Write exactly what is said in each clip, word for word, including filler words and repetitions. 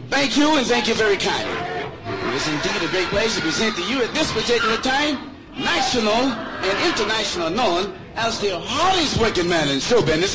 Thank you, and thank you very kindly. It is indeed a great pleasure to present to you at this particular time, national and international known as the hardest working man in show business.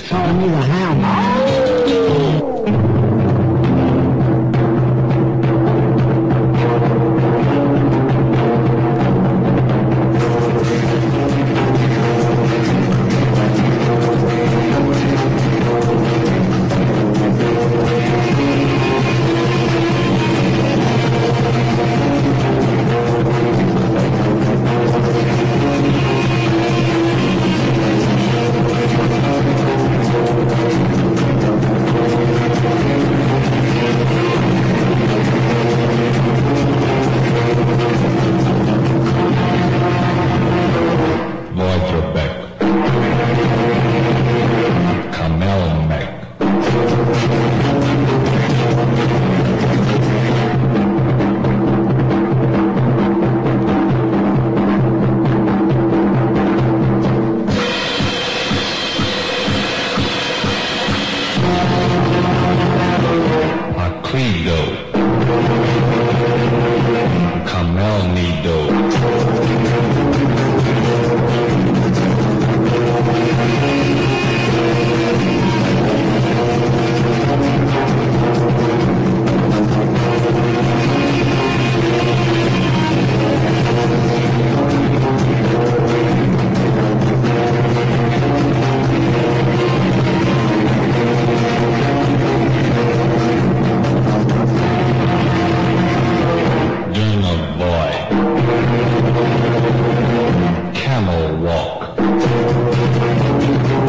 Camel walk.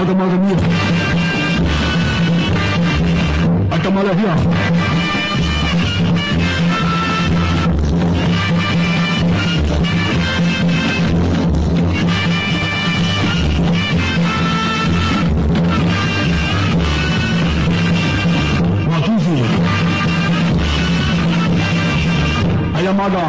Agamalania. Agamalahia. Wakizi. Ayamaga.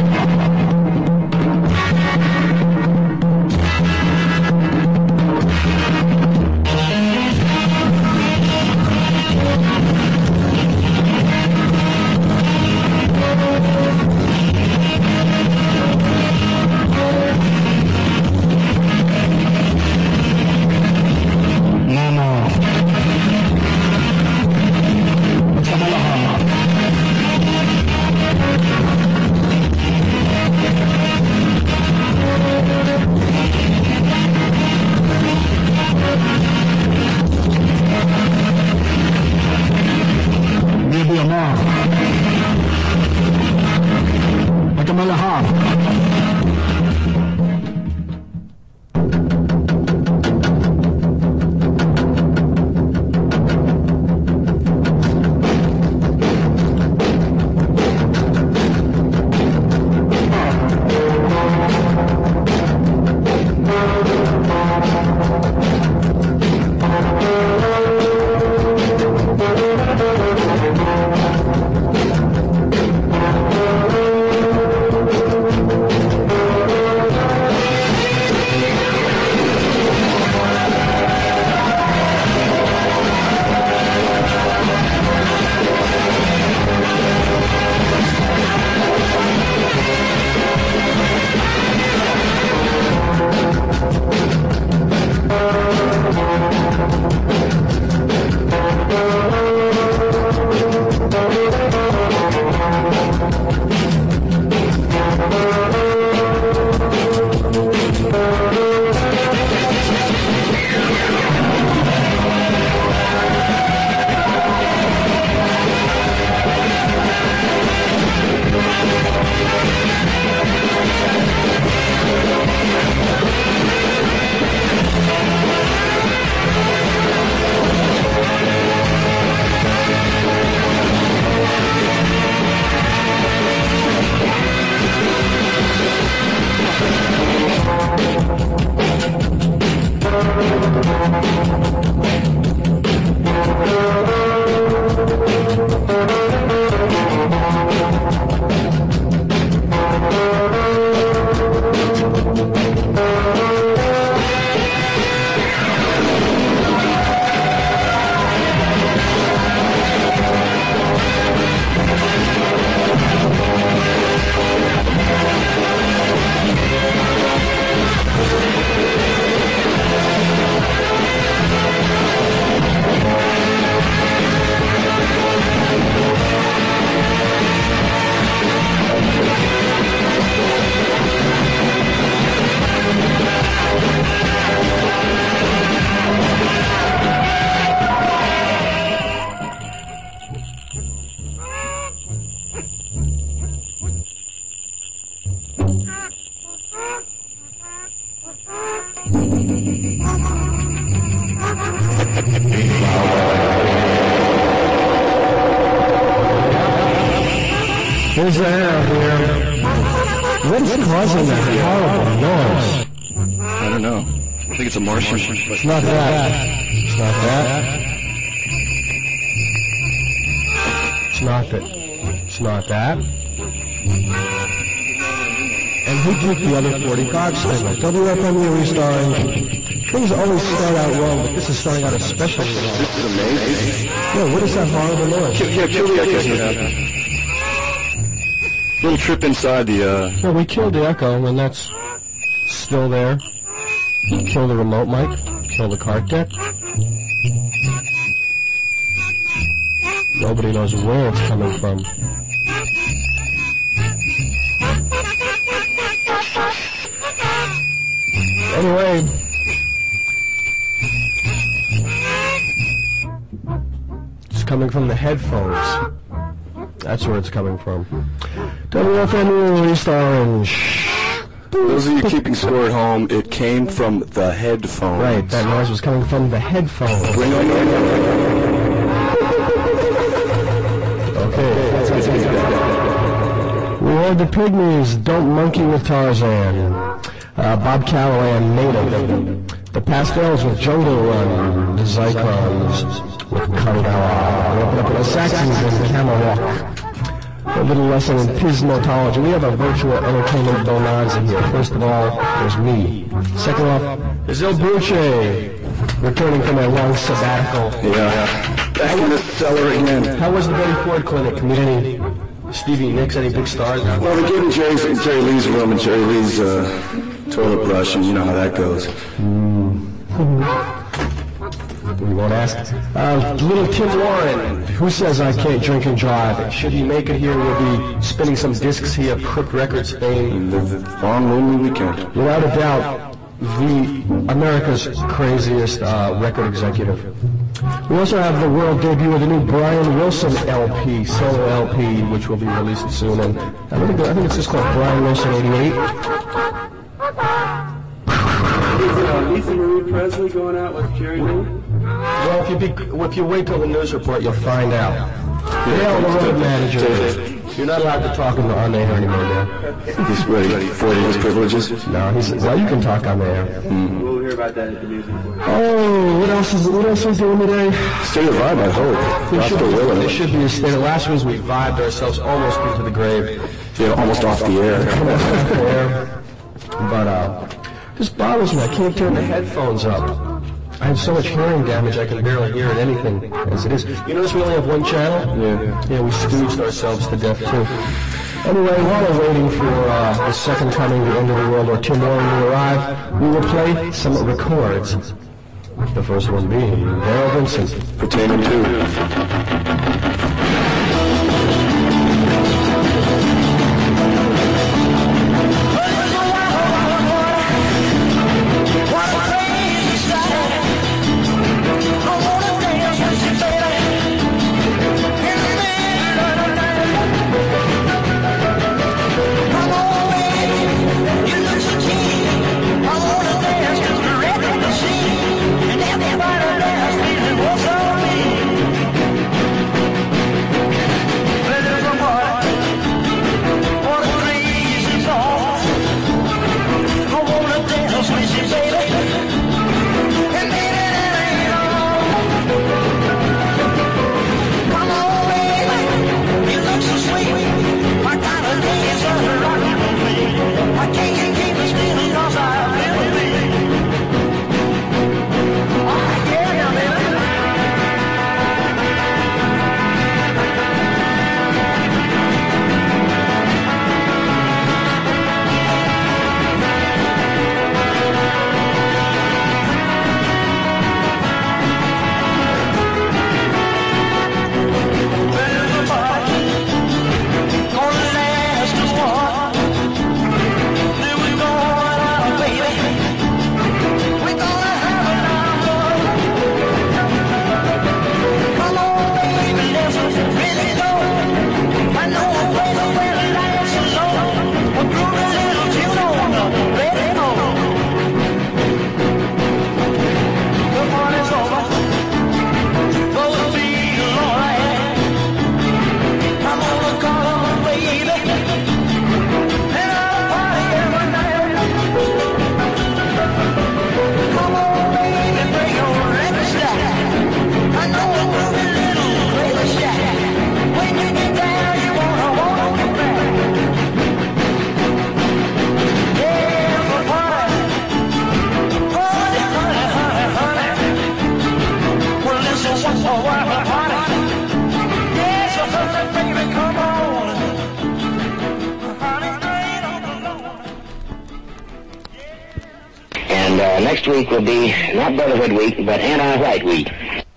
Who's there here? What is causing that horrible noise? I don't know. I think it's a Martian. It's not that. It's not that. It's not that. It's not that. And who took the other forty card signal? W F M U restarring. Things always start out well, but this is starting out especially well. This is amazing. Yeah, what is that horrible noise? Yeah, kill the echo. Little trip inside the, uh... Yeah, we killed the echo, and that's still there. Kill the remote mic. Kill the cart deck. Nobody knows where it's coming from. Anyway... It's coming from the headphones. That's where it's coming from. W F M U restarring. Those of you keeping score at home, it came from the headphones. Right, that noise was coming from the headphones. Bring on your Okay, that's good. We heard the Pygmies, Don't Monkey with Tarzan. Uh, Bob Calloway and Native. The Pastels with Jungle Run. The Zyklons with Kandala. We open up with the Saxons and Camel Walk. A little lesson in pismotology. We have a virtual entertainment bonanza here. First of all, there's me. Second off, there's Il Bruce, returning from a long sabbatical. Yeah. Back in the cellar again. How was the Betty Ford Clinic? Meet any Stevie Nicks, any big stars? Well, they gave him Jerry, Jerry Lee's room and Jerry Lee's uh, toilet brush, and you know how that goes. Mm. We won't ask. Uh, little Tim Warren, who says I can't drink and drive? Should he make it here, we'll be spinning some discs here of Crook Records fame. The long, lonely weekend. Without a doubt, the America's craziest uh, record executive. We also have the world debut of the new Brian Wilson L P, solo L P, which will be released soon. And I think, I think it's just called Brian Wilson eighty-eight. Is uh, Lisa Marie Presley going out with Jerry Lee? Well, if you be, if you wait till the news report, you'll find out. Dale, the road manager, you're not allowed to talk on the air anymore, Dale. He's ready for his privileges. No, he's well. You can talk on the air. Mm. We'll hear about that at the news report. Oh, what else is what else is doing today? Stay alive, I hope. There Not should, the will. there should be a state. Last week we vibed ourselves almost into the grave. Yeah, almost off the air. Almost off the air. But uh, this bothers me. I can't turn the headphones up. I have so much hearing damage I can barely hear anything as it is. You notice we only have one channel? Yeah. Yeah, we stooged ourselves to death too. Anyway, while we're waiting for uh, the second coming, the end of the world, or Tim Warren to arrive, we will play some records. The first one being Daryl Vincent. Pertaining to. And uh, next week will be not Brotherhood Week, but Anti-White Week.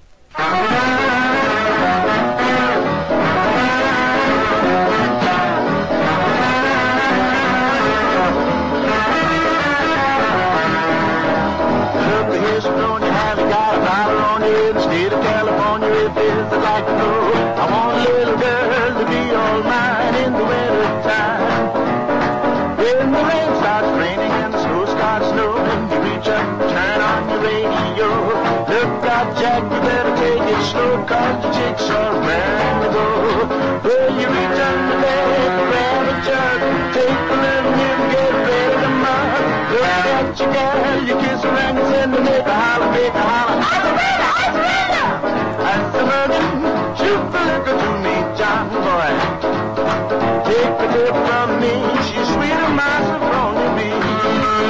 I want a little girl to be all mine in the winter time. When the rain starts raining. reach up, turn on your radio. Look out, Jack, you better take it slow, cause the chicks are around to go. Well, you reach under there, grab a jug, take a little nip, get ready to mug. Look at your gal, you kiss her and you send her, make a holler, make a holler. I surrender, I surrender! I surrender, shoot the liquor to me, John boy. Take a dip from me, she's sweet as my sophronia bee.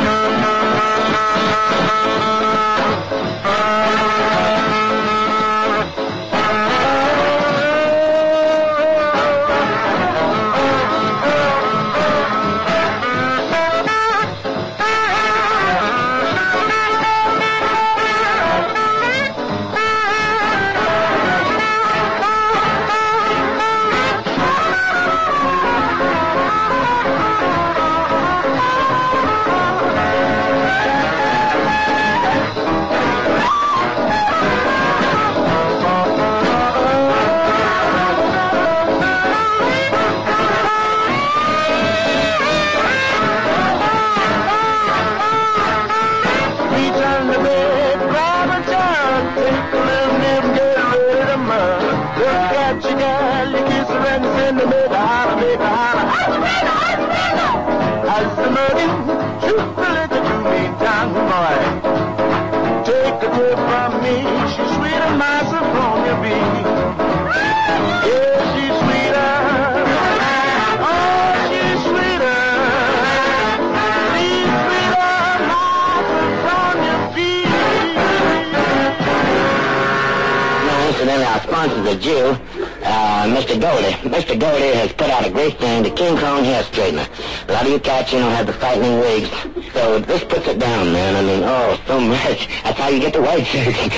A Jew, uh, Mister Goldie. Mister Goldie has put out a great thing, the King Kong hair straightener. A lot of you cats, you know, have the frightening wigs. So this puts it down, man. I mean, oh, so much. That's how you get the white shirts.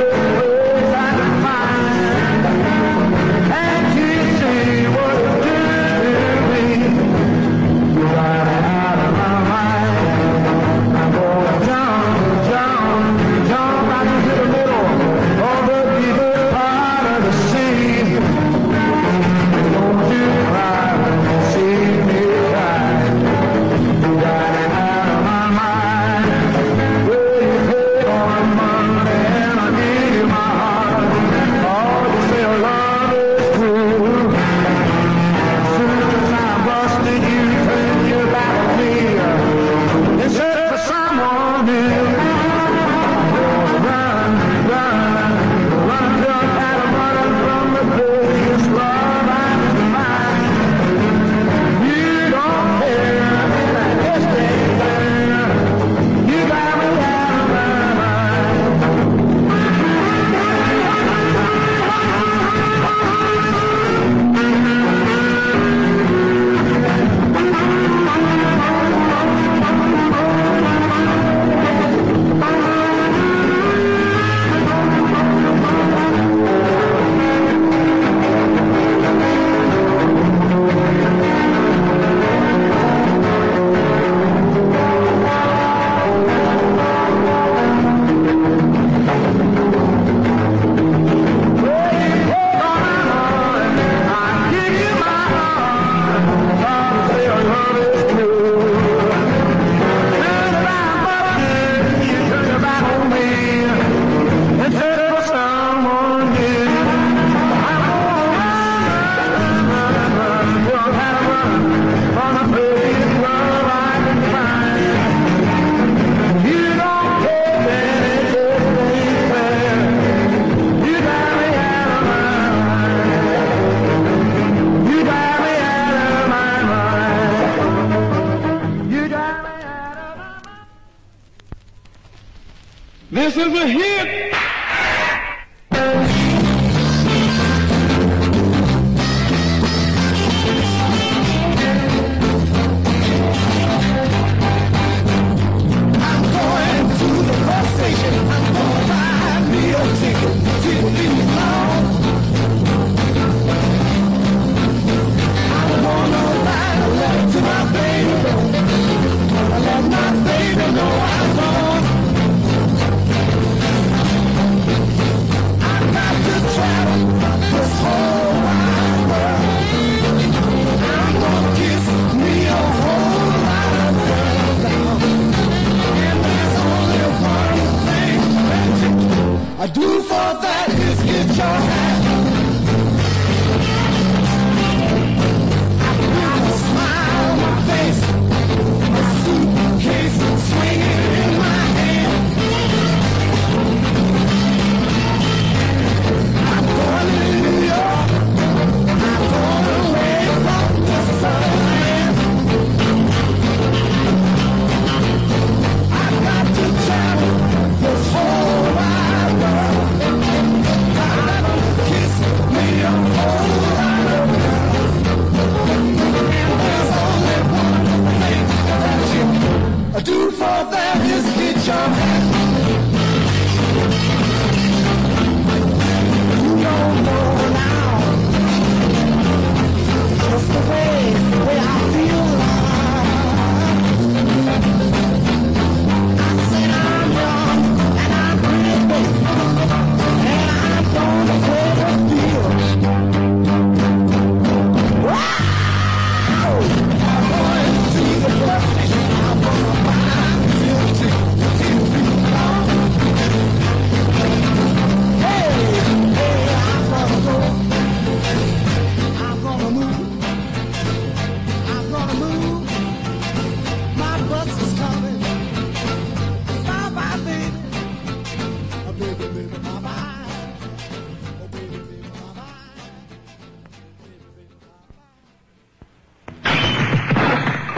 And you see what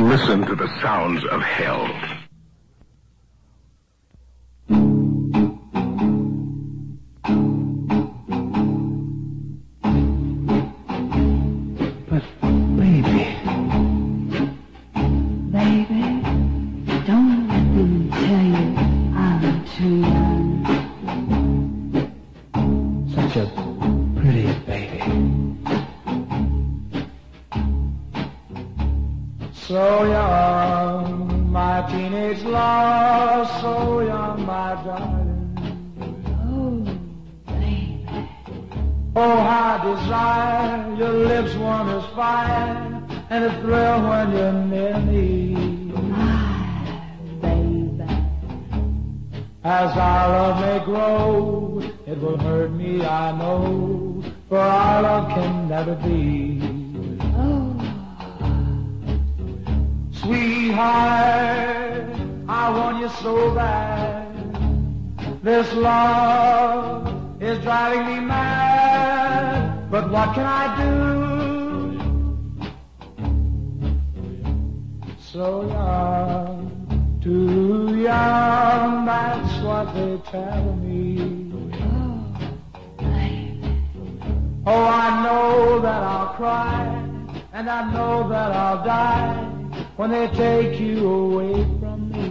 listen to the sounds of hell. But, baby, baby, don't let them tell you I'm too young. Such a pretty baby. So young, my teenage love, so young, my darling. Oh, baby. Oh, how I desire your lips warm as fire, and a thrill when you're near me. My baby. As our love may grow, it will hurt me, I know, for our love can never be. Sweetheart, I want you so bad. This love is driving me mad. But what can I do? So young, too young, that's what they tell me. Oh, I know that I'll cry, and I know that I'll die when they take you away from me.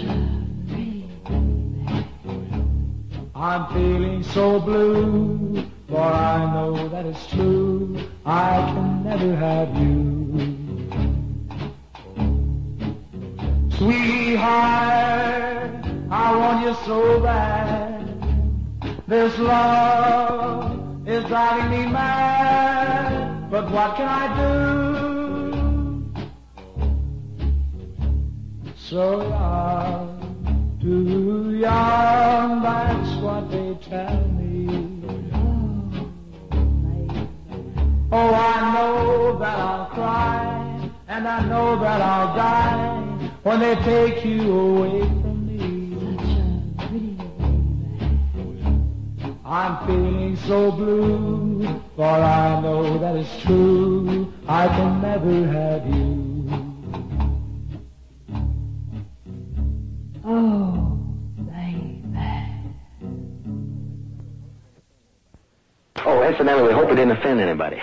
I'm feeling so blue, for I know that it's true, I can never have you. Sweetheart, I want you so bad. This love is driving me mad, but what can I do? So young, too young, that's what they tell me. Oh, I know that I'll cry, and I know that I'll die when they take you away from me. I'm feeling so blue, for I know that it's true, I can never have you. Oh, baby. Oh, incidentally, we hope it didn't offend anybody.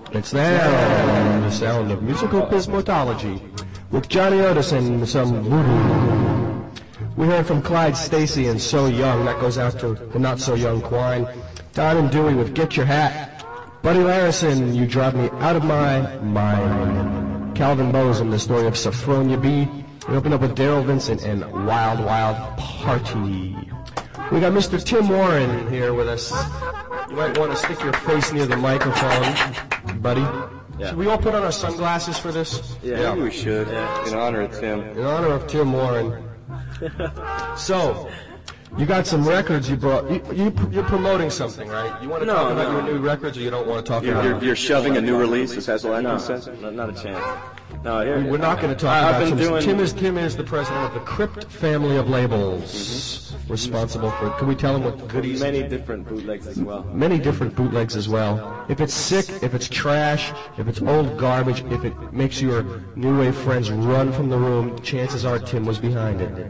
It's now the sound of musical pismotology with Johnny Otis and some voodoo. We heard from Clyde Stacy and So Young. That goes out to the not-so-young Quine. Don and Dewey with Get Your Hat. Buddy Larison, You Drive Me Out of My Mind. Calvin Bowes and the story of Sophronia B. We open up with Daryl Vincent and Wild Wild Party. We got Mister Tim Warren here with us. You might want to stick your face near the microphone, buddy. Yeah. Should we all put on our sunglasses for this? Yeah, yeah. Maybe we should. Yeah. In honor of Tim. In honor of Tim Warren. So, you got some records you brought. You, you, you're promoting something, right? You want to no, talk about no. your new records, or you don't want to talk you're, about you're, it? You're shoving a new release, as Hazel no, says? No, not a chance. No, here, We're not going to talk I, about I've been Tim. doing... Tim is, Tim is the president of the Crypt family of labels. Mm-hmm. Responsible for, can we tell him what goodies? Many different bootlegs as well. Many different bootlegs as well. If it's sick, if it's trash, if it's old garbage, if it makes your new wave friends run from the room, chances are Tim was behind it.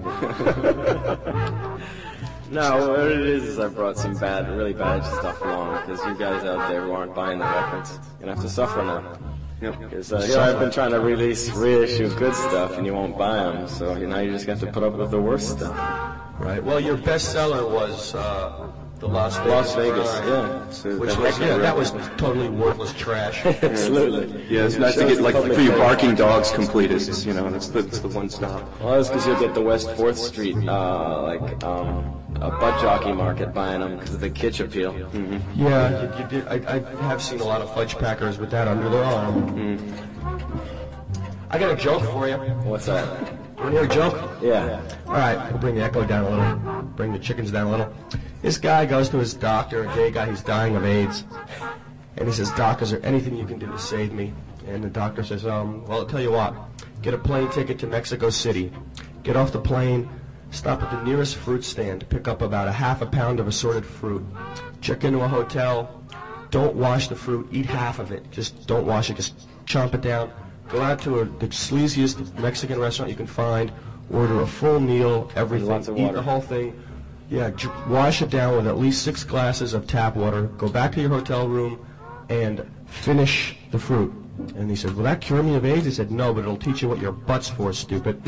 No, what it is is I brought some bad, really bad stuff along because you guys out there who aren't buying the records, you're going to have to suffer now. Because uh, you know, I've been trying to release, reissue good stuff and you won't buy them, so you know, you just have to put up with the worst stuff. Right. Well, your bestseller was uh, the Las Vegas. Las Vegas, yeah. So Which was, yeah, that was totally worthless trash. Absolutely. Yeah, it's nice to get, like, for you barking dogs completists, you know, that's the, that's the one stop. Well, that's because you'll get the West fourth Street, uh, like, um, a butt jockey market buying them because of the kitsch appeal. Mm-hmm. Yeah, you, you did. I, I have seen a lot of fudge packers with that under their arm. Mm. I got a joke for you. What's that? Want to hear a joke? Yeah. All right, we'll bring the echo down a little. Bring the chickens down a little. This guy goes to his doctor, a gay guy, he's dying of AIDS. And he says, Doc, is there anything you can do to save me? And the doctor says, um, well, I'll tell you what. Get a plane ticket to Mexico City. Get off the plane. Stop at the nearest fruit stand to pick up about a half a pound of assorted fruit. Check into a hotel. Don't wash the fruit. Eat half of it. Just don't wash it. Just chomp it down. Go out to a, the sleaziest Mexican restaurant you can find. Order a full meal, everything. Lots of Eat water. the whole thing. Yeah, j- wash it down with at least six glasses of tap water. Go back to your hotel room and finish the fruit. And he said, will that cure me of AIDS? He said, no, but it'll teach you what your butt's for, stupid.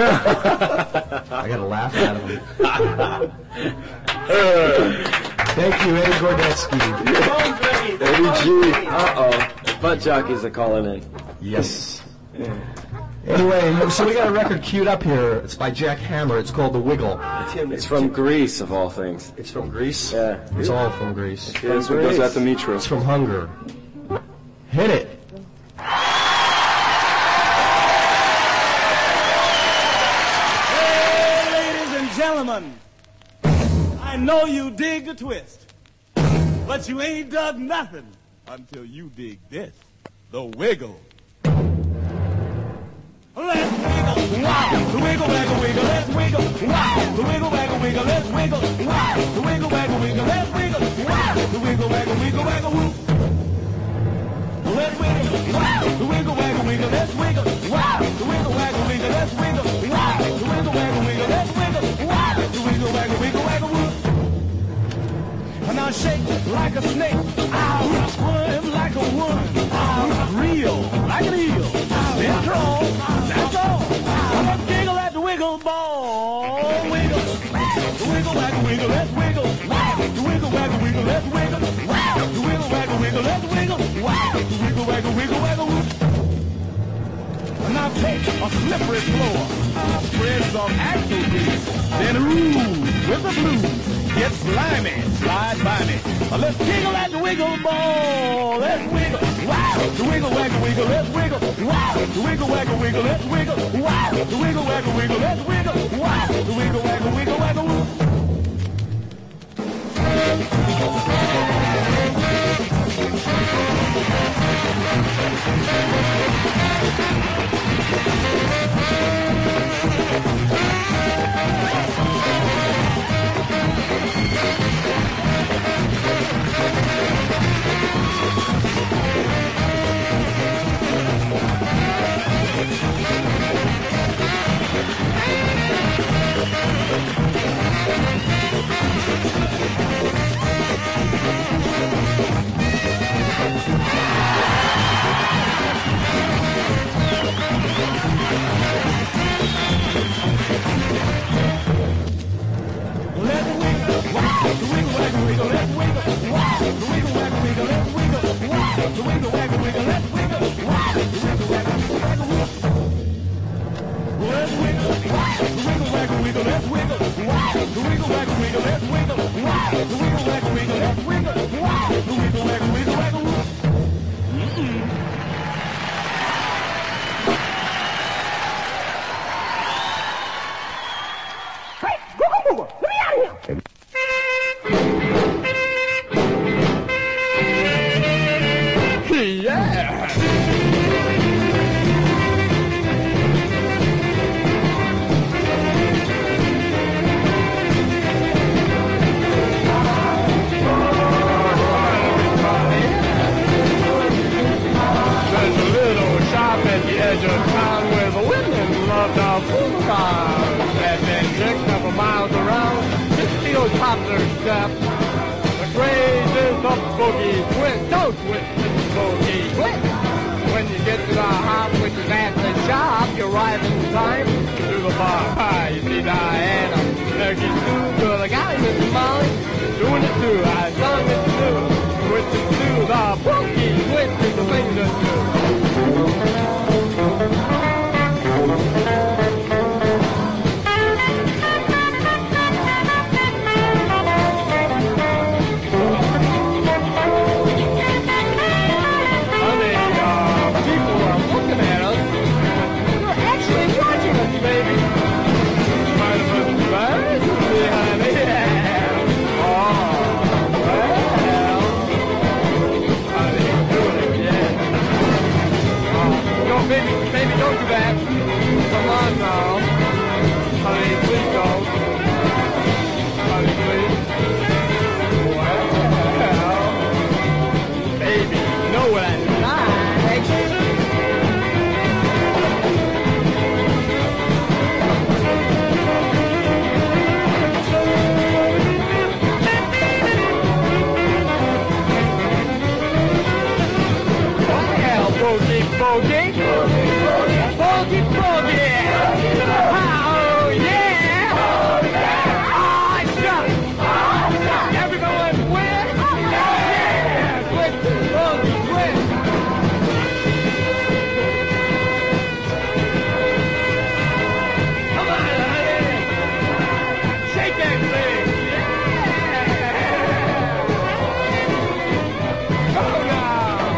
I got to laugh at him. Thank you, Eddie Gordetsky. Eddie G. Uh-oh. The butt jockeys are calling in. Yes. Yeah. Anyway, so we got a record queued up here. It's by Jack Hammer. It's called The Wiggle. It's, it's from Greece, of all things. It's from Greece? Yeah. It's all from Greece. Yeah, that's what goes out to Mitro. It's from Hunger. Hit it. Gentlemen, I know you dig the twist, but you ain't dug nothing until you dig this, the wiggle. Let's wiggle, wow, the wiggle, waggle, wiggle, let's wiggle, wow, the wiggle, waggle, wiggle, let's wiggle, wow, the wiggle, waggle, wiggle, let's wiggle, wow, the wiggle, waggle, wiggle, waggle, whoop. Let's wiggle, wow, the wiggle, waggle, wiggle, let's wiggle, wow, the wiggle, waggle, wiggle, let's wiggle, wow, the wiggle, waggle, wiggle, let's wiggle, wow, the wiggle, waggle, wiggle, waggle, whoop. And now shake like a snake, I'll squirm like a worm, I'll reel like an eel, then crawl, that's all. Let's giggle at the wiggle ball, wiggle, the wiggle, waggle, wiggle, let's wiggle, wow, the wiggle, waggle, wiggle, let's wiggle, wow, the wiggle, waggle, wiggle, let's wiggle, wow, the wiggle, waggle, wiggle, waggle, wiggle. Now take a slippery floor, uh, spread some axle grease, then ooh, with the blues. Get slimy, slide by me. Uh, let's giggle at the wiggle ball. Let's wiggle, wow. The wiggle, waggle, wiggle, let's wiggle, wow. The wiggle, waggle, wiggle, let's wiggle, wow. The wiggle, waggle, wiggle, let's wiggle, wow. The wiggle, waggle, wiggle, waggle, woo. waggle, wiggle, let's wiggle. Wow, the wiggle, waggle, wiggle, let's wiggle. Wow, the wiggle, waggle, wiggle, waggle. Mm-mm. Hey, go, go, go, let me out of here. Yeah. There's a little shop at the edge of town where the women love to fool around. That man six couple miles around, just feels popular step. The craze is the boogie twist. Don't twist the boogie twist. When you get to the hop, which is at the shop, you arrive in time to the bar. Hi, you see Diana, Turkey Sue, girl, the guy Miss Molly, doing it too. I saw it too. Twist it to the boogie twist is the thing to do. Baby, baby, don't do that. Come on now. Honey, please don't. Honey, please. Well, baby, you know what I like. Well, boogie, boogie. Boogie, boogie. Oh, yeah. Oh, stop. Everyone win. Yeah. Twist, boogie, twist. Come on, honey. Shake that thing. Yeah. Come on now.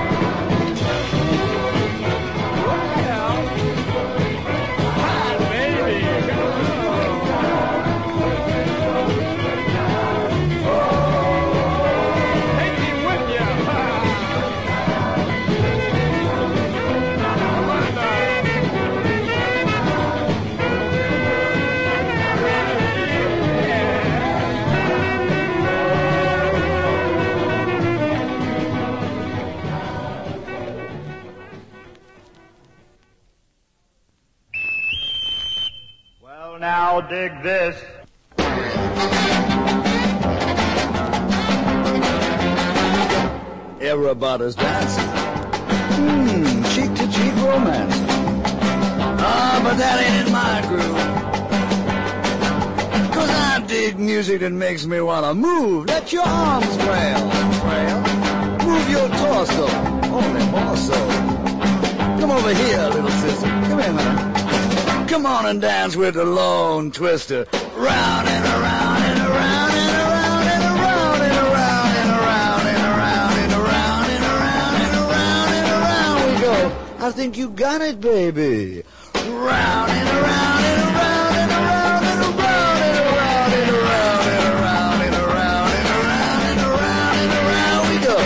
Now dig this. Everybody's dancing. Hmm, cheek to cheek romance. Ah, but that ain't in my groove. Cause I dig music that makes me wanna move. Let your arms trail, trail. Move your torso, only more so. Come over here, little sister. Come here, man. Come on and dance with the lone twister. Round and around and around and around and around and around and around and around and around and around and around and around we go. I think you got it, baby. Round and around and around and around and around and around and around and around and around and around and around and around we go.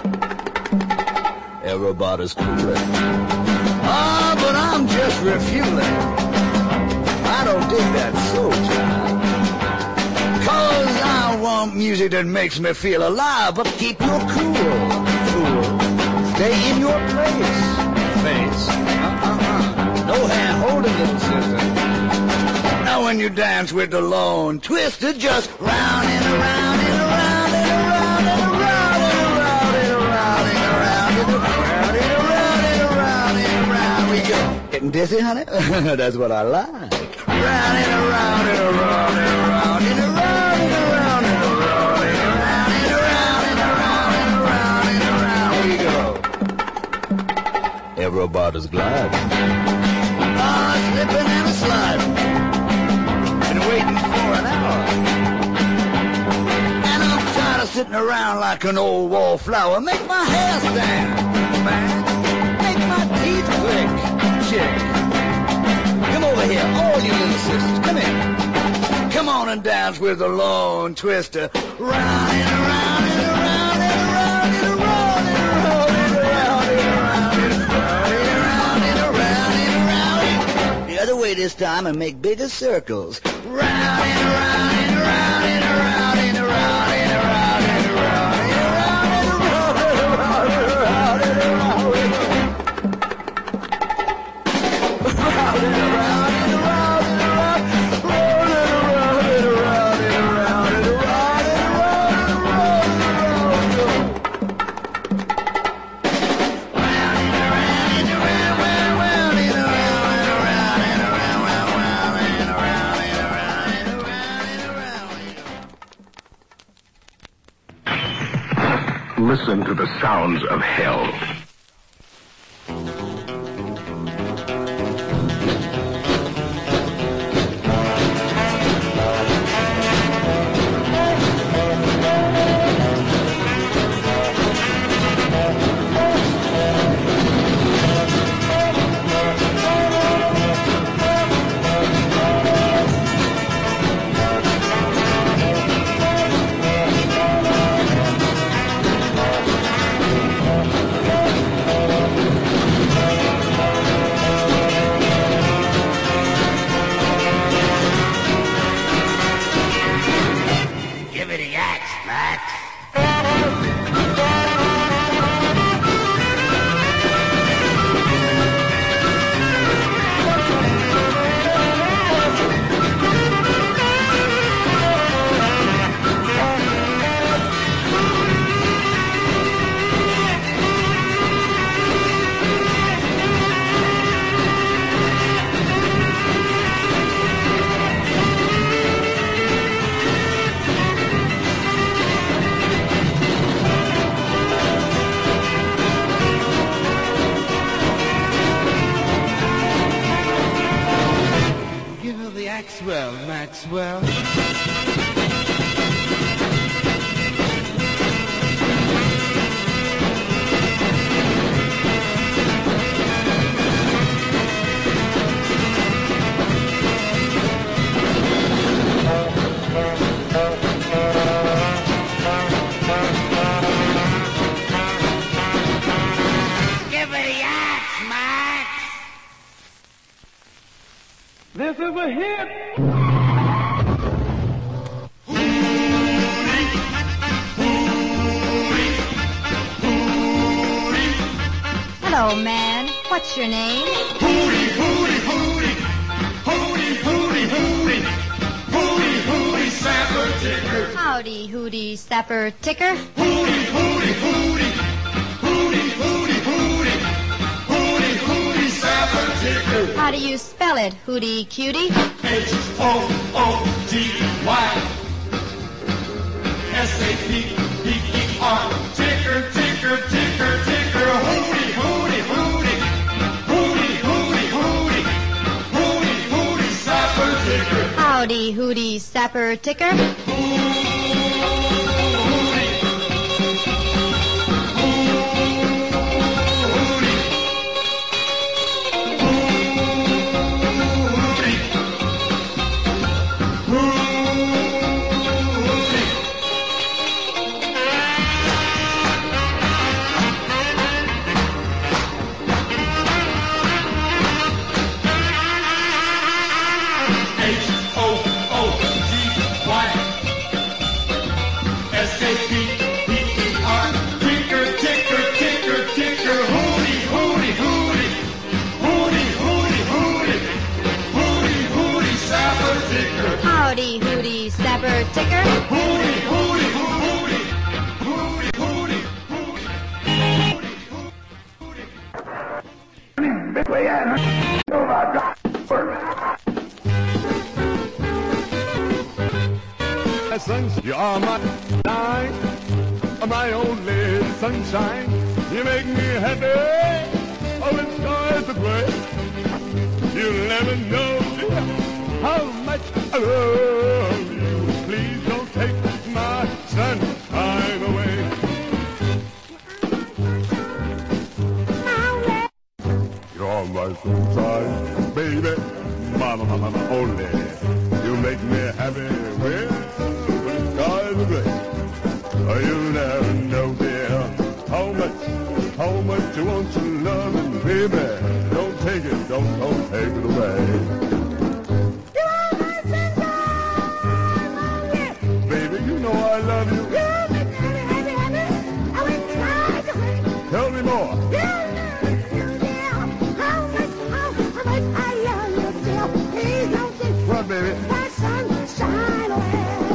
Everybody's cooling. Ah, but I'm just refueling. I don't dig that soul child. Cause I want music that makes me feel alive. But keep your cool, cool. Stay in your place, face. Uh-uh-uh. No hand holding, little sister. Now when you dance with the lone twister, just round and around and around and around and around and around and around and around and around and around and around and around we go. Getting dizzy, honey? That's what I like. Round and around and around and around and around and around and around and around and around and around and around and around we go. Everybody's gliding. Ah, slipping and a sliding. Been waiting for an hour. sitting around like an old wallflower. Make my hair stand, man. Make my teeth click, chick. Come over here, all you little sisters, come here. Come on and dance with the lone twister. Round and around and around and around and around and around and around and around and around and around and around. The other way this time and make bigger circles. Round and around and around and around and around and around and around and around and around and around and around and around and around and around. Listen to the sounds of hell. Maxwell, Maxwell. This is a hit. Hello, man. What's your name? Hootie, hootie, hootie. Hootie, hootie, hootie. Hootie, hootie, sapper ticker. Howdy, hootie, sapper ticker. Hootie, hootie, hootie. Hootie, hootie, hootie. Hootie, hootie, sapper ticker. How do you spell it, hootie cutie? H O O T Y S A P P E R. Ticker, ticker, ticker, ticker. Hootie, hootie, hootie. Hootie, hootie, hootie. Hootie, hootie, sapper ticker. Howdy, hootie, sapper ticker. Howdy, hootie, sapper ticker. Hootie, hootie, hootie. Hootie, hootie, hootie. Big way out. No, I got Sunshine, you're my light, my only sunshine. You make me happy. Oh, when skies are gray. You'll never know how much I love you. Please don't take my sunshine my sunshine, baby, mama, mama, mama, only. You make me happy when the skies are gray. Oh, you never know, dear, how much, how much you want your loving, baby. Don't take it, don't, don't take it away. You're my sunshine, only. Baby, you know I love you. You make me happy, happy, happy. I went skies are gray. Tell me more. You never know, dear, how much, how, how much I love you, dear. Please don't take What, baby? my sunshine away.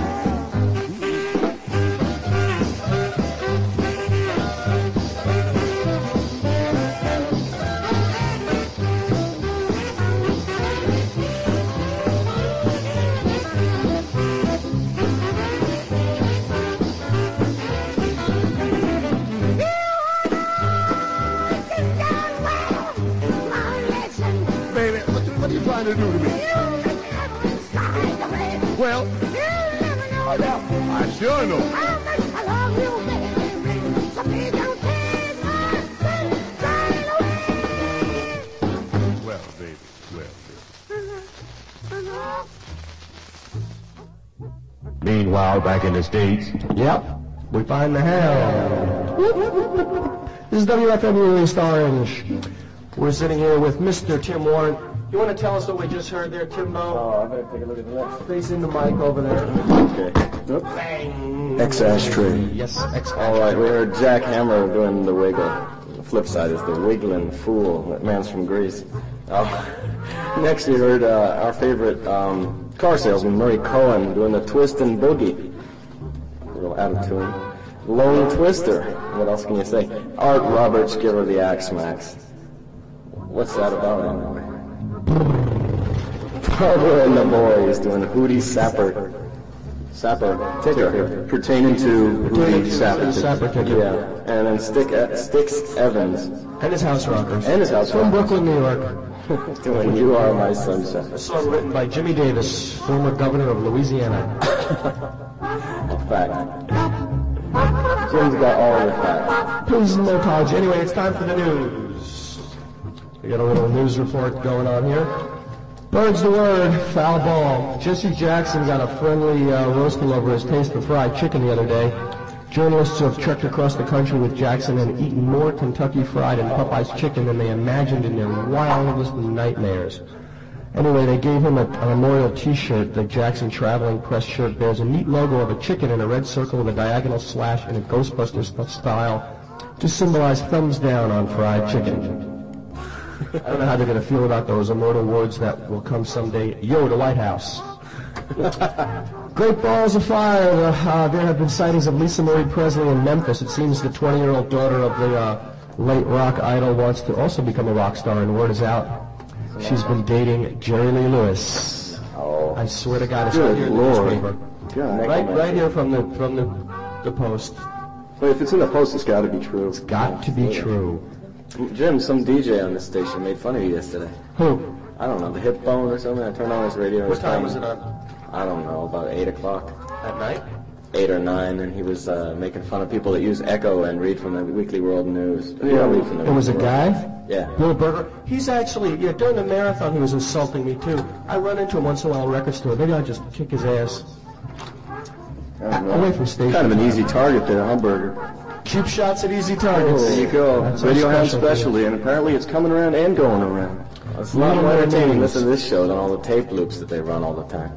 Baby, what, you- what are you trying to do to me? Well, You never know, dear. I sure know. How much I love you, baby. So please don't take my sunshine away. Well, baby, well, baby. Meanwhile, back in the States. Yep, we find the hell. This is W F M U East Orange. We're sitting here with Mister Tim Warren. You want to tell us what we just heard there, Timbo? Oh, I better take a look at the next. Facing the mic over there. Okay. Nope. Bang. X-ashtray. Yes, X-ashtray. All right, we heard Jack Hammer doing the wiggle. The flip side is the wiggling fool. That man's from Greece. Uh, next, we heard uh, our favorite um, car salesman, Murray Cohen, doing the twist and boogie. A little out of tune. Lone Twister. What else can you say? Art Roberts, give her the Axe Max. What's that about anyway? Barbara and the Boys doing Hootie Sapper. Sapper Ticker. Pertaining to Hootie Sapper. Sapper Ticker. Yeah. And then Stick, uh, Sticks Evans. And his house rockers. And his house From rockers. Brooklyn, New York. Doing You Are My Sunshine. A song written by Jimmy Davis, former governor of Louisiana. Fact. Jim's got all the facts. Please, no apology. Anyway, it's time for the news. We got a little news report going on here. Bird's the word, foul ball. Jesse Jackson got a friendly uh, roasting over his taste for fried chicken the other day. Journalists have trekked across the country with Jackson and eaten more Kentucky Fried and Popeye's chicken than they imagined in their wildest nightmares. Anyway, they gave him a, a memorial T-shirt. The Jackson Traveling Press shirt bears a neat logo of a chicken in a red circle with a diagonal slash in a Ghostbusters style to symbolize thumbs down on fried chicken. I don't know how they're going to feel about those immortal words that will come someday. Yo, the White House. Great balls of fire. Uh, there have been sightings of Lisa Marie Presley in Memphis. It seems the twenty-year-old daughter of the uh, late rock idol wants to also become a rock star, and word is out. She's been dating Jerry Lee Lewis. Oh. I swear to God, it's right here in the Lord. newspaper. God. Right, right here from the from the the Post. But if it's in the Post, it's got to be true. It's got to be true. Jim, some D J on this station made fun of you yesterday. Who? I don't know, the Hip Bone or something. I turned on his radio. What time was it on? I don't know, about eight o'clock. At night? Eight or nine, and he was uh, making fun of people that use Echo and read from the Weekly World News. Yeah, read from the It was a Weekly guy? World. Yeah. Bill Berger. He's actually, yeah, during the marathon he was insulting me too. I run into him once in a while at a record store. Maybe I'll just kick his ass. Away from station. Kind of an easy target there, huh, Burger? Cheap shots at easy targets. There you go. That's our Radiohound specialty. specialty, and apparently it's coming around and going around. It's a lot more entertaining listening to this show than all the tape loops that they run all the time.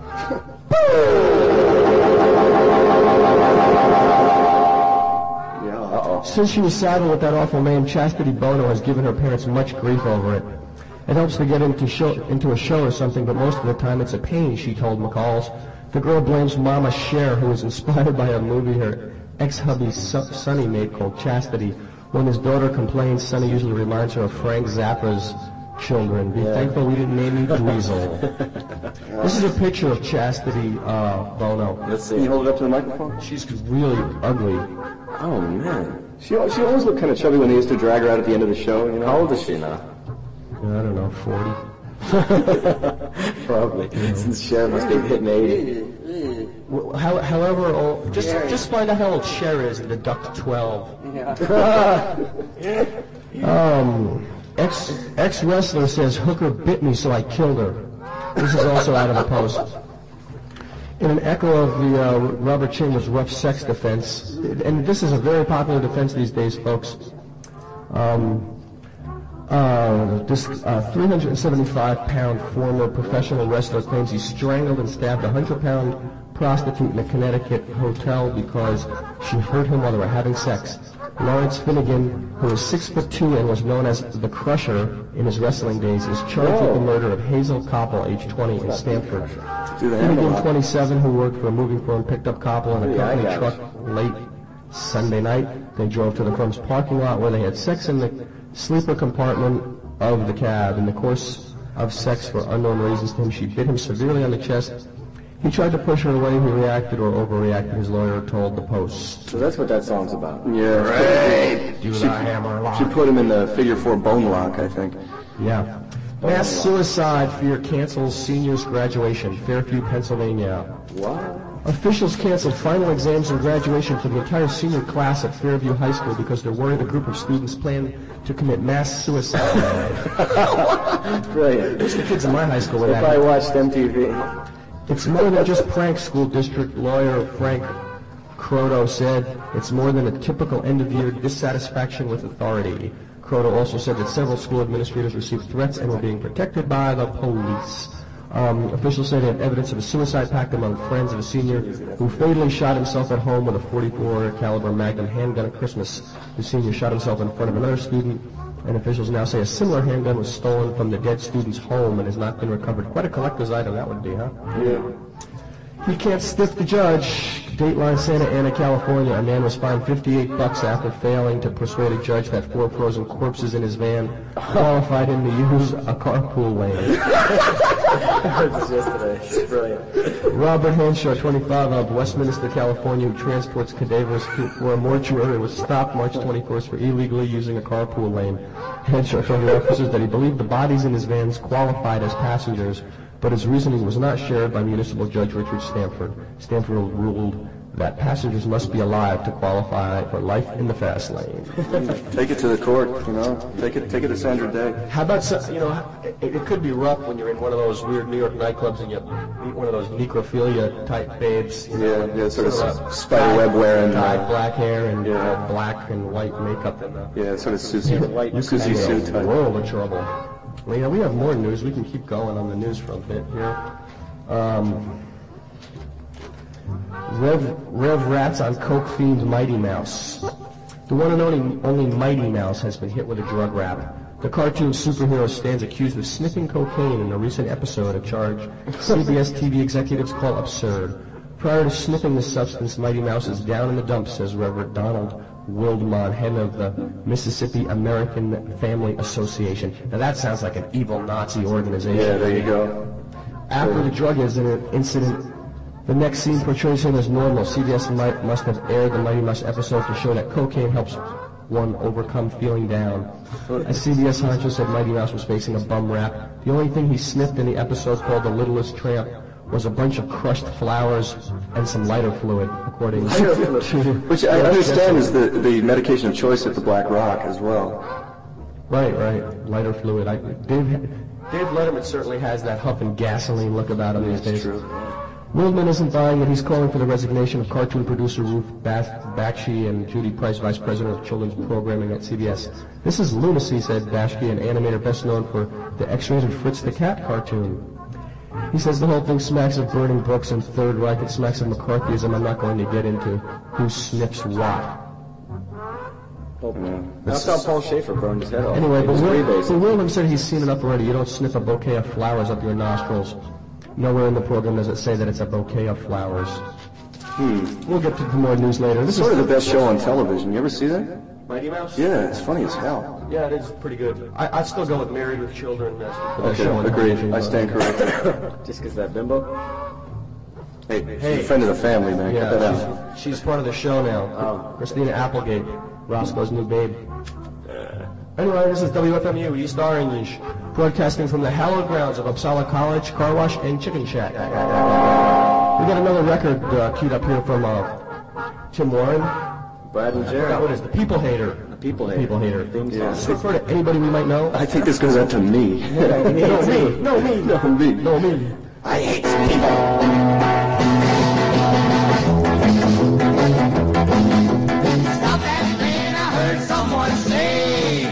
Yeah. Since she was saddled with that awful name, Chastity Bono has given her parents much grief over it. It helps to get into, show, into a show or something, but most of the time it's a pain, she told McCall's. The girl blames Mama Cher, who was inspired by a movie her ex-hubby Sonny made called Chastity. When his daughter complains, Sonny usually reminds her of Frank Zappa's children. Be Yeah. thankful we didn't name you Dweezil. This is a picture of Chastity uh, Bono. Let's Can see. you hold it up to the microphone? She's really ugly. Oh, man. She, she always looked kind of chubby when they used to drag her out at the end of the show, you know? How old is she now? I don't know, forty. Probably. Since Cher must be hitting eighty. Well, How, however old, just just find out how old Cher is and deduct twelve. um, Ex, ex-wrestler says hooker bit me so I killed her. This is also out of the Post. In an echo of the uh, Robert Chambers rough sex defense, and this is a very popular defense these days, folks. Um, uh, this uh, three hundred seventy-five pound former professional wrestler claims he strangled and stabbed a one hundred pound prostitute in a Connecticut hotel because she hurt him while they were having sex. Lawrence Finnegan, who is six foot two and was known as the Crusher in his wrestling days, is charged Whoa. with the murder of Hazel Koppel, age twenty, in Stamford. Finnegan, twenty-seven, who worked for a moving firm, picked up Koppel in a company yeah, truck late Sunday night. They drove to the firm's parking lot where they had sex in the sleeper compartment of the cab. In the course of sex, for unknown reasons to him, she bit him severely on the chest. He tried to push her away. He reacted or overreacted, his lawyer told the Post. So that's what that song's about. Yeah. Right. Do she, the hammer lock. She put him in the figure four bone lock, I think. Yeah. Mass suicide fear cancels seniors' graduation. Fairview, Pennsylvania. What? Officials canceled final exams and graduation for the entire senior class at Fairview High School because they're worried a group of students plan to commit mass suicide. Brilliant. Most of the kids in my high school were they that. probably watched M T V. It's more than just pranks, school district lawyer Frank Croto said. It's more than a typical end-of-year dissatisfaction with authority. Croto also said that several school administrators received threats and were being protected by the police. Um, officials say they have evidence of a suicide pact among friends of a senior who fatally shot himself at home with a forty-four caliber Magnum handgun at Christmas. The senior shot himself in front of another student, and officials now say a similar handgun was stolen from the dead student's home and has not been recovered. Quite a collector's item that would be, huh? Yeah. He can't stiff the judge. Dateline, Santa Ana, California. A man was fined fifty-eight bucks after failing to persuade a judge that four frozen corpses in his van qualified him to use a carpool lane. I heard this yesterday. It's brilliant. Robert Henshaw, twenty-five, of Westminster, California, who transports cadavers for a mortuary, was stopped March twenty-first for illegally using a carpool lane. Henshaw told the officers that he believed the bodies in his vans qualified as passengers, but his reasoning was not shared by Municipal Judge Richard Stanford. Stanford ruled that passengers must be alive to qualify for life in the fast lane. Take it to the court, you know. Take it, take it to Sandra Day. How about, you know, it, it could be rough when you're in one of those weird New York nightclubs and you meet one of those necrophilia type babes. You know, yeah, yeah, sort of uh, spider web wearing. Dyed black hair and yeah. uh, black and white makeup. And, uh, yeah, sort of Susie, white Susie suit type. World of trouble. Well, yeah, we have more news. We can keep going on the news for a bit here. Um, Rev, Rev Rats on coke-themed Mighty Mouse. The one and only, only Mighty Mouse has been hit with a drug rap. The cartoon superhero stands accused of sniffing cocaine in a recent episode, a charge C B S T V executives call absurd. Prior to sniffing the substance, Mighty Mouse is down in the dumps, says Reverend Donald Wildmon, head of the Mississippi American Family Association. Now that sounds like an evil Nazi organization. Yeah, there you go. After the drug incident, the next scene portrays him as normal. C B S might, must have aired the Mighty Mouse episode to show that cocaine helps one overcome feeling down. As C B S honcho said, Mighty Mouse was facing a bum rap. The only thing he sniffed in the episode, called The Littlest Tramp, was a bunch of crushed flowers and some lighter fluid, according lighter to... fluid. Which I understand is the, the medication of choice at the Black Rock as well. Right, right. Lighter fluid. I, Dave, Dave Letterman certainly has that huffing gasoline look about him these days. True. Wildman isn't buying it. He's calling for the resignation of cartoon producer Ruth Bakshi and Judy Price, vice president of children's programming at C B S. This is lunacy, said Bakshi, an animator best known for the X-rated Fritz the Cat cartoon. He says the whole thing smacks of burning books and Third Reich. It smacks of McCarthyism. I'm not going to get into who sniffs what. Oh, man. That's how Paul Schaefer burned his head off. Anyway, but Wildman said he's seen it up already. You don't sniff a bouquet of flowers up your nostrils. Nowhere in the program does it say that it's a bouquet of flowers. Hmm. We'll get to more news later. This is sort of the best show on television. You ever see that? Mighty Mouse? Yeah, it's funny as hell. Yeah, it is pretty good. I, I'd still go with Married with Children. That's the best okay, show on agreed. television. I stand corrected. Just because that bimbo? Hey, hey, she's a friend of the family, man. Yeah, Cut that out. She's, she's part of the show now. Oh. Christina Applegate, Roscoe's new babe. Anyway, this is W F M U, East Orange, broadcasting from the hallowed grounds of Uppsala College, Car Wash, and Chicken Shack. We got another record uh, queued up here from uh, Tim Warren. Brad and Jerry. What is The People Hater. People hater. People hater. Theme Yeah. song. Refer to anybody we might know. I think this goes out to me. no, me. No, me. No, me. No, me. I hate people. Stop that man, I heard someone say.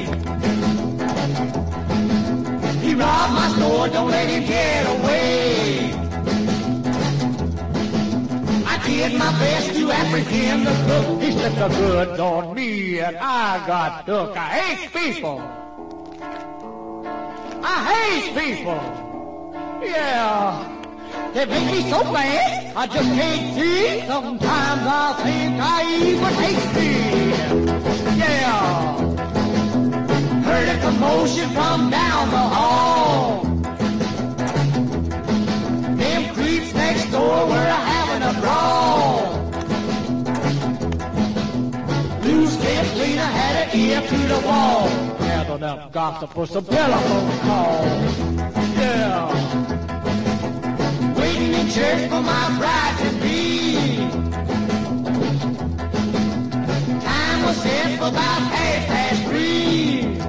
He robbed my store, don't let him get away. I did my best to apprehend the crook. He slipped the goods on me and I got took. I hate people. I hate people. Yeah. They make me so mad, I just can't see. Sometimes I think I even hate me. Yeah. Heard a commotion from down the hall. Them creeps next door were having a brawl. Blue Step Lena had an ear to the wall. Gathered up gossip for some telephone calls. Yeah. Waiting in church for my bride to be. Time was set for about half past three.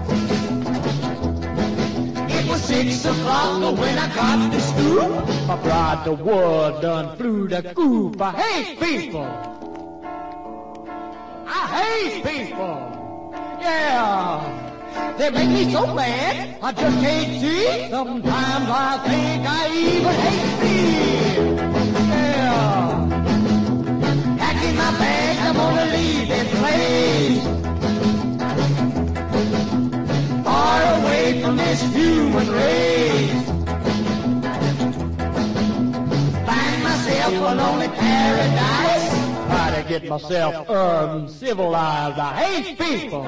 It was six o'clock when I got to school. My bride, the world done flew the coop. I hate people. I hate people. Yeah. They make me so mad, I just can't see. Sometimes I think I even hate me. Yeah. Packing my bags, I'm gonna leave this place. Far away from this human race. Find myself a lonely paradise. Try to get myself uncivilized. I hate people.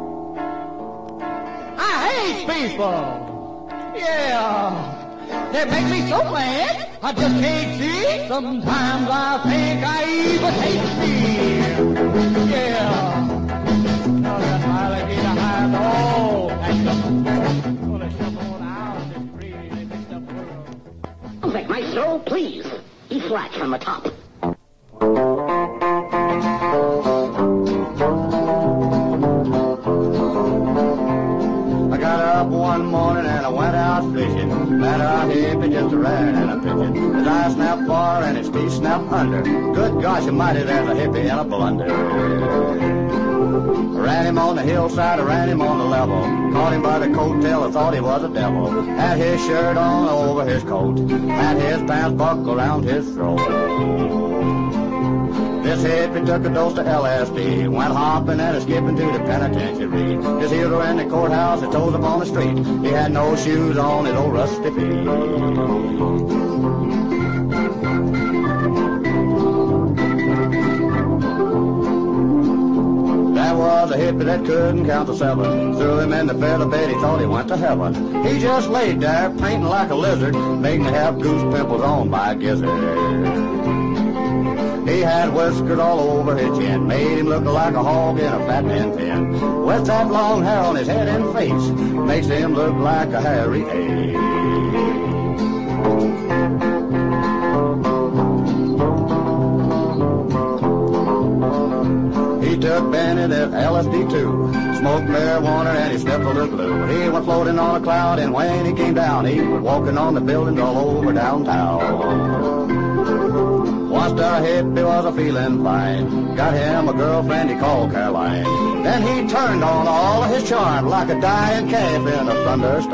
I hate people. Yeah. They make me so mad, I just can't see. Sometimes I think I even hate me. Yeah. Now that alligator has all and the full of trouble out of this crazy mixed up world. Sounds like my soul, please. E flat from the top. I got up one morning and I went out fishing. Met a hippie, just a rat and a pigeon. His eyes snapped far and his teeth snapped under. Good gosh almighty, there's a hippie in a blunder. Ran him on the hillside, I ran him on the level. Caught him by the coattail, I thought he was a devil. Had his shirt on over his coat. Had his pants buckled around his throat. This hippie took a dose of L S D, went hopping and a skipping to the penitentiary. His heels were in the courthouse, his toes up on the street. He had no shoes on his old rusty feet. That was a hippie that couldn't count to seven. Threw him in the feather bed, he thought he went to heaven. He just laid there, painting like a lizard, making to have goose pimples on by a gizzard. He had whiskers all over his chin, made him look like a hog in a fat man pen. With that long hair on his head and face, makes him look like a hairy ape. He took Benedict L S D too, smoked marijuana and he sniffed a little glue. He went floating on a cloud and when he came down, he was walking on the buildings all over downtown. Once there a hippie was a feeling fine, got him a girlfriend he called Caroline. Then he turned on all of his charm like a dying calf in a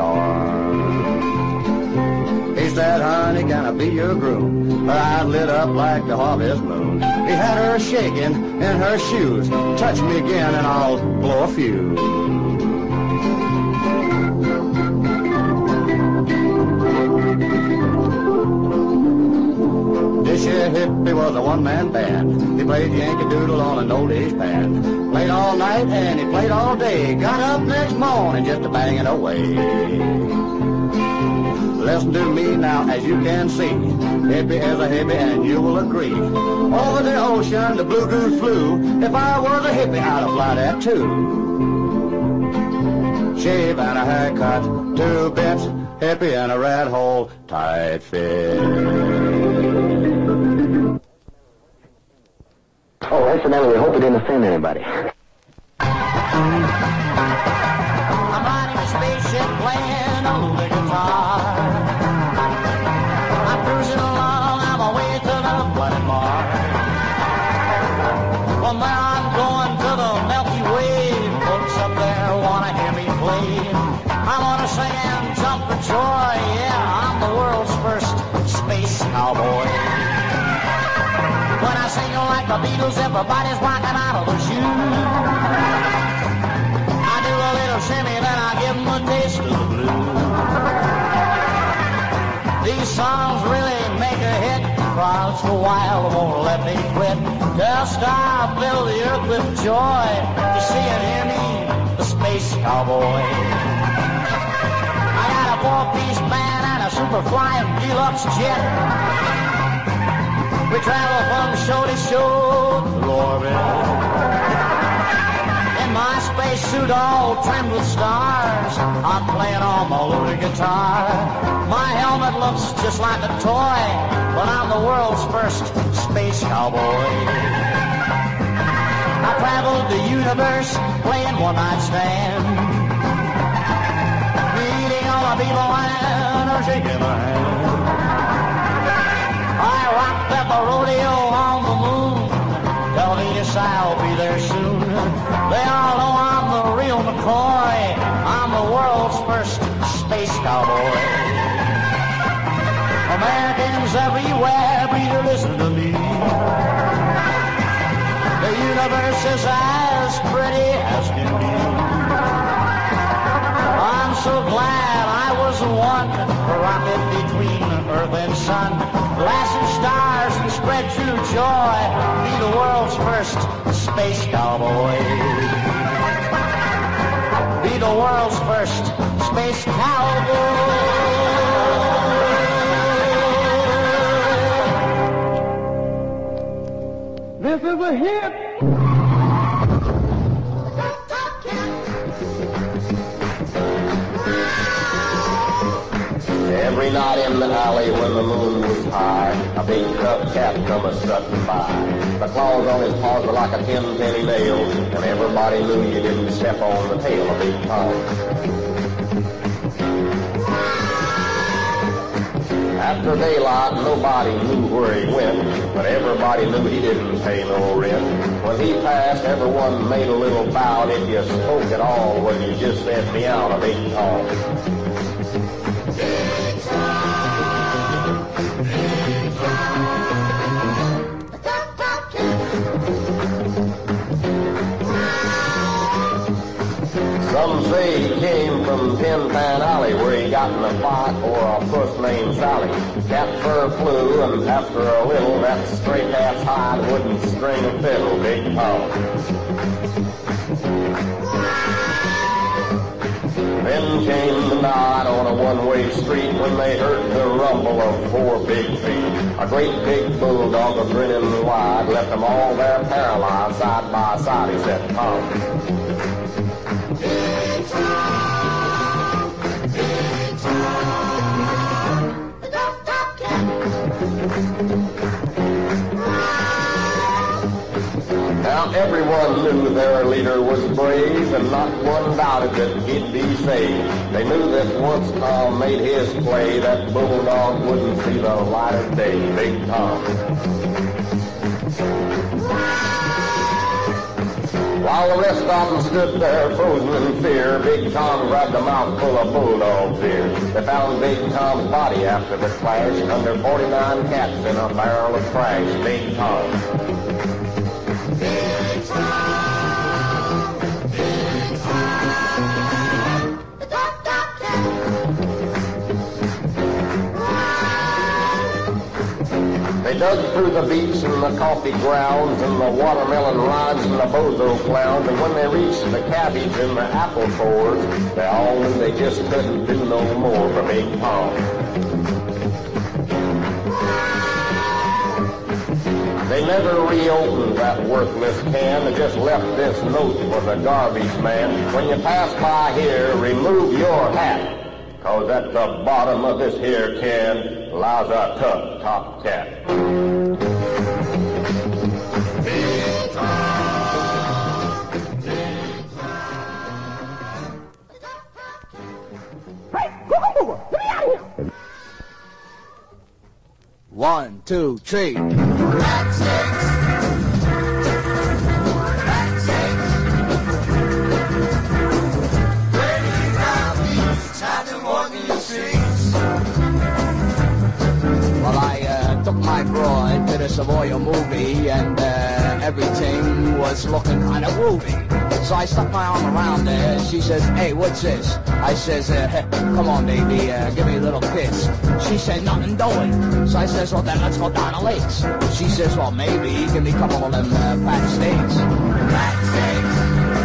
thunderstorm. He said, honey, can I be your groom? Her eyes lit up like the harvest moon. He had her shaking in her shoes. Touch me again and I'll blow a fuse. This here hippie was a one-man band. He played Yankee Doodle on an old age band. Played all night and he played all day. Got up next morning just to bang it away. Listen to me now, as you can see. Hippie is a hippie and you will agree. Over the ocean, the blue goose flew. If I was a hippie, I'd have fly that too. Shave and a haircut, two bits. Hippie and a rat hole, tight fit. Oh, incidentally, we hope it didn't offend anybody. I'm riding a spaceship playing a little guitar. I'm cruising along on my way to the planet Mars. From there I'm going to the Milky Way. Folks up there wanna hear me play. I'm gonna sing and jump for joy. Yeah, I'm the world's first space cowboy. When I sing like the Beatles, everybody's rocking out of their shoes. I do a little shimmy, then I give them a taste of the blues. These songs really make a hit. Crowds for a while won't let me quit. They'll stop, fill the earth with joy to see and hear me, the space cowboy. I got a four-piece band and a super flying deluxe jet. We travel from show to show through orbit. In my spacesuit all trimmed with stars, I'm playing on my loaded guitar. My helmet looks just like a toy, but I'm the world's first space cowboy. I traveled the universe playing one-night stand, meeting all the people and or shaking their hand. I rocked at the rodeo on the moon. Tell me yes, I'll be there soon. They all know I'm the real McCoy. I'm the world's first space cowboy. Americans everywhere, please listen to me. The universe is as pretty as can be. I'm so glad I was the one to rocket between Earth and Sun. Blasting stars and spread true joy. Be the world's first space cowboy. Be the world's first space cowboy. This is a hit. Every night in the alley when the moon was high, a big tough cat come a-strutting by. The claws on his paws were like a ten-penny nail, and everybody knew you didn't step on the tail of Big Tom. After daylight, nobody knew where he went, but everybody knew he didn't pay no rent. When he passed, everyone made a little bow, and if you spoke at all, well, you just said meow to Big Tom. Some say he came from Tin Pan Alley where he got in a fight for a puss named Sally. Cat fur flew and after a little that stray cat's hide wouldn't string a fiddle, Big Tom. Then came the night on a one-way street when they heard the rumble of four big feet. A great big bulldog a grinning wide left them all there paralyzed side by side. He said, Tom. Big Tom, Big Tom, the dog-dog cat. Now everyone knew their leader was brave, and not one doubted that he'd be saved. They knew that once Tom made his play, that bulldog wouldn't see the light of day, Big Tom. While the rest of them stood there frozen in fear, Big Tom grabbed a mouthful of bulldog beer. They found Big Tom's body after the clash, under forty-nine cats in a barrel of trash, Big Tom. Big Tom, Big Tom, the dog-dog cat. They dug through the beets and the coffee grounds and the watermelon lines and the bozo clowns, and when they reached the cabbage and the apple cores, they all knew they just couldn't do no more for Big Tom. They never reopened that worthless can. They just left this note for the garbage man. When you pass by here, remove your hat, 'cause at the bottom of this here can lies a tough top cat. Big Tom, Big Tom. One, two, three. Well, I uh, took my broad to the Savoy movie, and uh, everything was looking kind of groovy. So I stuck my arm around her. She says, "Hey, what's this?" I says, uh, "Come on, baby, uh, give me a little kiss." She said, "Nothing doing." So I says, "Well, then let's go down the lakes." She says, "Well, maybe give me a couple of them uh, fat steaks." Fat steaks.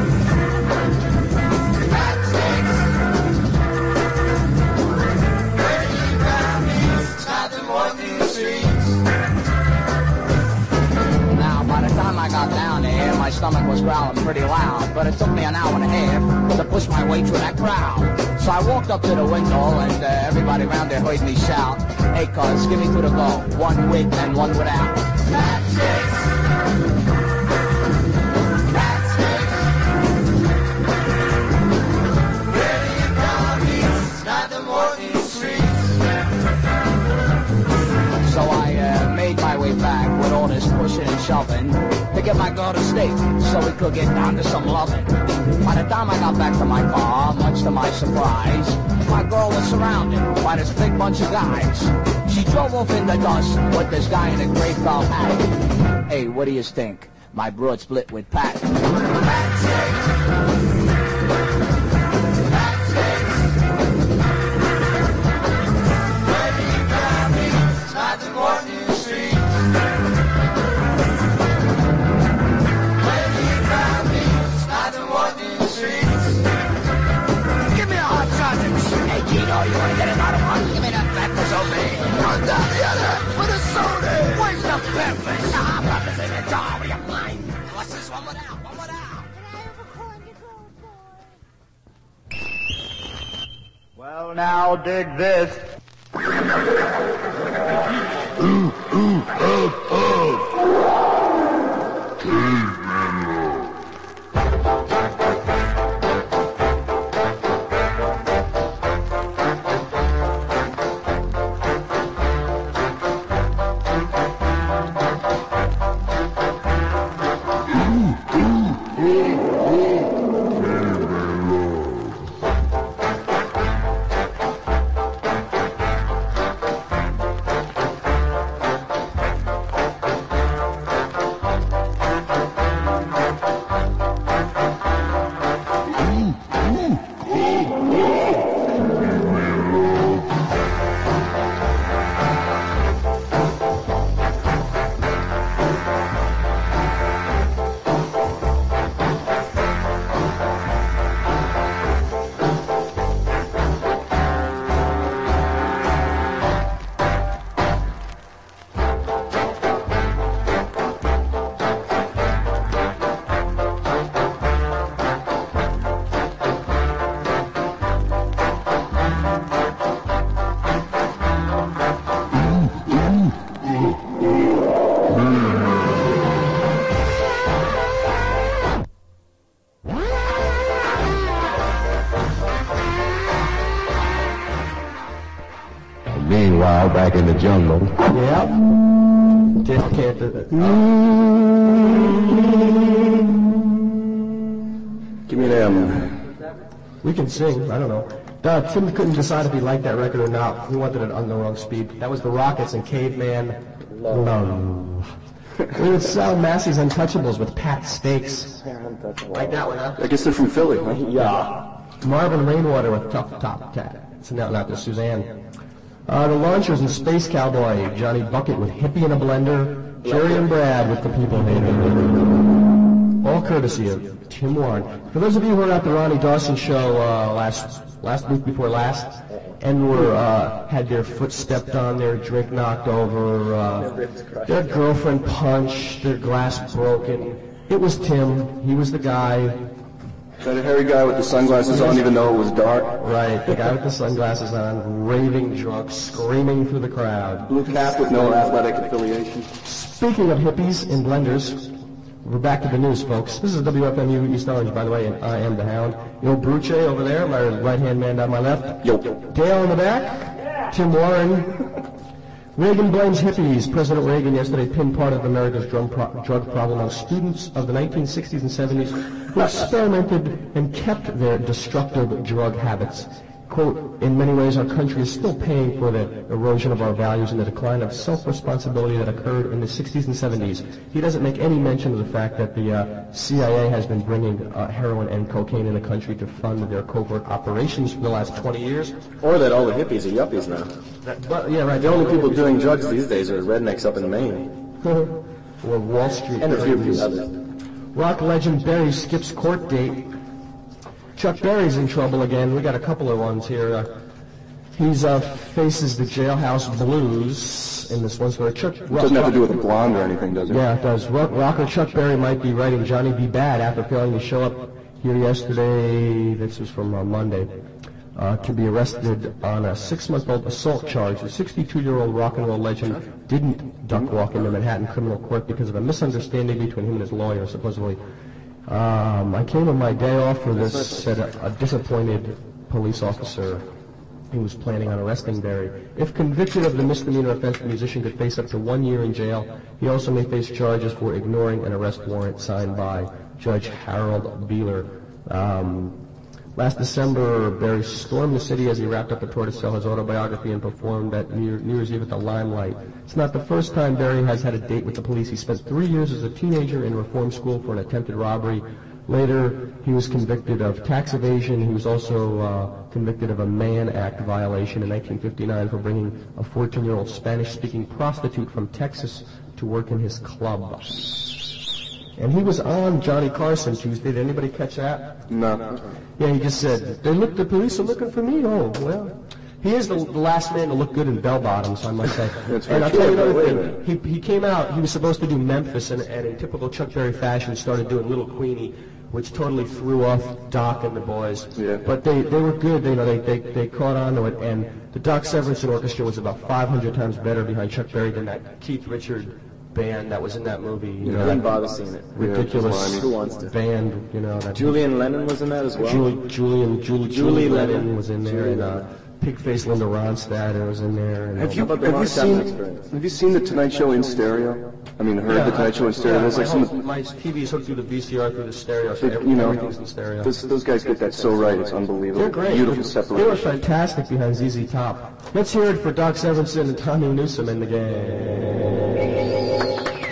Fat steaks. Pretty brownies, nothing more than the streets. Now, by the time I got down there, my stomach was growling pretty loud, but it took me an hour and a half to push my way through that crowd. So I walked up to the window, and uh, everybody around there heard me shout, "Hey, cuz, give me two to go, one with and one without." Fat chicks! Fat chicks! Pretty brownies, nothing more than the streets. So I uh, made my way back with all this pushing and shoving to get my girl to stay so we could get down to some loving. By the time I got back to my car, much to my surprise, my girl was surrounded by this big bunch of guys. She drove off in the dust with this guy in a great ball hat. Hey, what do you think? My broad split with Pat. Pat six. Pat six. Pretty brownies, nothing more than the streets. Pretty brownies, nothing more than the streets. Give me a hot sausage. Hey, Gino, you want to get another one? Give me that fat over. Run down the other with a soda. Where's the peppers? Ah, peppers in the jar. What do you mind? What's this one without? One without? Well, now dig this. Ooh, ooh, oh, oh. Meanwhile, back in the jungle. Yep. Just can't do that. Give me an M. We can sing. I don't know. Uh, Tim couldn't decide if he liked that record or not. He wanted it on the wrong speed. That was the Rockets and Caveman Love. We would sell Massey's Untouchables with Pat Steaks. Like that one, huh? I guess they're from Philly, huh? Yeah. Marvin Rainwater with Tough Top Cat. It's now not the Suzanne. Uh, the Launchers and Space Cowboy. Johnny Bucket with Hippie in a Blender. Jerry and Brad with The People Hater. All courtesy of Tim Warren. For those of you who were at the Ronnie Dawson show uh, last last week before last, and were uh, had their foot stepped on, their drink knocked over, uh, their girlfriend punched, their glass broken, it was Tim. He was the guy. That hairy guy with the sunglasses on, even though it was dark. Right, the guy with the sunglasses on, raving drunk, screaming through the crowd. Blue cap with no athletic affiliation. Speaking of hippies and blenders, We're back to the news, folks. This is W F M U East Orange, by the way, and I am the Hound. Yo, Bruce over there, my right-hand man down my left. Yo. Dale in the back. Yeah. Tim Warren. Reagan blames hippies. President Reagan yesterday pinned part of America's drug, pro- drug problem on students of the nineteen sixties and seventies who experimented and kept their destructive drug habits. Quote, in many ways our country is still paying for the erosion of our values and the decline of self-responsibility that occurred in the sixties and seventies. He doesn't make any mention of the fact that the uh, C I A has been bringing uh, heroin and cocaine in the country to fund their covert operations for the last twenty years. Or that all the hippies are yuppies now. That, well, yeah, right. The only people doing drugs these days are rednecks up in Maine. Or Wall Street. And a few others. Rock legend Berry skips court date. Chuck Berry's in trouble again. We got a couple of ones here. Uh, he's uh, faces the jailhouse blues in this one story. Chuck it doesn't have to do with a blonde or anything, does it? Yeah, it does. Rock, rocker Chuck Berry might be writing Johnny B. Bad after failing to show up here yesterday. This was from uh, Monday. Uh, to be arrested on a six-month-old assault charge. The sixty-two-year-old rock and roll legend didn't duck walk into Manhattan criminal court because of a misunderstanding between him and his lawyer, supposedly. Um, I came on my day off for this, said a, a disappointed police officer who was planning on arresting Berry. If convicted of the misdemeanor offense, the musician could face up to one year in jail. He also may face charges for ignoring an arrest warrant signed by Judge Harold Beeler. Um, last December, Berry stormed the city as he wrapped up a tour to sell his autobiography and performed at New, New Year's Eve at the Limelight. It's not the first time Berry has had a date with the police. He spent three years as a teenager in reform school for an attempted robbery. Later, he was convicted of tax evasion. He was also uh, convicted of a Mann Act violation in nineteen fifty-nine for bringing a fourteen-year-old Spanish-speaking prostitute from Texas to work in his club. And he was on Johnny Carson Tuesday. Did anybody catch that? No. Yeah, he just said, they look, the police are looking for me. Oh, well. He is the, the last man to look good in bell-bottoms, I must say. And I'll tell you another thing. He, he came out, he was supposed to do Memphis, and, and in typical Chuck Berry fashion, started doing Little Queenie, which totally threw off Doc and the boys. Yeah. But they, they were good. They, you know, they, they, they caught on to it. And the Doc Severinsen Orchestra was about five hundred times better behind Chuck Berry than that Keith Richard band that was in that movie. You yeah, know, didn't bother seeing it. Ridiculous Who wants to? Band, you know. That Julian Lennon was in that as well. Julie, Julian, Julie, Julie, Julie Lennon, Lennon was in there, and uh, Pig-faced Linda Ronstadt was in there. And have you have you seen have you seen the Tonight Show in stereo? I mean, heard yeah, the Tonight Show in stereo. Yeah, There's like my, some whole, my T V is hooked through the V C R through the stereo, so it, you know, everything's in stereo. This, those guys get that so right. It's unbelievable. They're great. Beautiful separation. They were fantastic behind Z Z Top. Let's hear it for Doc Severinsen and Tommy Newsom in the game.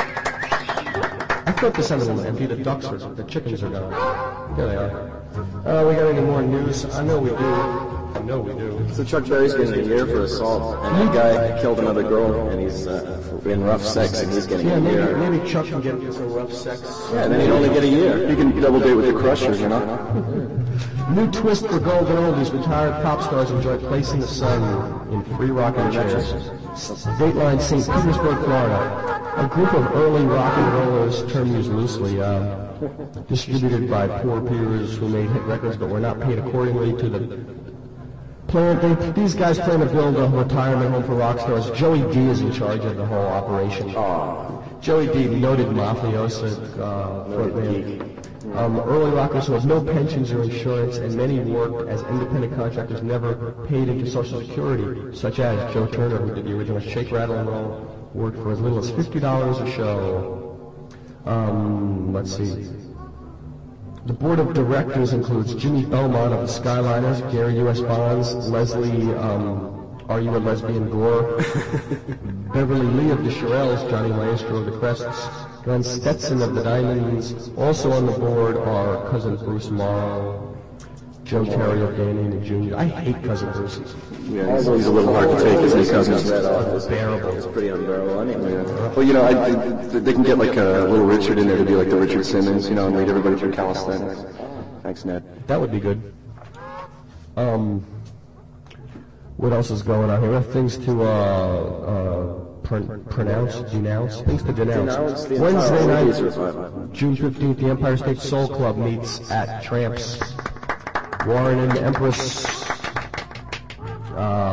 I thought this sounded a little empty. The ducks are, the chickens are gone. There they are. Uh, we got any more news? I know we do. I know we do. So Chuck Berry's getting a year for assault, and that guy killed another girl, and he's uh, in rough sex, and he's getting yeah, a maybe, year. Maybe Chuck can get into rough sex. Yeah, and then he'd only get a year. You can double date with the Crusher, you know? New twist for golden oldies. Retired pop stars enjoy placing the sun in free rocking chairs. Dateline, Saint Petersburg, Florida. A group of early rock and rollers, term used loosely, uh, distributed by poor peers who made hit records but were not paid accordingly to the plan. They, these guys plan to build a retirement home for rock stars. Joey D is in charge of the whole operation. Aww. Joey D, noted mafioso, uh, frontman. Um, early rockers who had no pensions or insurance, and many worked as independent contractors, never paid into Social Security, such as Joe Turner, who did the original Shake, Rattle, and Roll, worked for as little as fifty dollars a show. Um, let's see. The board of directors includes Jimmy Belmont of the Skyliners, Gary U S Bonds, Leslie, um, Are You a Lesbian Gore? Beverly Lee of the Shirelles, Johnny Maestro of the Crests, Glenn Stetson of the Diamonds. Also on the board are Cousin Bruce Morrow, Joe Terry of Danny Junior I hate Cousin Bruce. Yeah, he's, he's a little hard to take, isn't he, Cousin? It's unbearable. It's pretty unbearable anyway. Yeah. Well, you know, I, I, they can get like a Little Richard in there to be like the Richard Simmons, you know, and lead everybody through calisthenics. Thanks, Ned. That would be good. Um, what else is going on here? We have things to uh, uh, pr- pronounce, denounce, things to denounce. denounce Wednesday night, June fifteenth, the Empire State Soul Club meets at Tramps. Warren and the Empress. Um,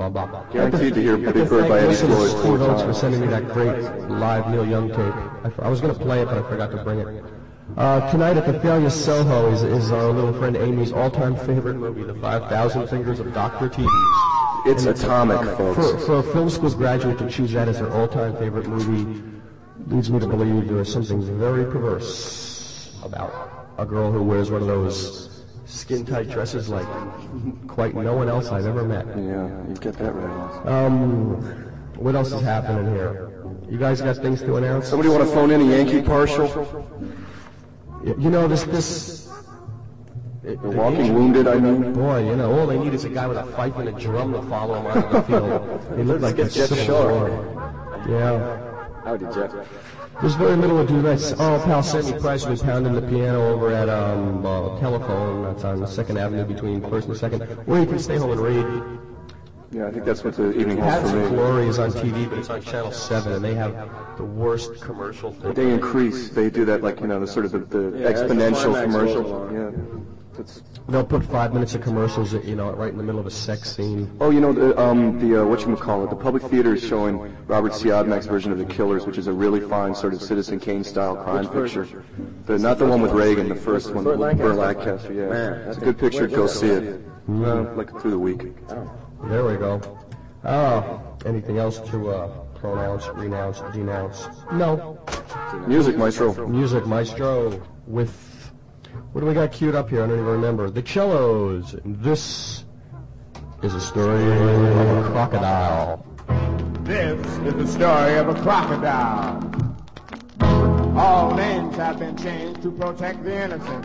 bum, bum. Guaranteed to hear Big Bird by Eddie Floyd. Steve Oates for sending me that great live Neil Young tape. I, f- I was going to play it, but I forgot to bring it. Uh, tonight at the Thalia Soho is, is our little friend Amy's all-time favorite movie, The five thousand Fingers of Doctor T. It's atomic, folks. For, for a film school graduate to choose that as their all-time favorite movie leads me to believe there is something very perverse about a girl who wears one of those skin-tight dresses like quite no one else I've ever met. Yeah, you get that right. Um, what else is happening here? You guys got things to announce? Somebody want to phone in a Yankee partial? You know, this, this... The walking wounded, I mean. Boy, you know, all they need is a guy with a fife and a drum to follow him out of the field. They look like Let's a get Jeff Civil Shaw. War. Yeah. Howdy, Jeff. There's very little to do. That's oh, pal Sammy Price was pounding the piano over at um uh, Telephone. That's on Second Avenue between First and Second. Or you can stay home and read. Yeah, I think that's what the evening Hats holds for of me. Glory is on T V, but it's on Channel seven, and they have the worst commercial thing. They increase. They do that, like, you know, the sort of the, the Yeah, that's the exponential climax commercial. goes on. Yeah. That's, They'll put five minutes of commercials, you know, right in the middle of a sex scene. oh, you know, the, um, the uh, whatchamacallit, the Public Theater is showing Robert Siodmak's version of The Killers, which is a really fine sort of Citizen Kane-style crime picture. The, not the one with Reagan, the first one, Burt Burt Lancaster. Lancaster, yeah. Man, It's a that's good picture, a- go see it. Uh, like through the week. There we go. Oh, anything else to uh, pronounce, renounce, denounce? No. Music, Maestro. Music Maestro with... What do we got queued up here? I don't even remember. The Cellos. This is a story of a crocodile. This is the story of a crocodile. All names have been changed to protect the innocent.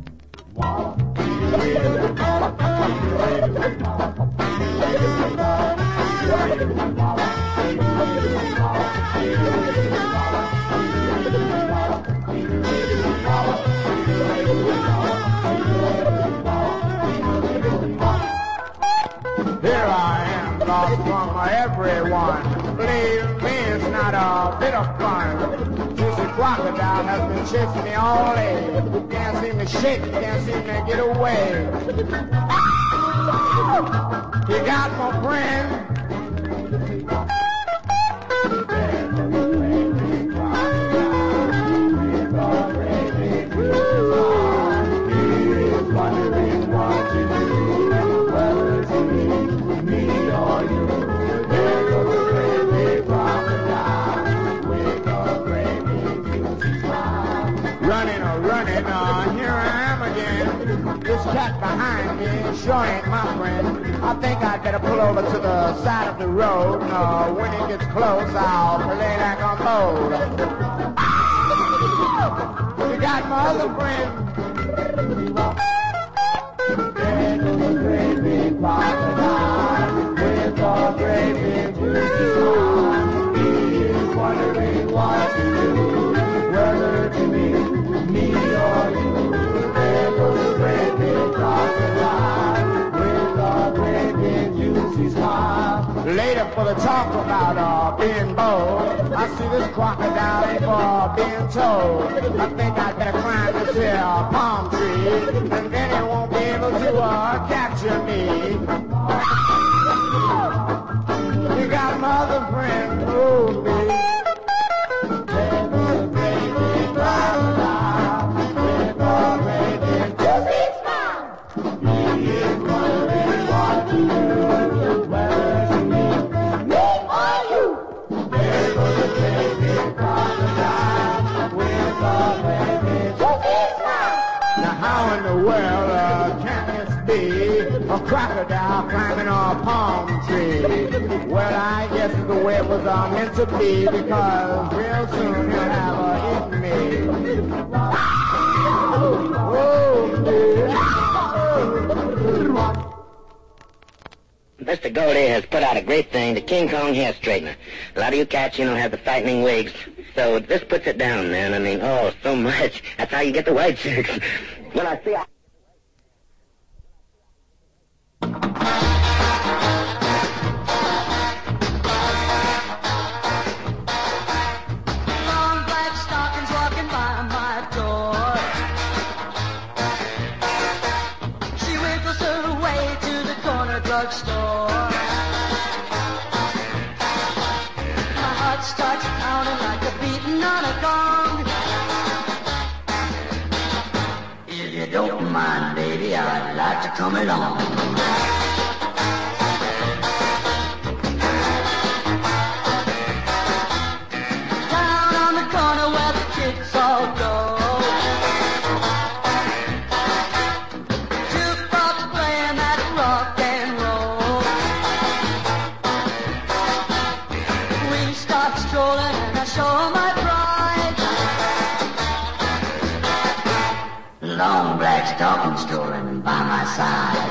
Here I am, lost from everyone. Believe me, it's not a bit of fun. This crocodile has been chasing me all day. Can't seem to shake, can't seem to get away. You got my friend. This cat behind me sure ain't my friend. I think I'd better pull over to the side of the road. No, when it gets close, I'll play like a mode. You got my other friend. There's a great big crocodile with a great big juicy smile. He is wondering what to do, whether to be me or you. Later for the talk about uh, being bold, I see this crocodile ain't for being told. I think I'd better climb this here palm tree, and then it won't be able to uh, capture me. You got my other friend, oh me. There's a great big crocodile with a great big juicy smile. He is wondering what to do. How in the world uh, can this be? A crocodile climbing a palm tree. Well, I guess it's the way it was uh, meant to be, because real soon he'll have uh, eaten me. Mister Goldie has put out a great thing, the King Kong hair straightener. A lot of you cats, you know, have the fattening wigs. So this puts it down, man. I mean, oh, so much. That's how you get the white chicks. When I see... I Long black stockings walking by my door. She wiggles her way to the corner drugstore. mind, baby, I'd like to come along. Down on the corner where the kids all go. Jukebox playing that rock and roll. We start strolling and I show my pride. Long black stocking strolling by my side.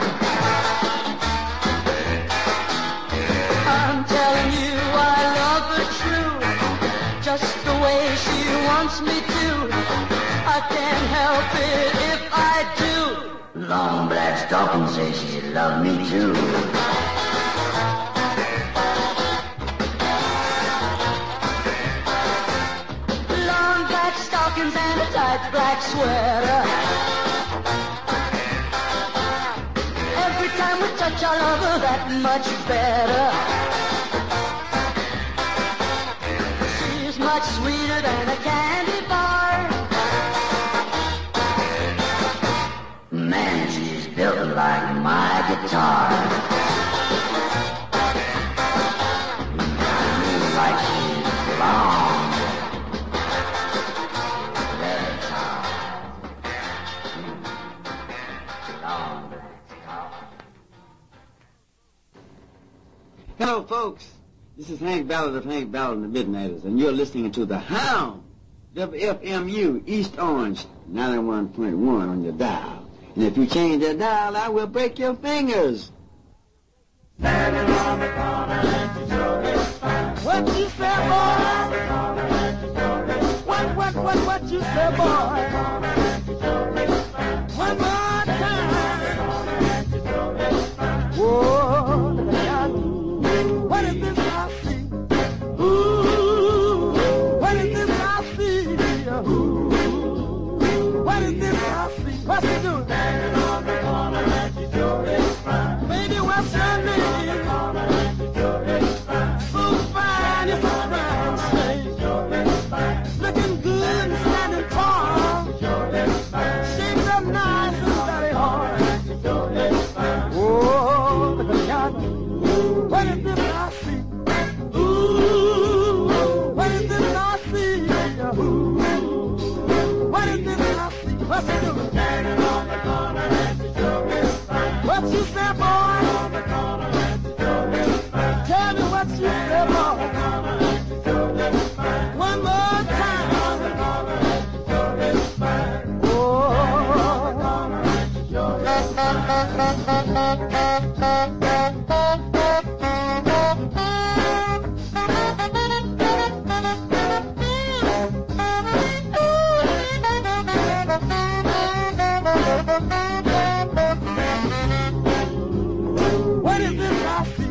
I'm telling you I love her true, just the way she wants me to. I can't help it if I do. Long black stocking says she loves me too. Long black stockings and a tight black sweater. Every time we touch, I love her that much better. She's much sweeter than a candy bar. Man, she's built like my guitar. Like she's long. Very tall. Long. Hello, folks. This is Hank Ballard of Hank Ballard and the Midnighters, and you're listening to The Hound, W F M U, East Orange, ninety-one point one on your dial. And if you change that dial, I will break your fingers. Standing on the corner and you know it's fine. What you say, boy? What, what, what, what you say, boy? One more time. Whoa, what is this I see? Ooh, what is this I see? Ooh, what is this I see? What's it doing? Standing on the corner and you know it's fine. Baby, what's your name? So fine, it's a crime shame. Looking good and standing tall. Shaped up nice and very hard. Oh, look at yonder. What is this I see? Ooh, what is this I see? Ooh, what is this I see? What's it doing? Standing on the corner and you know it's fine. What you say, boy? On the corner and you know it's fine. Tell me what you say, boy. On the corner and you know it's fine. One more time. On the corner and you know it's fine. Oh, On the corner and you know it's what is this I see?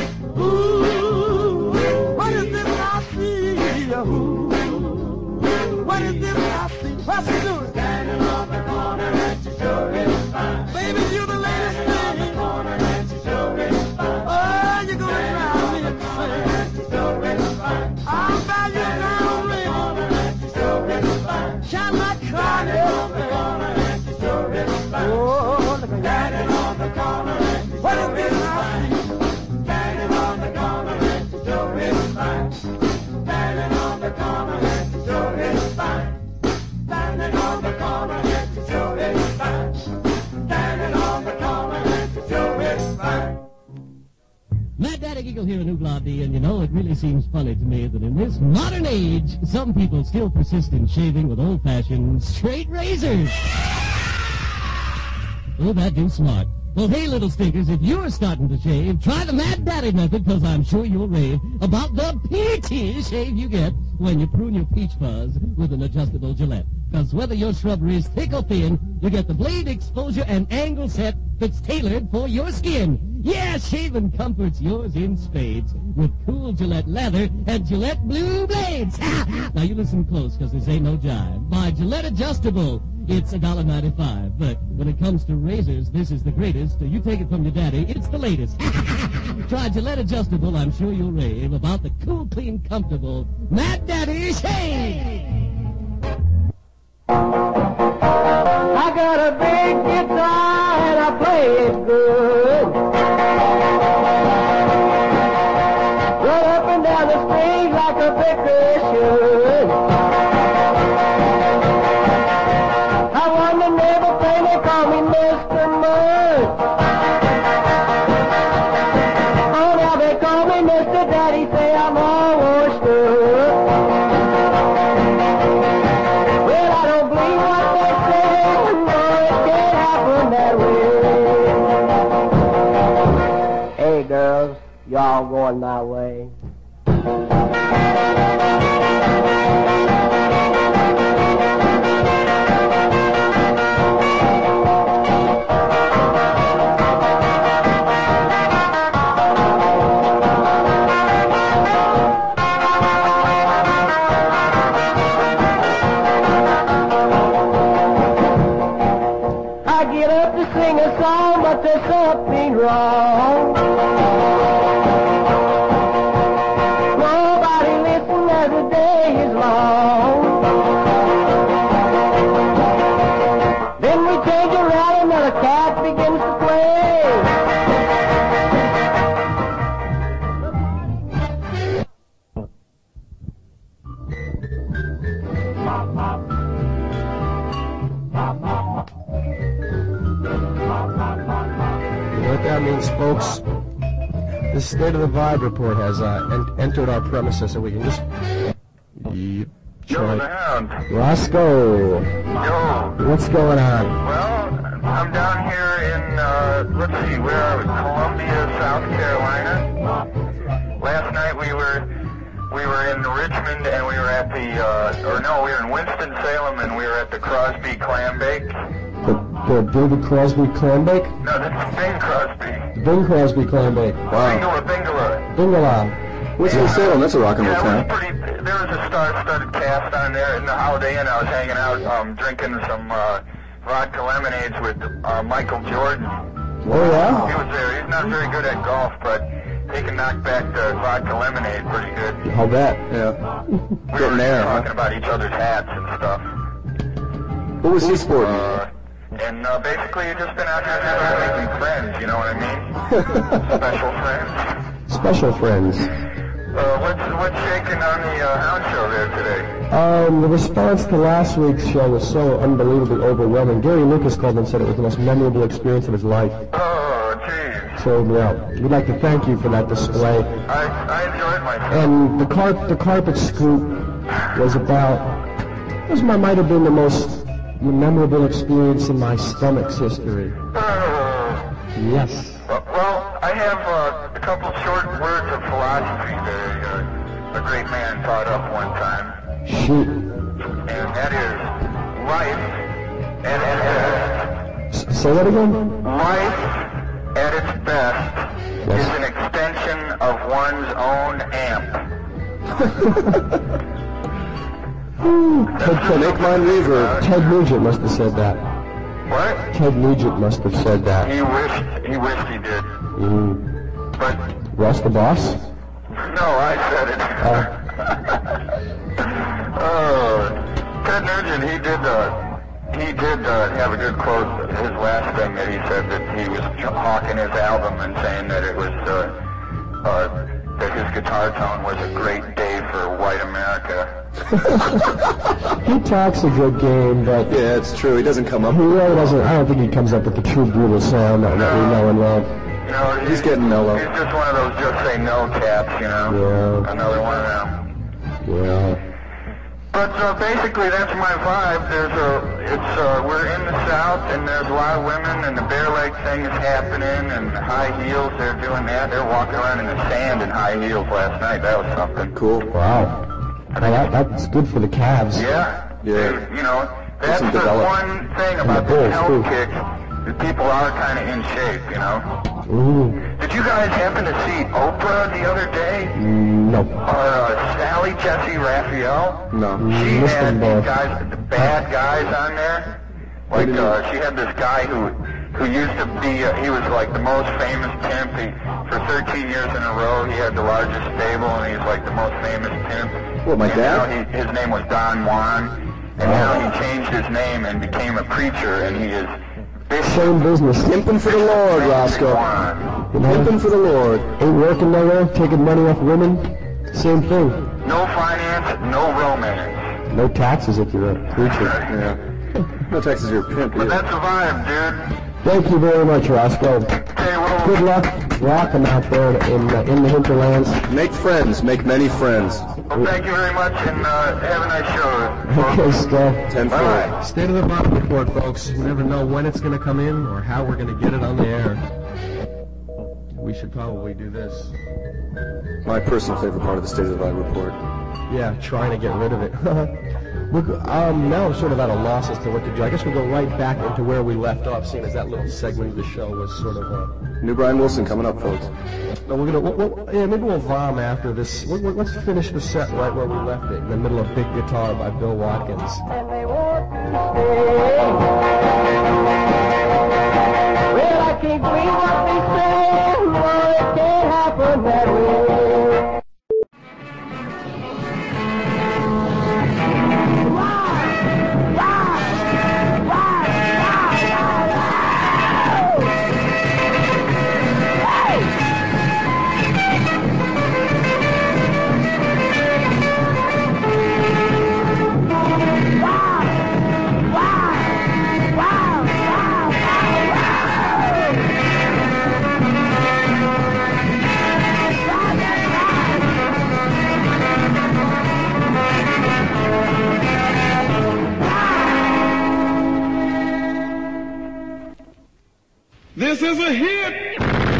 Ooh, what is this I see? Ooh, what is this I see? What's it doing? Standing on the corner and you know it's fine. Baby, you the latest On the thing. corner and you know it's fine. Oh, you're gonna drive me insane. You know it's fine. I'll buy you a diamond ring. Corner and you know it's fine. Shine my car On the everything. corner and you know it's fine. Oh, look at Standing that. on the corner and you What know is it's this I fine. see? Standing on the corner and you know it's fine. Standing on the corner and you know it's fine. Standing on the corner and you know it's fine. Standing on the corner and you know it's fine. Mad Daddy Eagle here in Oogla-Dee, and you know, it really seems funny to me that in this modern age, some people still persist in shaving with old-fashioned straight razors. Oh, that do smart. Well, hey, little stinkers, if you're starting to shave, try the Mad Daddy method, because I'm sure you'll rave about the peachy shave you get when you prune your peach fuzz with an adjustable Gillette. Because whether your shrubbery is thick or thin, you get the blade exposure and angle set that's tailored for your skin. Yeah, shaving comfort's yours in spades with cool Gillette leather and Gillette blue blades. Now, you listen close, because this ain't no jive. Buy Gillette Adjustable. It's a dollar ninety-five, but when it comes to razors, this is the greatest. You take it from your daddy, it's the latest. Try Gillette Adjustable, I'm sure you'll rave about the cool, clean, comfortable Mad Daddy shave. I got a big electric guitar and I play it good. Run up and down the strings like a picker should. I won the naval thing, they call me Mister Mud. Oh, now they call me Mister Daddy, say I'm all washed up. Well, I don't believe what they say, no, it can't happen that way. Hey, girls, y'all going my way. I get up to sing a song, but there's something wrong. Nobody listens as the day is long. Then we change around, another cat begins to play. You know what that means, folks? The State of the Vibe report has uh, en- entered our premises, and we can just... Yep. Yo, the Hound. Roscoe. Yo. What's going on? Well, I'm down here in, uh, let's see, where are we? Columbia, South Carolina. Last night we were, we were in Richmond, and we were at the, uh, or no, we were in Winston-Salem, and we were at the Crosby Clam Bake. The, the David Crosby Clam Bake? No, that's Bing Crosby. The Bing Crosby Clam Bake. Bingala, Bingala. Bingala. Winston-Salem, that's a rock and roll Yeah, town. it was pretty, there was a star-studded cast on there in the Holiday Inn. I was hanging out, um, drinking some, uh, vodka lemonades with, uh, Michael Jordan. Oh, yeah? He was there. He's not very good at golf, but he can knock back the vodka lemonade pretty good. I'll bet. Yeah. We Getting were there, talking huh? about each other's hats and stuff. What was he sporting? Uh, and, uh, basically, you've just been out here just making friends, you know what I mean? Special friends. Special friends. Uh, what's, what's shaking on the, uh, Hound Show there today? Um, the response to last week's show was so unbelievably overwhelming. Gary Lucas called and said it was the most memorable experience of his life. Oh, geez. So, yeah, we'd like to thank you for that display. I, I enjoyed myself. And the carp, the carpet scoop was about, this might, might have been the most memorable experience in my stomach's history. Uh, Yes. well, I have uh, a couple short words of philosophy that uh, a great man taught up one time. Shoot. And that is life at its best. S- say that again? Life at its best Yes. is an extension of one's own amp. Ted, Ted, Make mine reverb. Ted Nugent must have said that. What? Ted Nugent must have said that. He wished he wished he did. Mm. But Russ the boss? no, I said it. Oh, Ted Nugent, he did uh, he did uh, have a good quote. His last thing that he said that he was hawking his album and saying that it was uh, uh, that his guitar tone was a great day for white America. He talks a good game, but Yeah, it's true. He doesn't come up. he really doesn't, I don't think he comes up with the true brutal sound that, that we know and love. You know, He's getting mellow. He's just one of those just say no caps, you know. Yeah. Another one of them. Yeah. But uh, basically, that's my vibe. There's a, it's uh, we're in the South, and there's a lot of women, and the bare leg thing is happening, and high heels. They're doing that. They're walking around in the sand in high heels last night. That was something. Cool. Wow. Well, that, that's good for the calves. Yeah. Yeah. You know, that's some the develop- one thing And about the the bulls, hell too. kicks. The people are kind of in shape, you know. Ooh. Did you guys happen to see Oprah the other day? No. Or uh, Sally Jesse Raphael? No. She Missed had them both. these guys, the bad guys on there. Like, uh, she had this guy who who used to be, uh, he was like the most famous pimp. He, for thirteen years in a row, he had the largest stable, and he's like the most famous pimp. What, my and dad? Now he, his name was Don Juan, and now he changed his name and became a preacher, and he is Same business. Pimping for the Lord, Roscoe. Pimping for the Lord. Ain't working nowhere, taking money off women. Same thing. No finance, no romance. No taxes if you're a preacher. Yeah. No taxes, you're a pimp. But that's a vibe, dude. Thank you very much, Roscoe. Good luck rocking out there in, uh, in the hinterlands. Make friends. Make many friends. Well, thank you very much, and uh, have a nice show. Okay, Skull. ten four. State of the Bob report, folks. We never know when it's going to come in or how we're going to get it on the air. We should probably do this. My personal favorite part of the State of the Vibe report. Yeah, trying to get rid of it. We're, um, now I'm sort of at a loss as to what to do. I guess we'll go right back into where we left off, seeing as that little segment of the show was sort of a... New Brian Wilson coming up, folks. No, we're gonna. We'll, we'll, yeah, maybe we'll vom after this. We'll, we'll, let's finish the set right where we left it, in the middle of Big Guitar by Bill Watkins. And they want to stay. Well, I can't believe what they say. Well, it can't happen that way. This is a hit.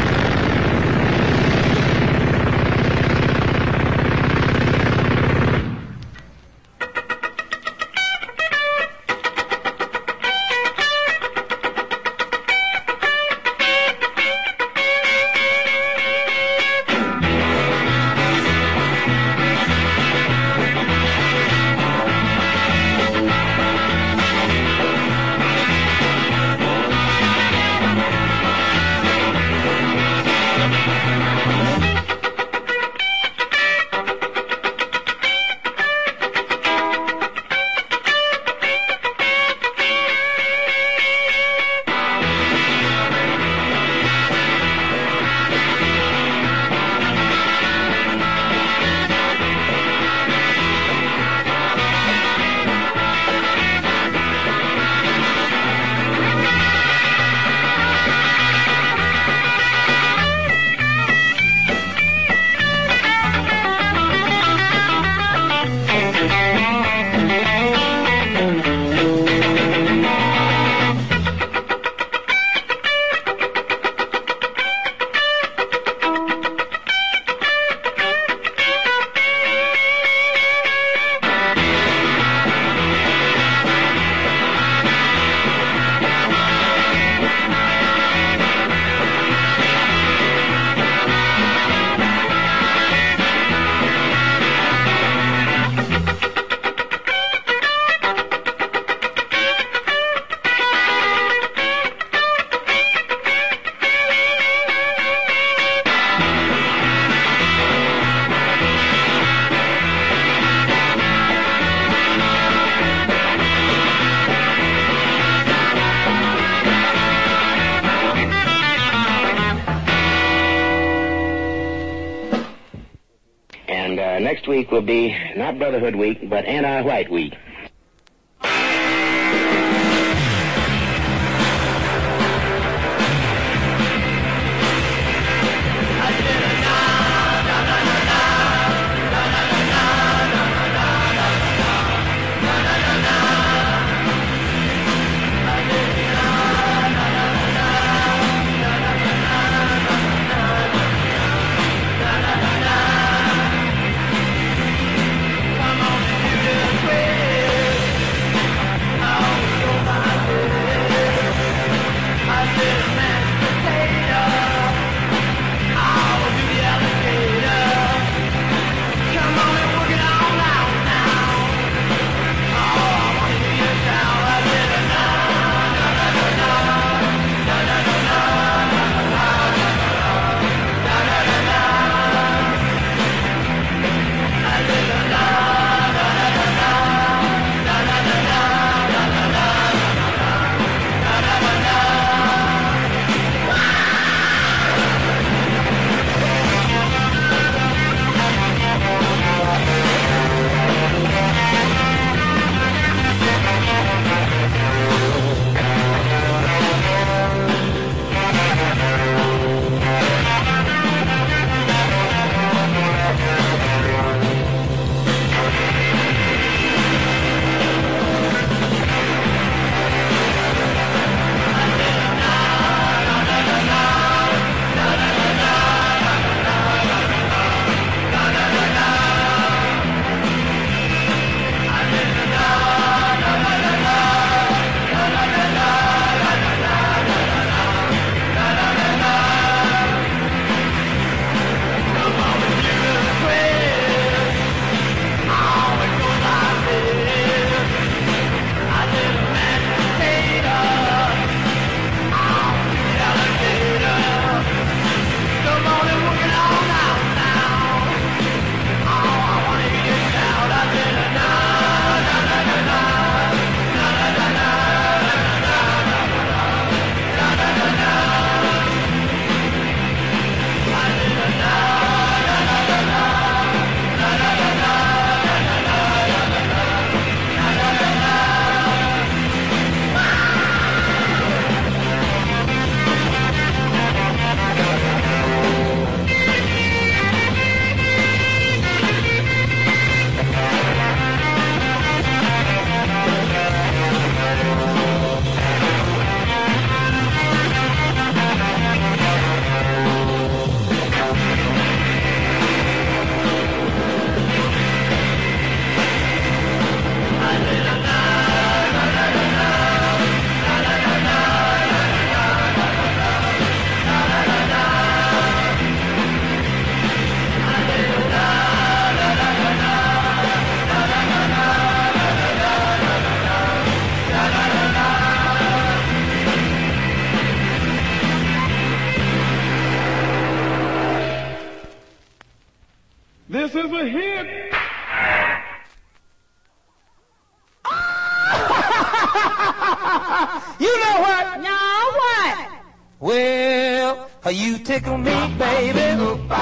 Next week will be not Brotherhood Week, but Anti-White Week. Come on, you just wait. This is a hit. You know what? No, what? Well, you tickle me, baby. Tickle me,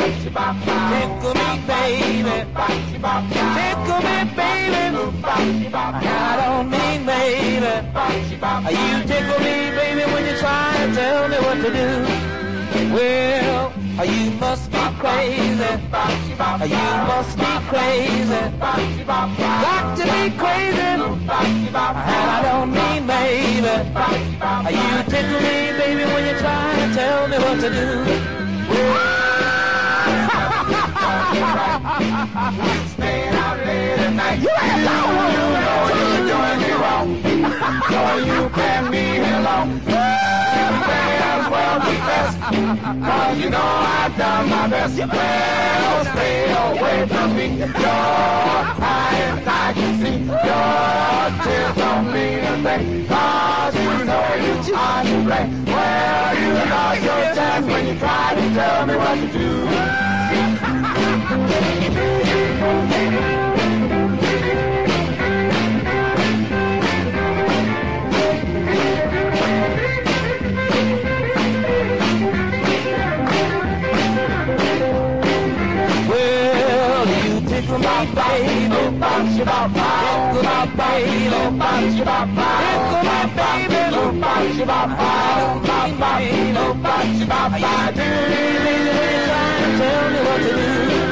baby. Tickle me, baby. I don't mean, baby. You tickle me, baby, when you try to tell me what to do. Well, you must be crazy. You must be crazy. Got to be crazy. And I don't mean, baby. You tickle me, baby, when you try to tell me what to do. Staying out late at night. You ain't alone. You know you're doing me wrong. So you can be alone. May as well confess. Cause you know I've done my best. Well, stay away from me. Your eyes I can see. Your tears don't mean a thing. Cause you know you are to blame. Well, you lost your chance when you tried to tell me what to do. Well, you tickle my baby, tickle my baby, tickle my baby, tickle my baby, tickle my baby, tell me what to do.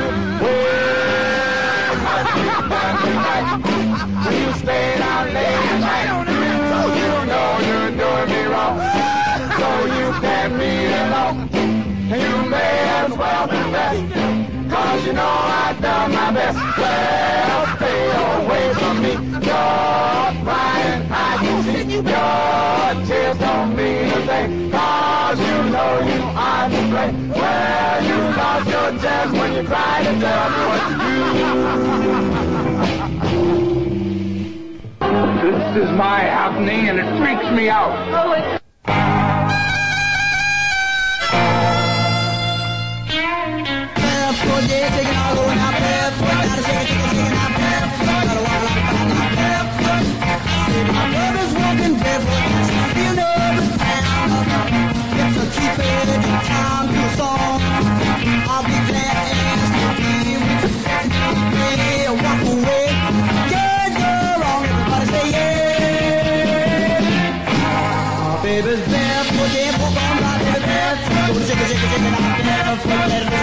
You stayed out late at night. You know you're doing me wrong. So you can't be alone. You may as well confess. Cause you know I've done my best. Well, stay away from me. You're crying, I can see. Your tears don't mean a thing. Cause you know you are to blame. Well, you lost your chance when you tried to tell me what to do. This is my happening and it freaks me out. Oh, it's Barefoot, yeah, taking all over now, barefoot. Gotta shake it, shake it, shake it now, barefoot. Gotta walk like that now, barefoot. See, my brother's walking barefoot. You know the sound. It's a keep it in time to a song. I'll be glad to ask you to be with you. Yeah, walk away. Yeah, you're wrong. Everybody say yeah. My baby's barefoot, yeah, walk on by, baby, barefoot. Shake it, shake it, shake it now, barefoot. Let it go.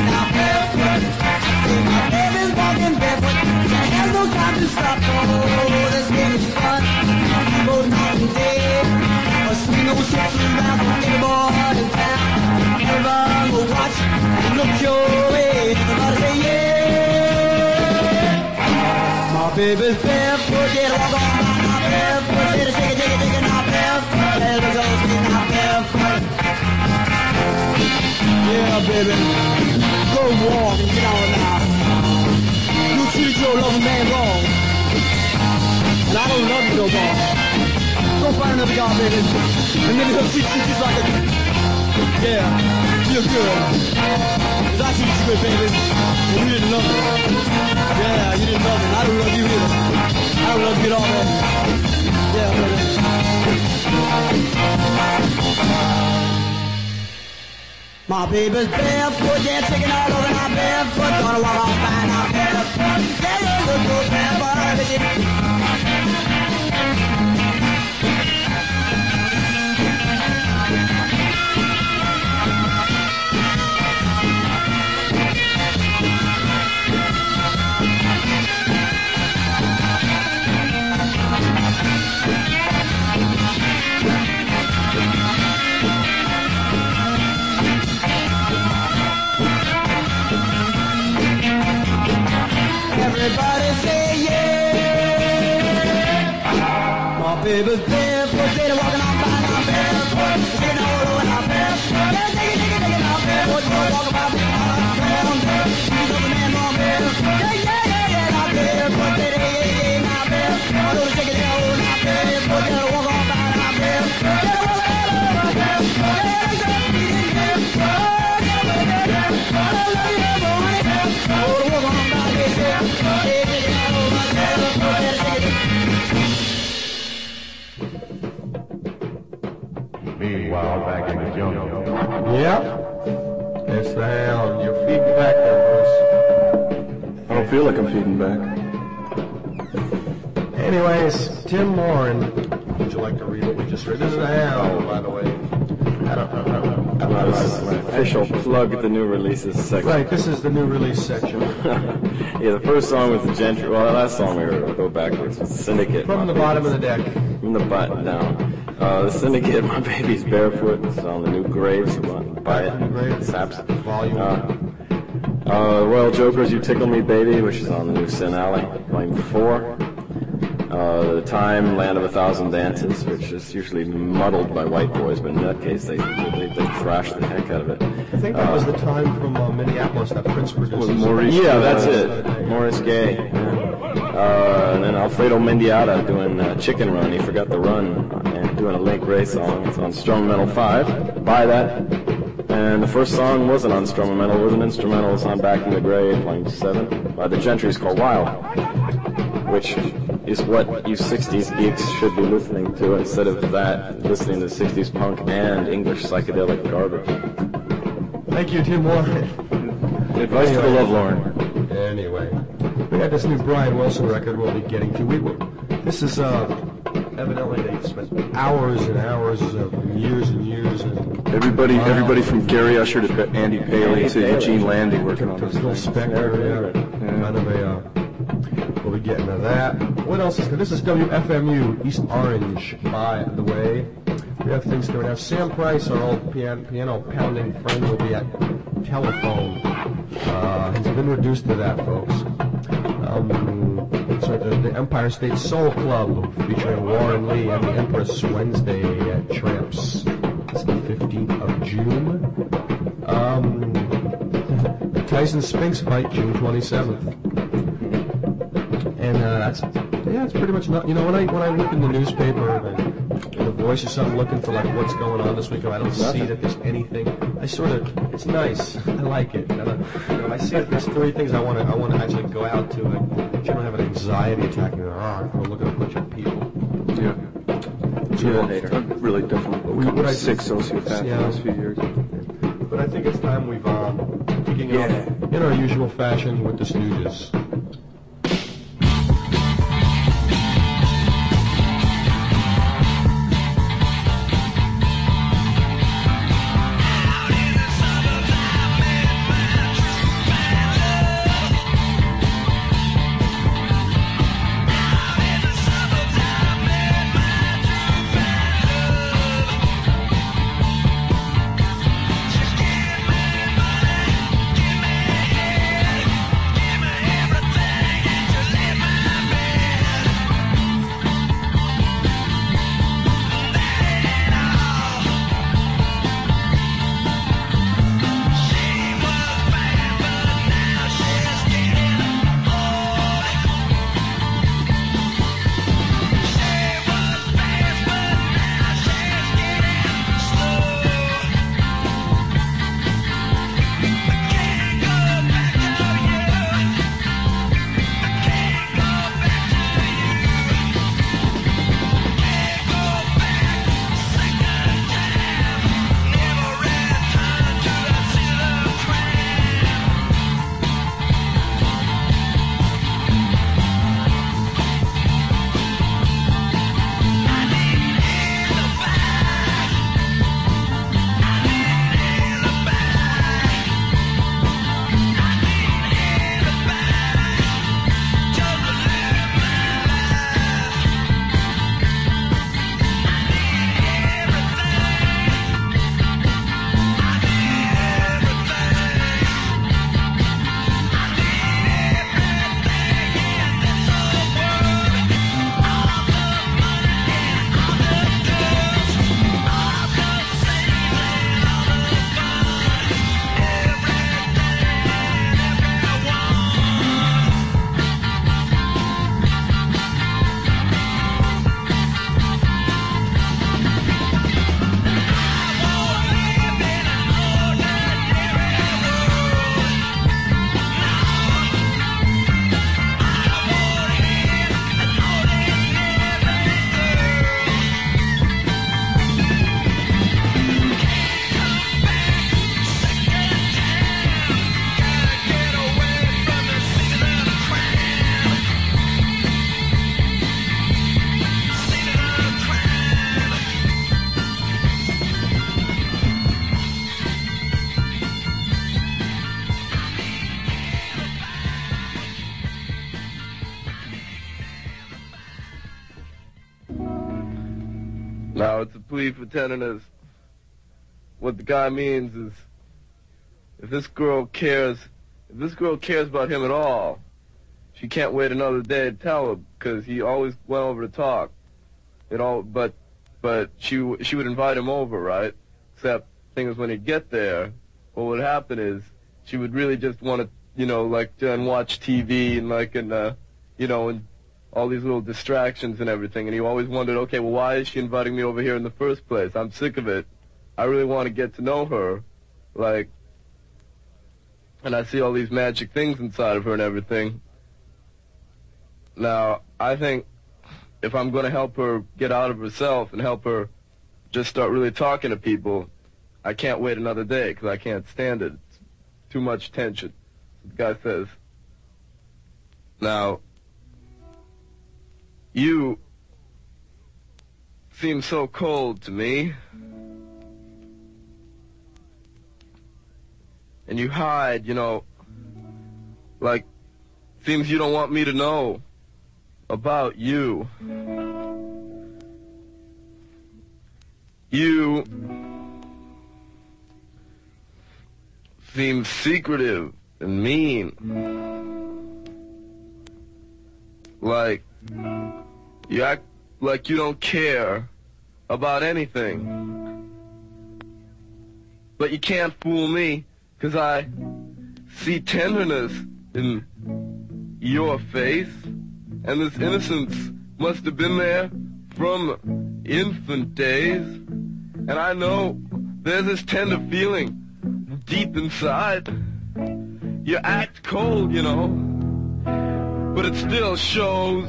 To stop, oh, this game is fun. Both night and day, a swing old ships around from every boy in town. Everyone will watch and look your way. Everybody say yeah. My baby's barefoot, yeah, walk on by now, barefoot. Shake it, shake it, shake it, shake it now, barefoot. Let it go, swing now, barefoot. Yeah, baby, go walk and get on now. You treat your loving man wrong. And I don't love you no more. Go find another guy, baby. And then he'll treat you just like a... Yeah, feel good. Cause I treat you good, baby. And you didn't love me. Yeah, you didn't love me. I don't love you either. I don't love you at all, man. Yeah, baby. My baby's barefoot, yeah, taking all over now, barefoot. Gonna walk on by now, barefoot. Yeah, yeah, look good, barefoot. Everybody say yeah. My baby's barefoot, baby, walking on by now, barefoot. Shaking all over now, barefoot. Yeah, take it, take it, take it now, barefoot. You're walking by me, I'm down, barefoot. She's over man, wrong, barefoot. Yeah, yeah, yeah, yeah, now, barefoot. Yeah, yeah, yeah, now, barefoot. I'm gonna shake it down, now, barefoot. Yeah, walk on by now, barefoot. Yeah, walk on by now, barefoot. Yeah, yeah, yeah, barefoot. Yeah, yeah, yeah, barefoot. I love you, honey, barefoot. feel like I'm feeding back. Anyways, Tim Warren, would you like to read what we just read? This is a ham, by the way. I don't know. I don't know. This is my official plug at the new releases section. Right, this is the new release section. Yeah, the first song was the Gentry. Well, the last song we heard, we'll go backwards, was Syndicate. From the bottom of the deck. From the button down. Uh, the Syndicate, My Baby's Barefoot. It's on the new Graves. You want to buy it? Saps. Volume. Uh, uh, Royal Jokers, You Tickle Me Baby, which is on the new Sin Alley, volume four. Uh, the Time, Land of a Thousand Dances, which is usually muddled by white boys, but in that case they they, they thrash the heck out of it. I think that uh, was the Time from uh, Minneapolis that Prince produced. Maurice, yeah, that's it. Maurice Gay. Uh, and then Alfredo Mendiata doing uh, Chicken Run. He forgot the run and doing a Link Ray song. It's on Strumental five. Buy that. And the first song wasn't on Strumental. It was an instrumental. It's on Back in the Grave, volume seven. By the Gentry's called Wild, which is what you sixties geeks should be listening to instead of that, listening to sixties punk and English psychedelic garbage. Thank you, Tim Warren. Advice anyway. To the Lovelorn. Anyway, we got this new Brian Wilson record we'll be getting to. We will, this is, uh, evidently they spent hours and hours of years and years and... Everybody everybody from Gary Usher to Andy Paley to Eugene Landy working on this. Phil Spector, yeah. Kind of a, uh, we'll be getting to that. What else is there? This is W F M U, East Orange, by the way. We have things going on. Sam Price, our old piano, piano pounding friend, will be at Telephone. Uh, he's been reduced to that, folks. Um, so the, the Empire State Soul Club, featuring Warren Lee and the Empress, Wednesday at Tramps. It's the fifteenth of June. Um, the Tyson Spinks fight, June twenty-seventh. And uh, that's, yeah, it's pretty much not, you know, when I when I look in the newspaper and the Voice or something looking for like what's going on this week, I don't see that there's anything. I sort of, it's nice. I like it. And I, you know, I see that there's three things I want to I want to actually go out to. I generally have an anxiety attack. And, oh, I'm going to look at a bunch of people. Yeah. Yeah, I'm really definitely we, what I sick sociopath yeah. the last few years. But I think it's time we've uh, kicking it yeah. off in our usual fashion with the Stooges. Every Now, it's a plea for tenderness. What the guy means is, if this girl cares, if this girl cares about him at all, she can't wait another day to tell him, because he always went over to talk. It all, but, but she, she would invite him over, right? Except, thing is, when he'd get there, what would happen is, she would really just want to, you know, like, and watch T V and like, and, uh, you know, and all these little distractions and everything. And he always wondered, okay, well, why is she inviting me over here in the first place? I'm sick of it. I really want to get to know her, like, and I see all these magic things inside of her and everything. Now, I think if I'm going to help her get out of herself and help her just start really talking to people, I can't wait another day because I can't stand it. It's too much tension. The guy says. Now, you seem so cold to me. And you hide, you know, like, seems you don't want me to know about you. You seem secretive and mean. Like, you act like you don't care about anything. But you can't fool me, 'cause I see tenderness in your face, and this innocence must have been there from infant days. And I know there's this tender feeling deep inside. You act cold, you know, but it still shows.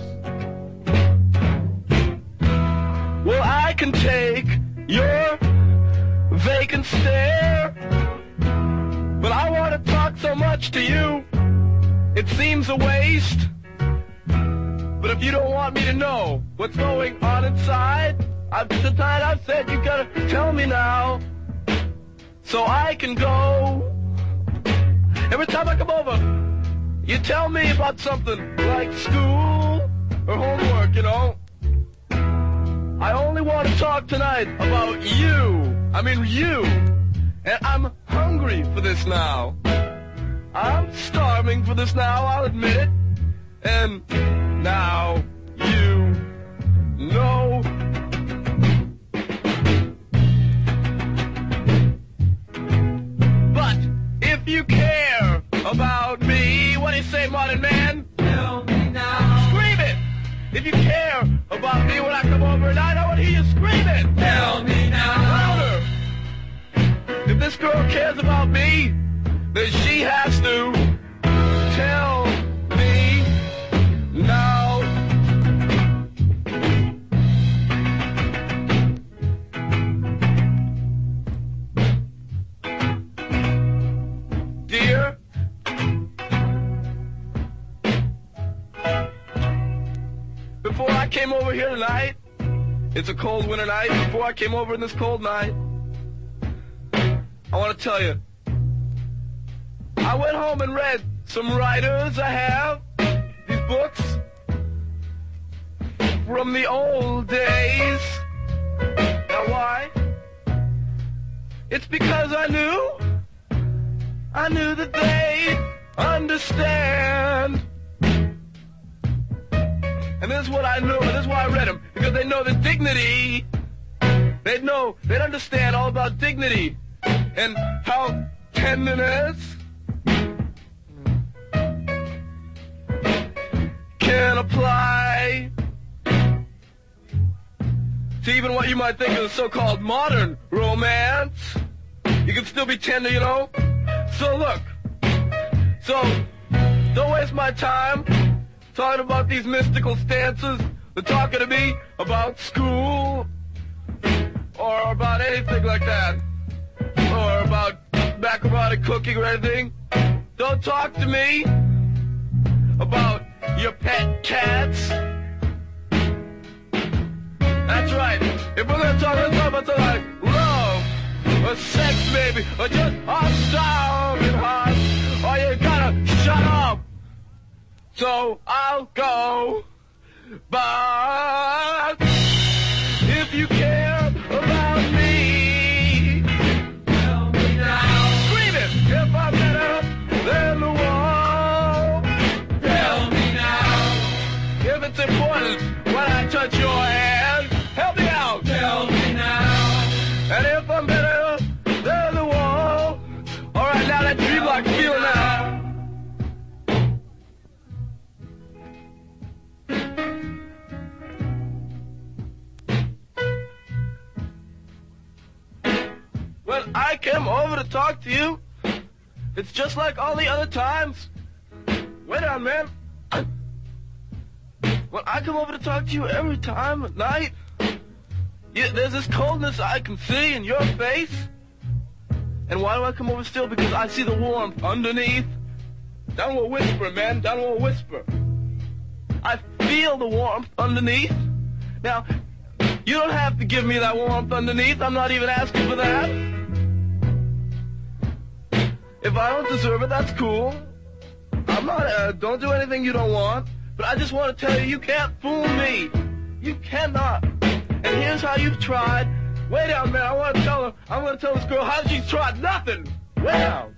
Well, I can take your vacant stare, but I want to talk so much to you, it seems a waste. But if you don't want me to know what's going on inside, I've, tonight I've said you gotta tell me now, so I can go. Every time I come over, you tell me about something like school or homework, you know. I only want to talk tonight about you. I mean you. And I'm hungry for this now. I'm starving for this now, I'll admit it. And now you know. But if you care about me, what do you say, modern man? Tell me now. Scream it! If you care about me when I come over and I want to hear you scream it! Tell me now. Louder! If this girl cares about me, then she has to tell me now. Dear, before I came over here tonight, it's a cold winter night, before I came over in this cold night, I want to tell you, I went home and read some writers I have, these books from the old days. Now why? It's because I knew, I knew that they'd understand. And this is what I knew, and this is why I read them, because they know the dignity, they'd know, they'd understand all about dignity, and how tenderness can apply to even what you might think of as so-called modern romance. You can still be tender, you know? So look, so don't waste my time talking about these mystical stances. They're talking to me about school or about anything like that, or about macaroni cooking or anything. Don't talk to me about your pet cats. That's right. If we're gonna talk, let's talk about something like love, or sex maybe, or just our sounding heart, or you gotta shut up. So I'll go. But if you care hurts when I touch your hand. Help me out. Tell me now. And if I'm better than the wall. All right, now that dream like feel now. When I came over to talk to you, it's just like all the other times. Wait a minute, man. When I come over to talk to you every time at night, yeah, there's this coldness I can see in your face. And why do I come over still? Because I see the warmth underneath. Down will whisper, man. Down will whisper. I feel the warmth underneath. Now, you don't have to give me that warmth underneath. I'm not even asking for that. If I don't deserve it, that's cool. I'm not, uh, don't do anything you don't want. But I just want to tell you, you can't fool me. You cannot. And here's how you've tried. Wait down, man. I want to tell her. I'm going to tell this girl how she's tried nothing. Wait down.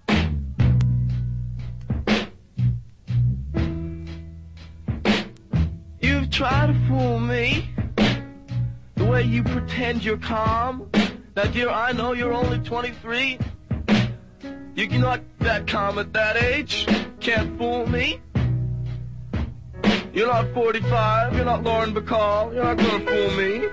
You've tried to fool me. The way you pretend you're calm. Now, dear, I know you're only twenty-three. You're not that calm at that age. Can't fool me. You're not forty-five. You're not Lauren Bacall. You're not going to fool me.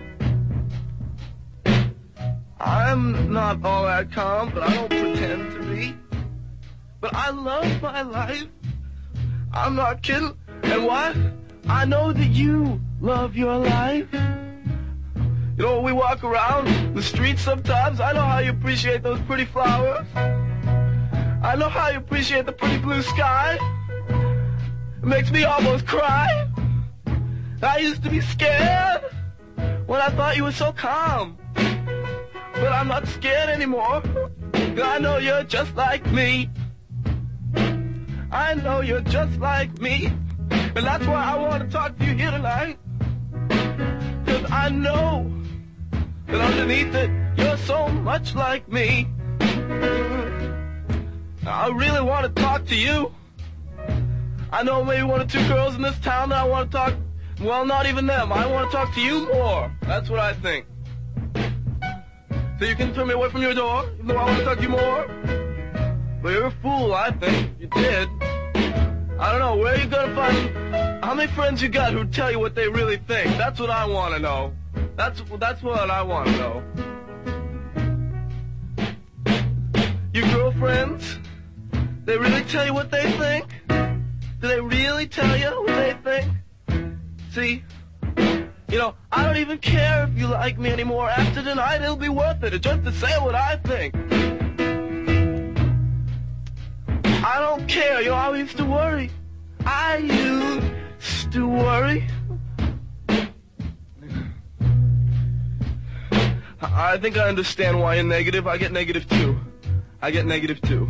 I'm not all that calm, but I don't pretend to be. But I love my life. I'm not kidding. And what? I know that you love your life. You know, when we walk around the streets sometimes, I know how you appreciate those pretty flowers. I know how you appreciate the pretty blue sky. It makes me almost cry. I used to be scared when I thought you were so calm. But I'm not scared anymore. I know you're just like me. I know you're just like me. And that's why I want to talk to you here tonight. Because I know that underneath it, you're so much like me. I really want to talk to you. I know maybe one or two girls in this town that I want to talk, well, not even them. I want to talk to you more. That's what I think. So you can turn me away from your door, even though I want to talk to you more? But you're a fool, I think. You did. I don't know, where are you going to find... How many friends you got who tell you what they really think? That's what I want to know. That's, that's what I want to know. Your girlfriends, they really tell you what they think? Do they really tell you what they think? See, you know, I don't even care if you like me anymore. After tonight, it'll be worth it just to say what I think. I don't care, you know, I used to worry. I used to worry. I think I understand why you're negative. I get negative too. I get negative too.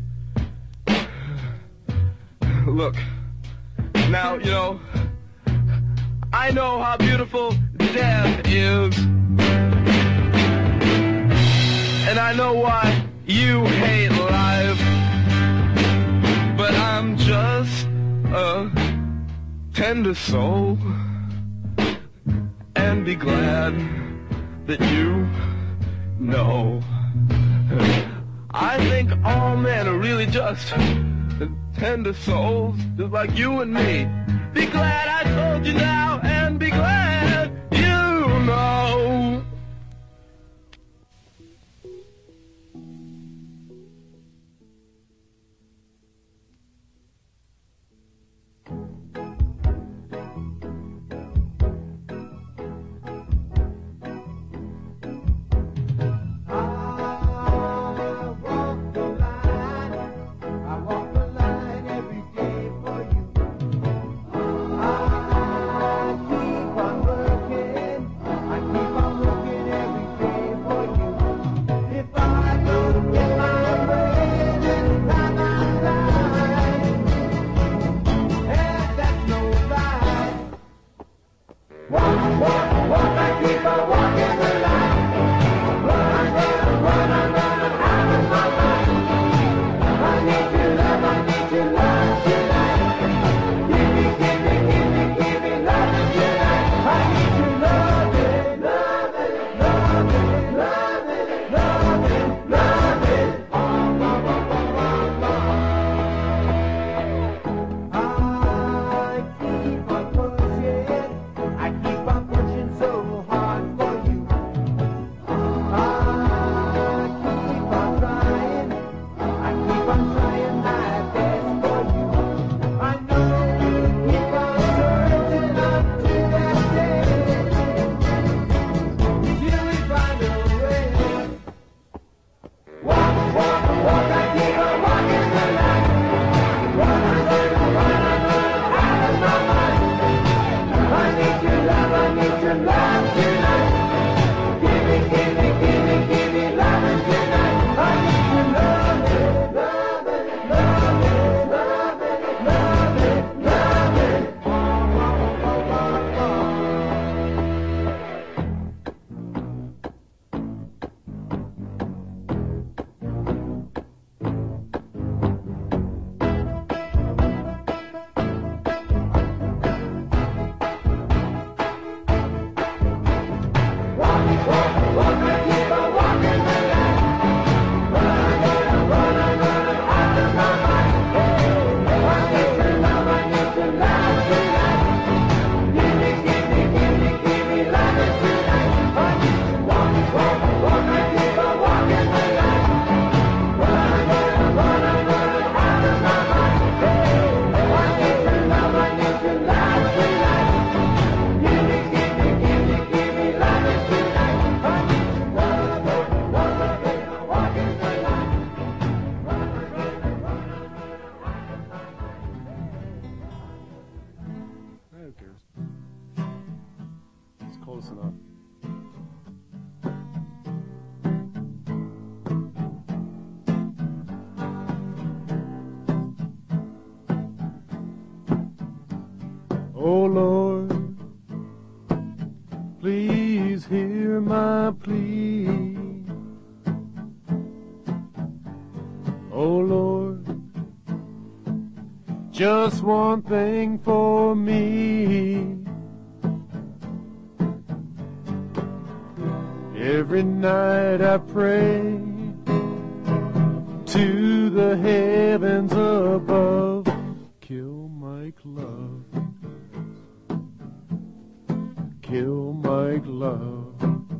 Look, now, you know, I know how beautiful death is. And I know why you hate life. But I'm just a tender soul. And be glad that you know. I think all men are really just tender souls, just like you and me. Be glad I told you now, and be glad you know. I keep close enough. Oh Lord, please hear my plea. Oh Lord, just one thing for me. Every night I pray to the heavens above. Kill Mike Love. Kill Mike Love.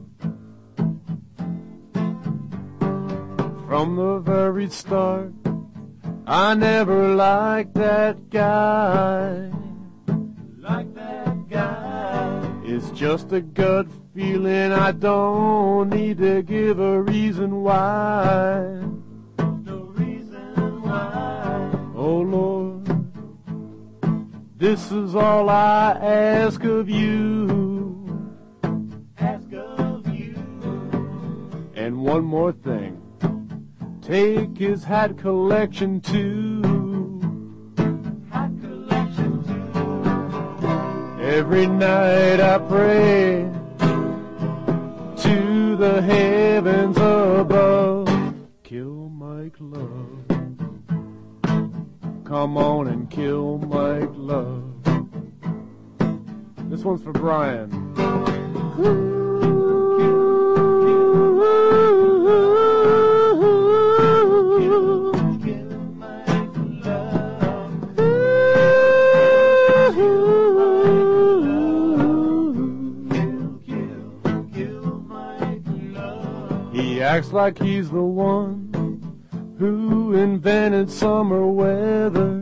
From the very start, I never liked that guy. Like that guy. It's just a gut feeling, I don't need to give a reason why. No reason why. Oh Lord, this is all I ask of you. Ask of you. And one more thing. Take his hat collection too. Hat collection too. Every night I pray to the heavens above. Kill Mike Love. Come on and kill Mike Love. This one's for Brian. He acts like he's the one who invented summer weather.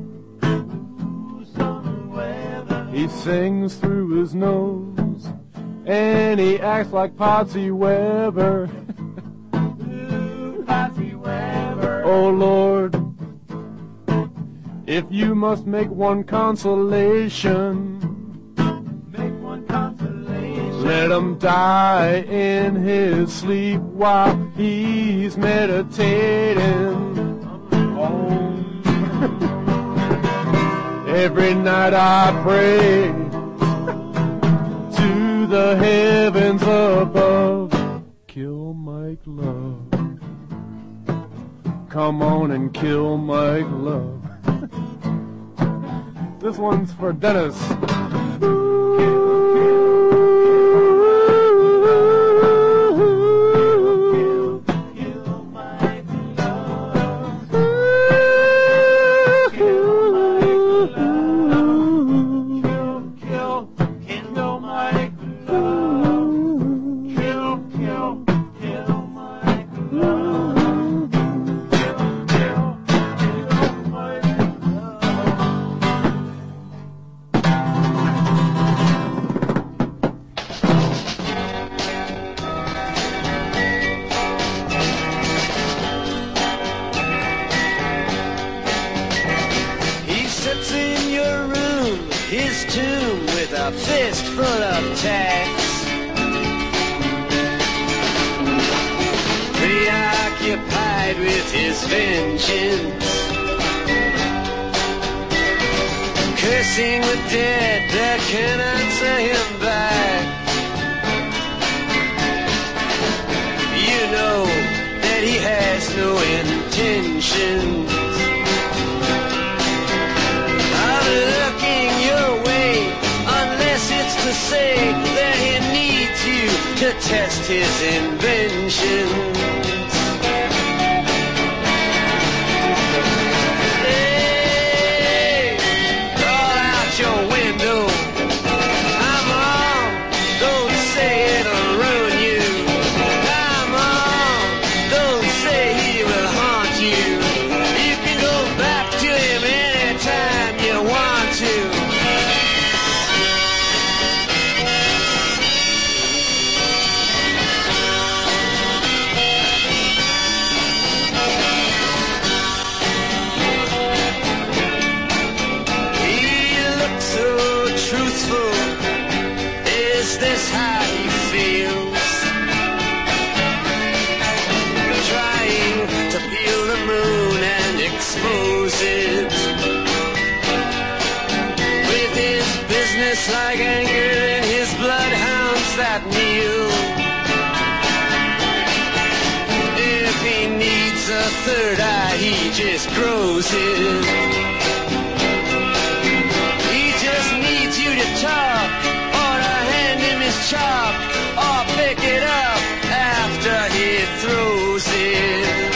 Summer weather. He sings through his nose and he acts like Patsy Weber. Ooh, Patsy Weber. Oh Lord, if you must make one consolation, let him die in his sleep while he's meditating. Oh. Every night I pray to the heavens above. Kill Mike Love. Come on and kill Mike Love. This one's for Dennis. hot meal. If he needs a third eye, he just grows it. He just needs you to talk, or to hand him his chop, or pick it up after he throws it.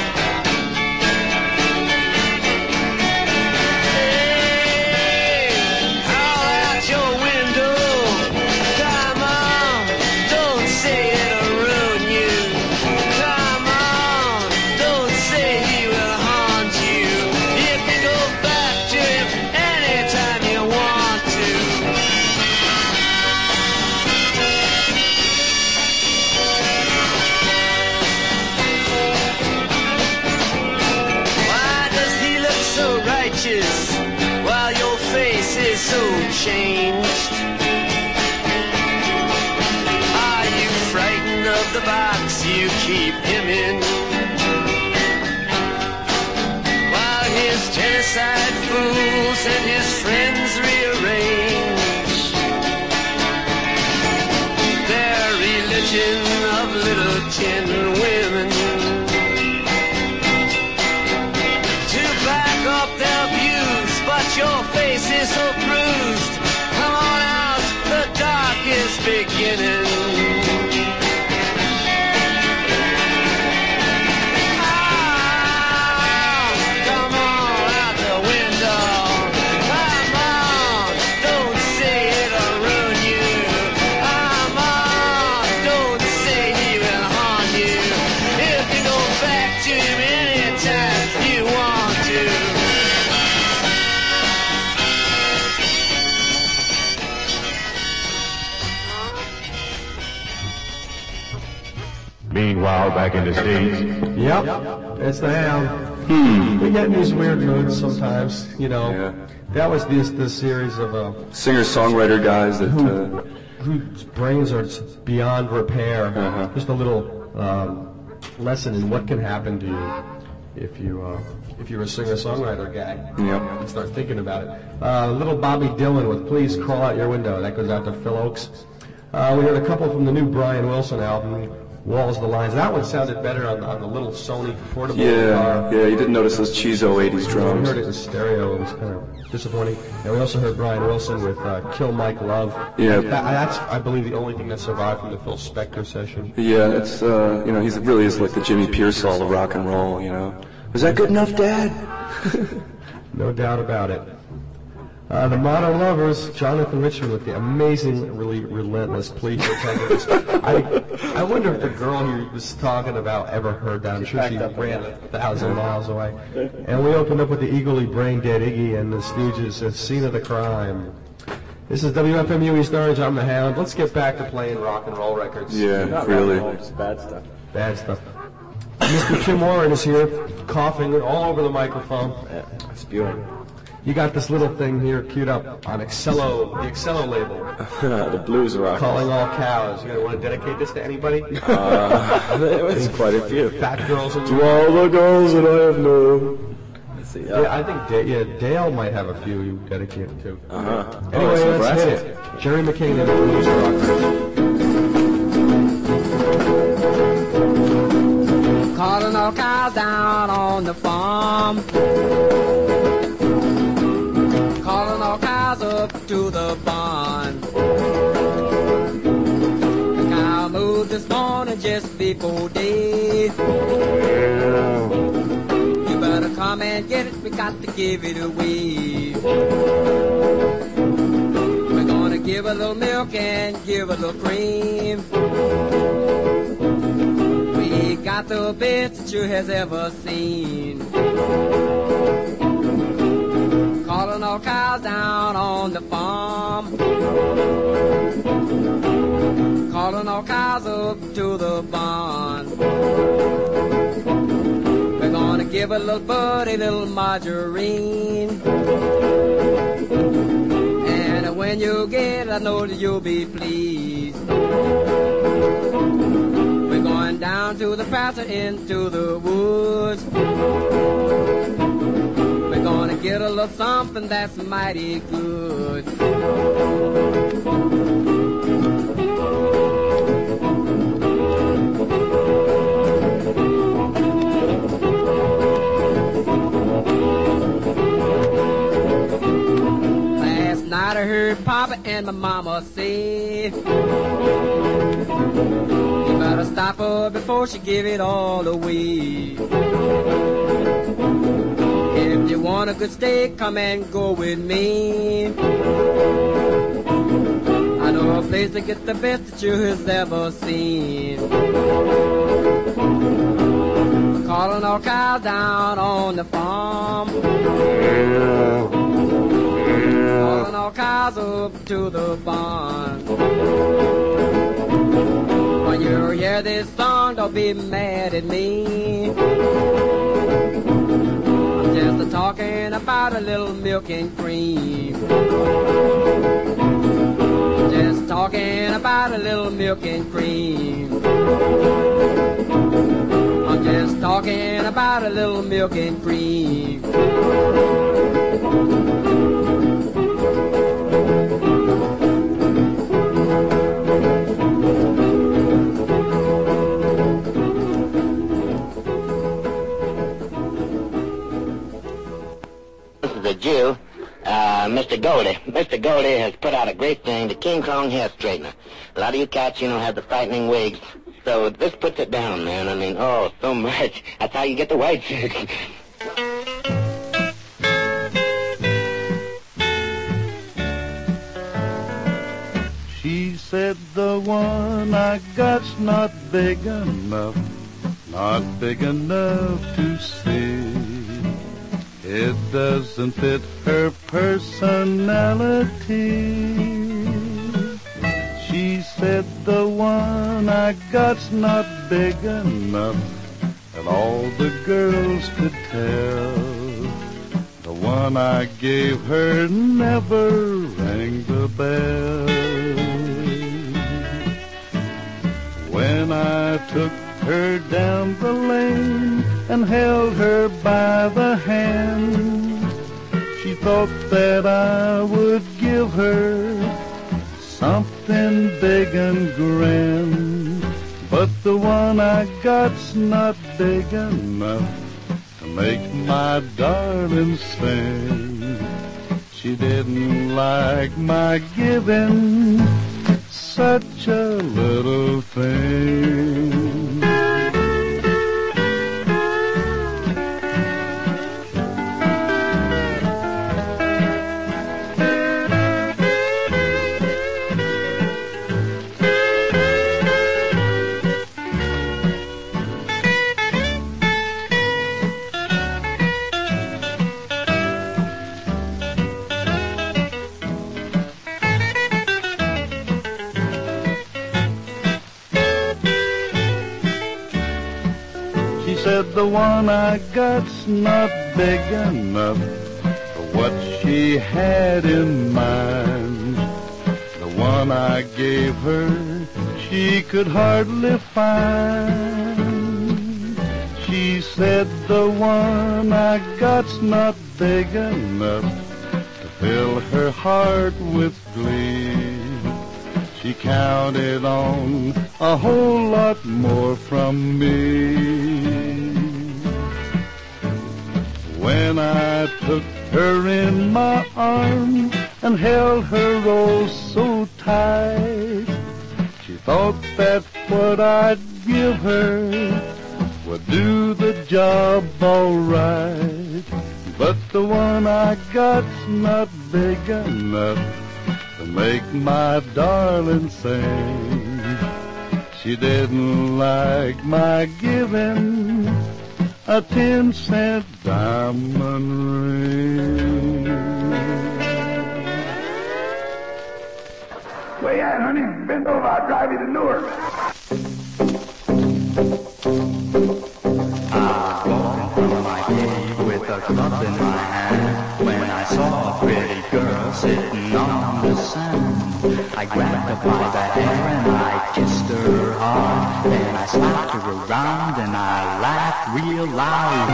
So changed. Are you frightened of the box you keep him in? While his genocide fools and his friends rearrange their religion of little tin women to back up their views, but your face is so bruised. Come on out, the dark is beginning. Ah, come on out the window. Come on, don't say it'll ruin you. Come on, don't say he will harm you. If you go back to him anytime you want to. Meanwhile, back in the States. Yep, it's the Ham. Hmm. We get in these weird moods sometimes, you know. Yeah. That was this this series of uh, singer-songwriter guys that who, uh, whose brains are beyond repair. Uh-huh. Just a little um, lesson in what can happen to you if you uh, if you're a singer-songwriter guy. Yep. And start thinking about it. Uh, little Bobby Dylan with "Please Crawl Out Your Window." That goes out to Phil Oakes. Uh, we heard a couple from the new Brian Wilson album. Walls the Lines. That one sounded better on, on the little Sony portable yeah, guitar. yeah, you didn't notice those cheeso eighties drums. We heard it in stereo. It was kind of disappointing. And we also heard Brian Wilson with uh, Kill Mike Love. Yeah. That, that's, I believe, the only thing that survived from the Phil Spector session. Yeah, it's, uh, you know, he really is like the Jimmy Pearsall of rock and roll, you know. Was that good enough, Dad? No doubt about it. Uh, the Modern Lovers, Jonathan Richman with the amazing, really relentless plea for tenderness. I, I wonder if the girl he was talking about ever heard that. I'm sure she ran a thousand miles away. And we opened up with the eagerly brain-dead Iggy and the Stooges, a scene of the crime. This is W F M U East Orange. I'm the Hound. Let's get back to playing rock and roll records. Yeah, Not really. rock and roll, just bad stuff. Bad stuff. Mister Tim Warren is here, coughing all over the microphone. Yeah, spewing. You got this little thing here queued up on Excello, the Excello label. The blues rock. Calling all cows. You want to dedicate this to anybody? Uh, it's quite a few. Fat girls and To all the girls that I have known. Let's see. Yeah, I think Da- yeah, Dale might have a few you dedicate to. Uh-huh. Anyway, Oh, so let's hit brassy. it. Jerry McCain and the Blues Rockers. Calling all cows down on the farm. Calling all cows up to the barn. The cow moved this morning just before day. You better come and get it, we got to give it away. We're gonna give a little milk and give a little cream. We got the best that you has ever seen. Calling all cows down on the farm. Calling all cows up to the barn. We're gonna give a little buddy a little margarine. And when you get it, I know that you'll be pleased. We're going down to the pasture into the woods. Gonna get a little something that's mighty good. might have heard Papa and my mama say, you better stop her before she give it all away. If you want a good steak, come and go with me. I know a place to get the best that you has ever seen. Calling all cows down on the farm. Calling all cows up to the barn. When you hear this song, don't be mad at me. I'm just talking about a little milk and cream. Just talking about a little milk and cream. I'm just talking about a little milk and cream. This is a Jew. Uh, Mister Goldie. Mister Goldie has put out a great thing, the King Kong hair straightener. A lot of you cats, you know, have the frightening wigs. So this puts it down, man. I mean, oh, so much. That's how you get the white chicks. She said the one I got's not big enough, not big enough to see. It doesn't fit her personality. She said the one I got's not big enough, and all the girls could tell. The one I gave her never rang the bell. When I took her down the lane and held her by the hand, she thought that I would give her something big and grand. But the one I got's not big enough to make my darling sing. She didn't like my giving such a little thing. Said the one I got's not big enough for what she had in mind. The one I gave her she could hardly find. She said the one I got's not big enough to fill her heart with glee. She counted on a whole lot more from me. When I took her in my arms and held her oh so tight, she thought that what I'd give her would do the job all right. But the one I got's not big enough to make my darling sing. She didn't like my giving a ten cent diamond ring. Where you at, honey? Bend over, I'll drive you to Newark. I walked from my cave with a club in my hand when I saw a pretty girl sitting on the sand. I grabbed her by the hair and I kissed her hard. Then I slapped her around and I laughed real loud.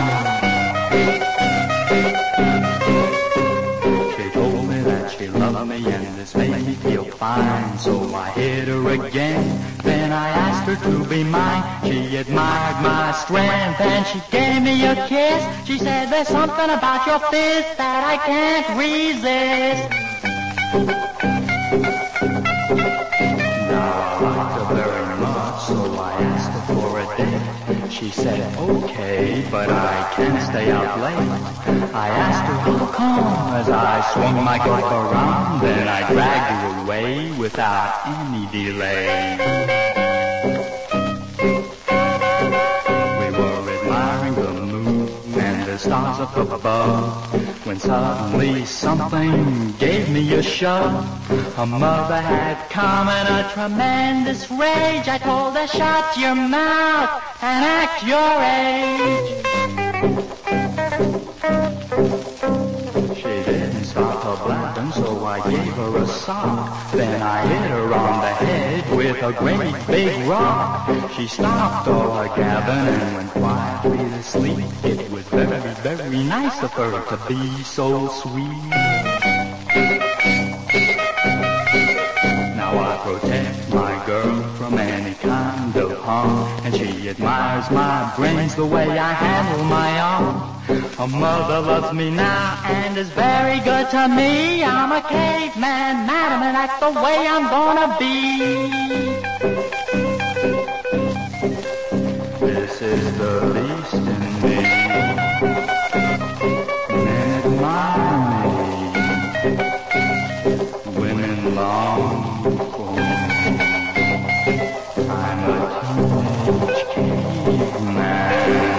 She told me that she loved me and this made me feel fine. So I hit her again. Then I asked her to be mine. She admired my strength and she gave me a kiss. She said, there's something about your fist that I can't resist. Very much, so I asked her for a date. She said, okay, but I can't stay out late. I asked her how come as I swung my golf around, then I dragged her away without any delay. We were admiring the moon and the stars up above, when suddenly something gave me a shove. Her mother had come in a tremendous rage. I told her, shut your mouth and act your age. She didn't stop her blabbing, so I gave her a sock. Then I hit her on the head with a great big rock. She stopped all her gabbing and went quietly to sleep. It was very, very nice of her to be so sweet. Now I protect my girl from any kind of harm, and she admires my brains the way I handle my arm. Her mother loves me now and is very good to me. I'm a caveman, madam, and that's the way I'm gonna be. This is the beast in me. Men admire me. Women long for me. I'm a teenage caveman.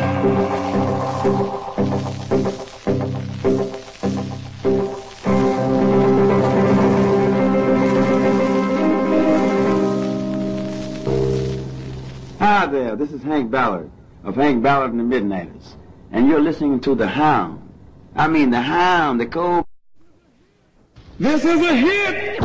Hi there, this is Hank Ballard of Hank Ballard and the Midnighters, and you're listening to The Hound. I mean the Hound, the cold... This is a hit!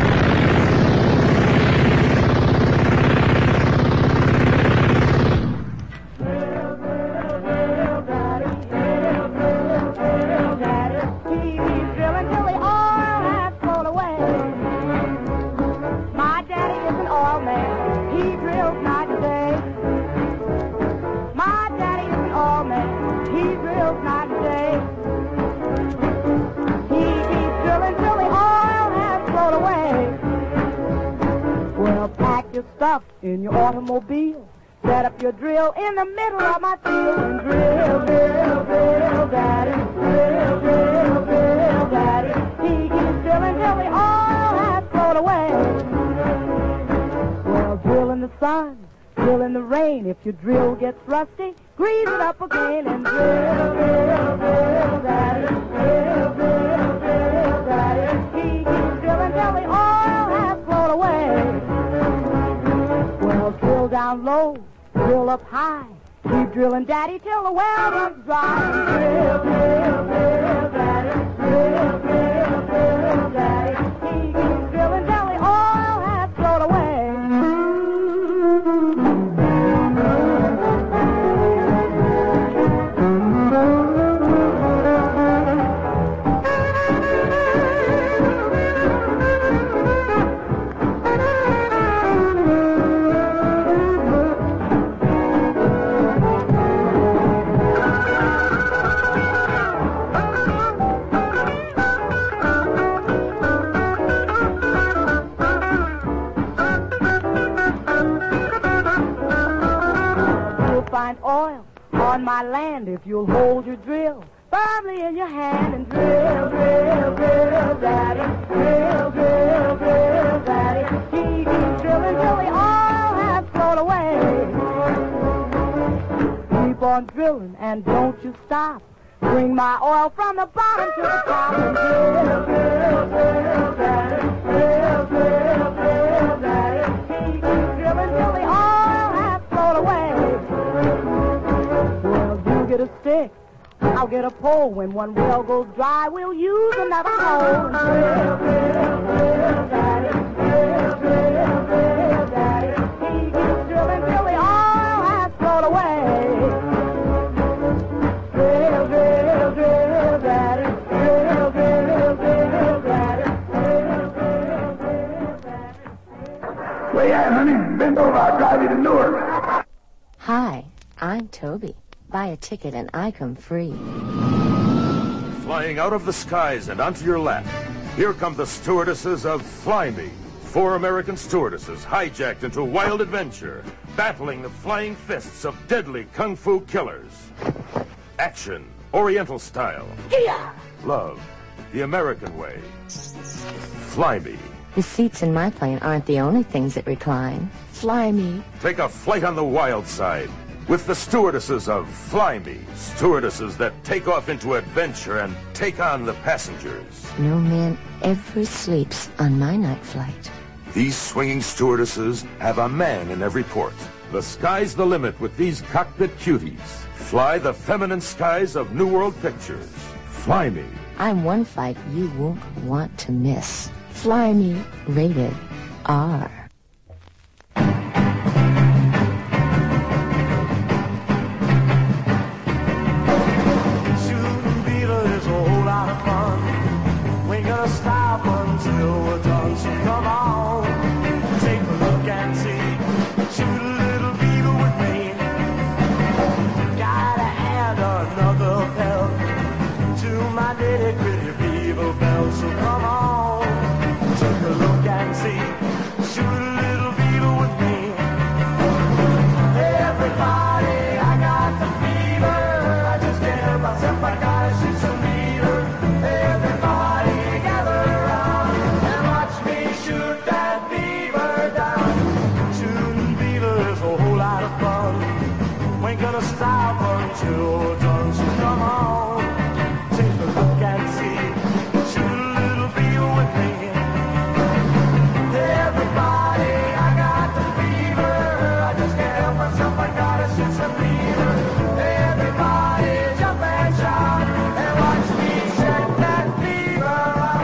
Stuff in your automobile. Set up your drill in the middle of my field and drill, drill, drill, daddy. Drill, drill, drill, daddy. He keeps drilling till the oil has flowed away. Well, drill in the sun, drill in the rain. If your drill gets rusty, grease it up again and drill, drill, drill, daddy. Drill, drill, drill, daddy. He keeps drilling till the oil has flowed away. Drill down low, drill up high. Keep drilling, daddy, till the well runs dry. Drill, drill, drill, daddy. Drill, drill, drill, daddy. He keeps drilling till the oil has flowed away. Oil on my land if you'll hold your drill firmly in your hand and drill, drill, drill, daddy. Drill, drill, drill, daddy. He keeps drilling till the oil has flowed away. Keep on drilling and don't you stop. Bring my oil from the bottom to the top and drill, drill, drill, daddy. Drill, drill, drill, daddy. He keeps drilling till the oil has flowed away. Get a stick, I'll get a pole. When one well goes dry, we'll use another pole. Drill, drill, drill, daddy. Drill, drill, drill, daddy. He keeps drilling till the oil has flowed away. Drill, drill, drill, daddy. Drill, drill, drill, daddy. Drill, drill, drill, daddy. Where you at, honey? Bend over, I'll drive you to Newark. Hi, I'm Toby. Buy a ticket and I come free. Flying out of the skies and onto your lap. Here come the stewardesses of Fly Me. Four American stewardesses hijacked into wild adventure, battling the flying fists of deadly kung fu killers. Action, Oriental style. Here! Love, the American way. Fly Me. The seats in my plane aren't the only things that recline. Fly Me. Take a flight on the wild side with the stewardesses of Fly Me. Stewardesses that take off into adventure and take on the passengers. No man ever sleeps on my night flight. These swinging stewardesses have a man in every port. The sky's the limit with these cockpit cuties. Fly the feminine skies of New World Pictures. Fly Me. I'm one fight you won't want to miss. Fly Me, rated R. Shooting Beetle is a whole lot of fun. We ain't gonna stop until we're done. So come on, take a look and see. Shoot a little beetle with me. Gotta add another pelt to my nitty gritty beetle belt. So come on, take a look and see. Shoot a little beetle with me. Everybody, I got the fever. I just can't help myself. I gotta shoot some beetle. Everybody gather around and watch me shoot that beaver down. Shooting beaver is a whole lot of fun. We ain't gonna stop until we're done. So come on, take a look and see. Shoot a little beaver with me. Everybody, I got the fever. I just can't help myself. I gotta shoot some beaver. Everybody jump and shout and watch me set that beaver up.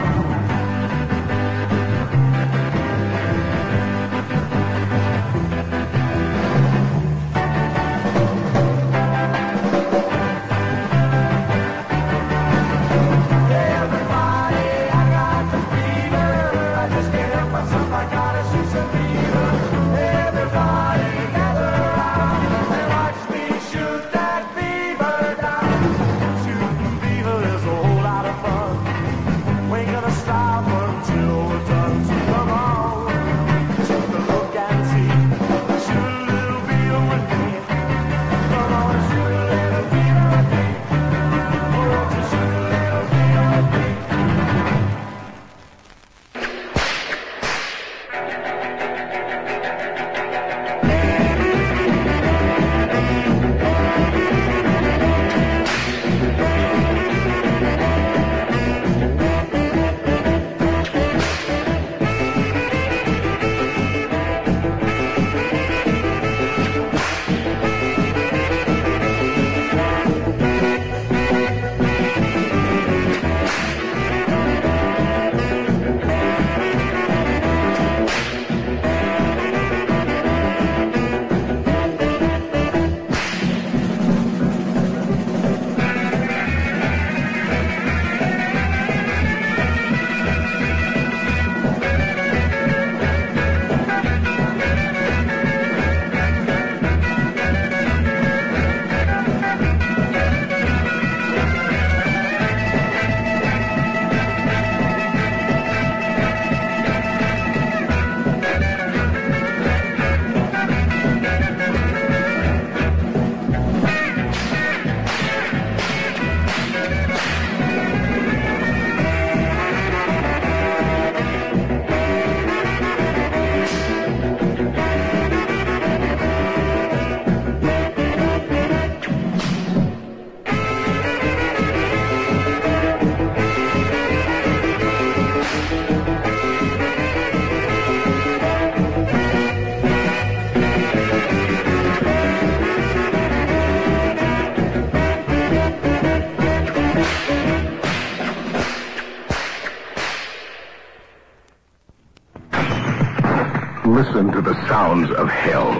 Everybody, I got the fever. I just can't help myself. I gotta shoot some beaver. Everybody gather around and watch me shoot that beaver down. Shooting beaver is a whole lot of fun. We ain't gonna stop until we're done. So come on, take a look and see. Shoot a little beaver with me. Come on, shoot a little beaver with me. Oh, won't you shoot a little beaver with me? Listen to the sounds of hell.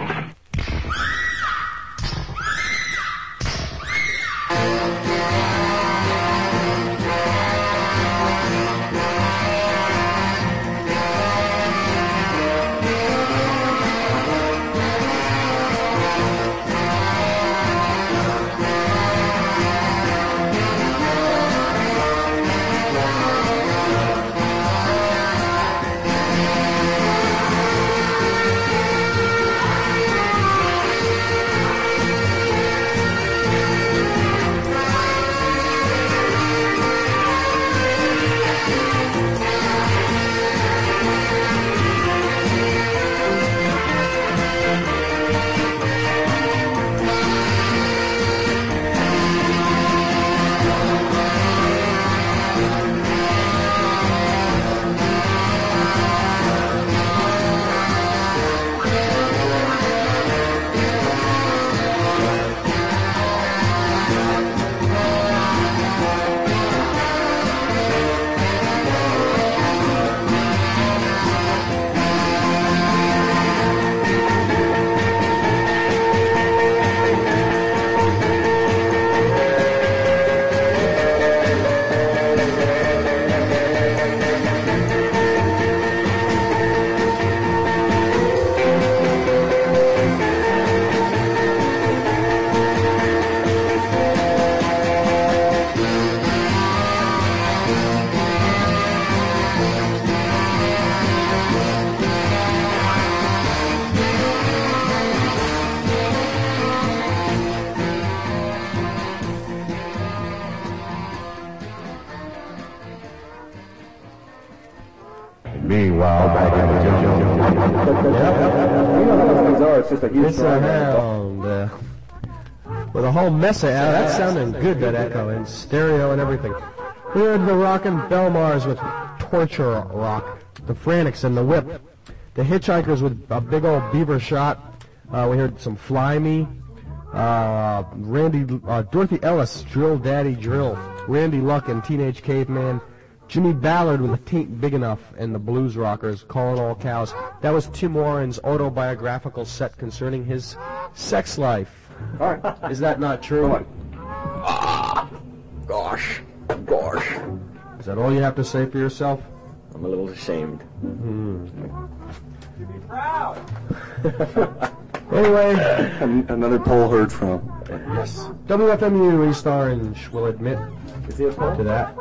Meanwhile, back in the jungle. You know how those things are. It's just a huge It's a hound. Uh, with a whole mess of... Uh, that's sounding good, that echo, in stereo and everything. We heard the Rockin' Belmars with Torture Rock, the Frantics and the Whip, the Hitchhikers with a big old beaver shot. Uh, we heard some Fly Me, uh, Randy, uh, Dorothy Ellis, Drill Daddy Drill, Randy Luck and Teenage Caveman, Jimmy Ballard with a Taint Big Enough, and the Blues Rockers, Calling All Cows. That was Tim Warren's autobiographical set concerning his sex life. All right. Is that not true? Ah, gosh, gosh. Is that all you have to say for yourself? I'm a little ashamed. Hmm. You be proud. Anyway, An- another poll heard from. yes, W F M U East Orange will admit Is he a poll? to that.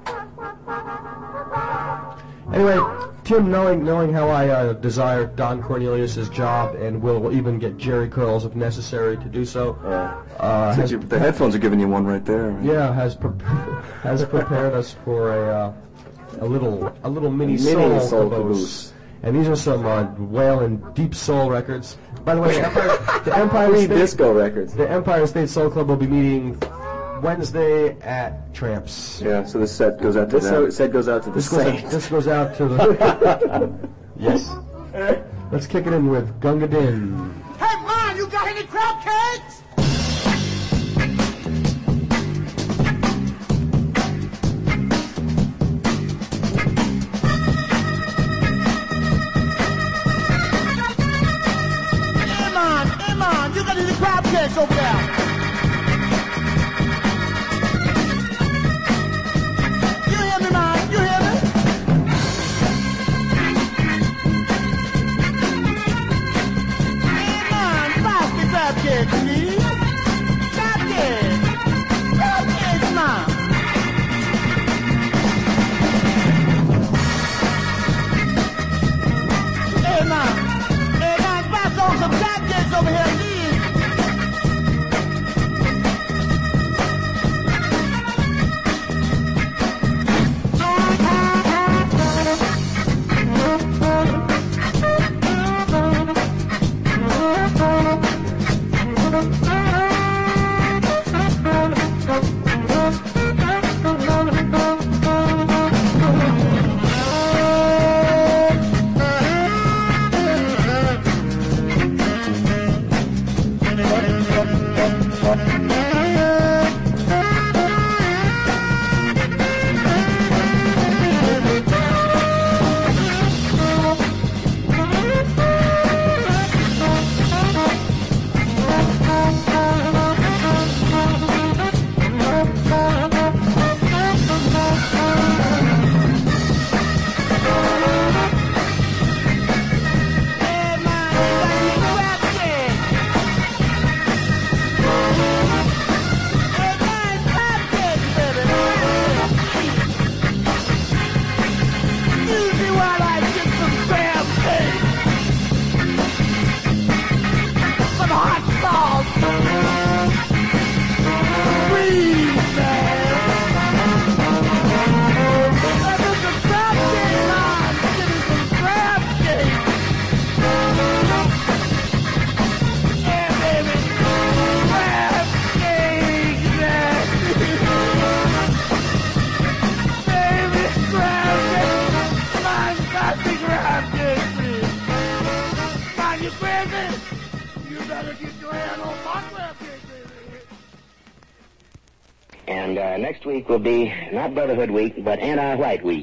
Anyway, Tim, knowing knowing how I uh, desire Don Cornelius's job and will even get Jerry curls if necessary to do so, uh, has, You- the headphones are giving you one right there. Right? yeah, has pre- has prepared us for a uh, a little a little mini, Mini soul, soul caboose. caboose. And these are some uh, whale and deep soul records. By the way, the Empire, the Empire Three State disco records. the Empire State Soul Club will be meeting Wednesday at Tramps. Yeah, so this set goes out to This them. set goes out to the This goes, out, saints. this goes out to the... Yes. Let's kick it in with Gunga Din. Hey, Mom, you got any crab cakes? Hey, Mom, hey, Mom, you got any crab cakes over there? You hear me, Mom? You hear me? Hey, Mom, pass me crab cakes, please. Crab cakes. Crab cakes, Mom. Hey, Mom. Hey, Mom, pass on some crab cakes over here, please. And uh, next week will be not Brotherhood Week, but Anti-White Week.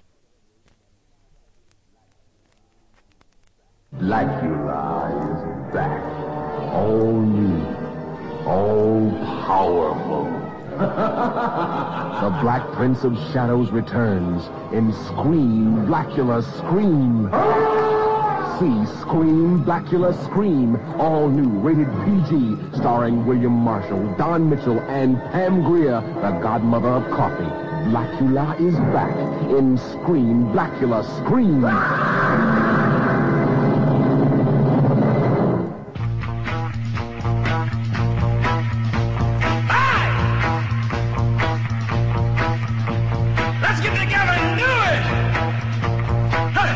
Blackula is back. All new. All powerful. The Black Prince of Shadows returns in Scream, Blackula Scream. See Scream, Blackula Scream. All new, rated P G, starring William Marshall, Don Mitchell, and Pam Grier, the godmother of coffee. Blackula is back in Scream, Blackula Scream. Let's get together and do it! Hey!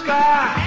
sky.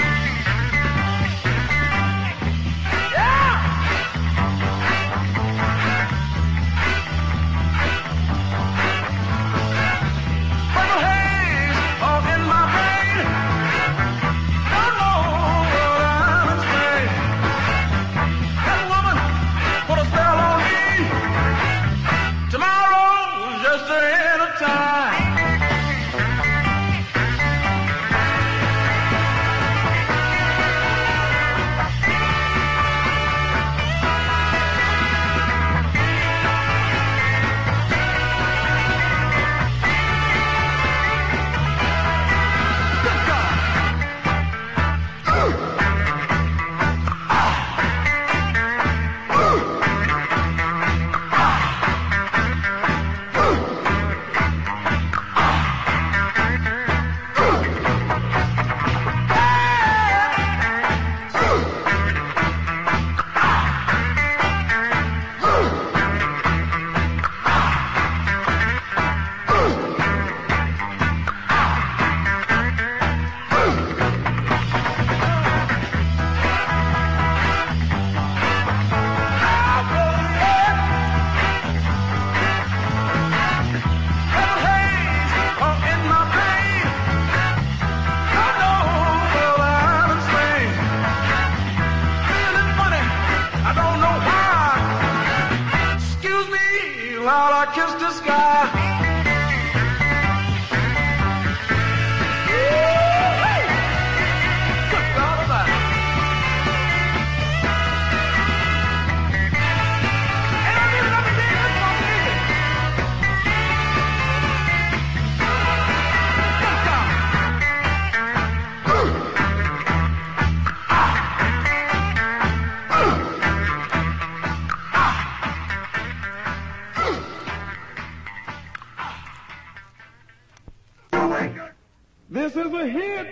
This is a hit.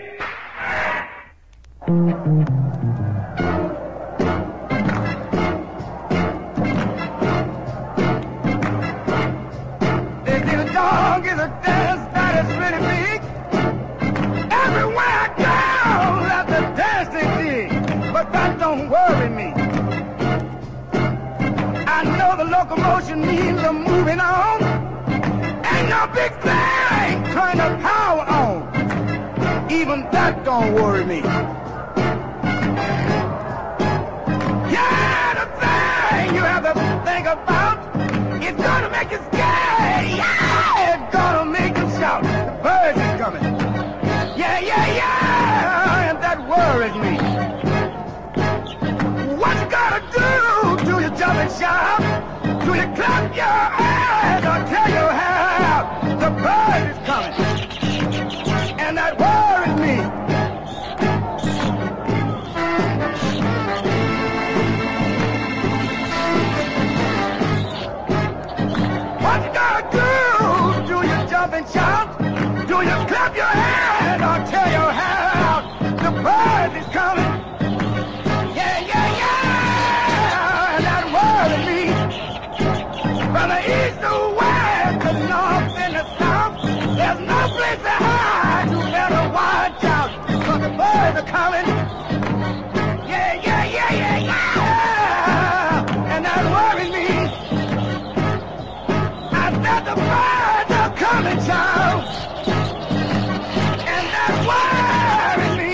If your dog is a dance that is really big, everywhere I go, let the dancing dig. But that don't worry me. I know the locomotion means the moving on. Ain't no big thing, turn the power on. Even that don't worry me. Yeah, the thing you have to think about, it's gonna make you scared. Yeah, it's gonna make you shout. The birds is coming. Yeah, yeah, yeah, and that worries me. What you gotta do? Do you jump and shout? Do you clap your hands or tell your how? The bird is coming. And that worries me. What you gotta do? Do you jump and shout? Do you clap your hands or tell your how? The bird is coming. Yeah, yeah, yeah. And that worries me. From the east to west, the north and the south, there's no place to hide. You better watch out, 'cause the birds are coming. Yeah, yeah, yeah, yeah, yeah. And that worries me. I said the birds are coming, child. And that worries me.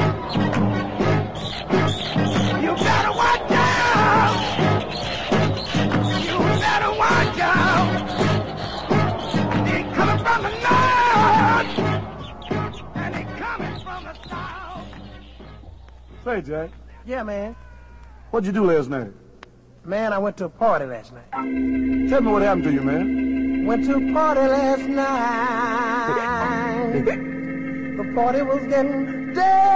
You better watch out. You better watch out. They're coming from the north. And they're coming from the south. Say, Jack, Yeah, man. what'd you do last night? Man, I went to a party last night. Tell me what happened to you, man. Went to a party last night. The party was getting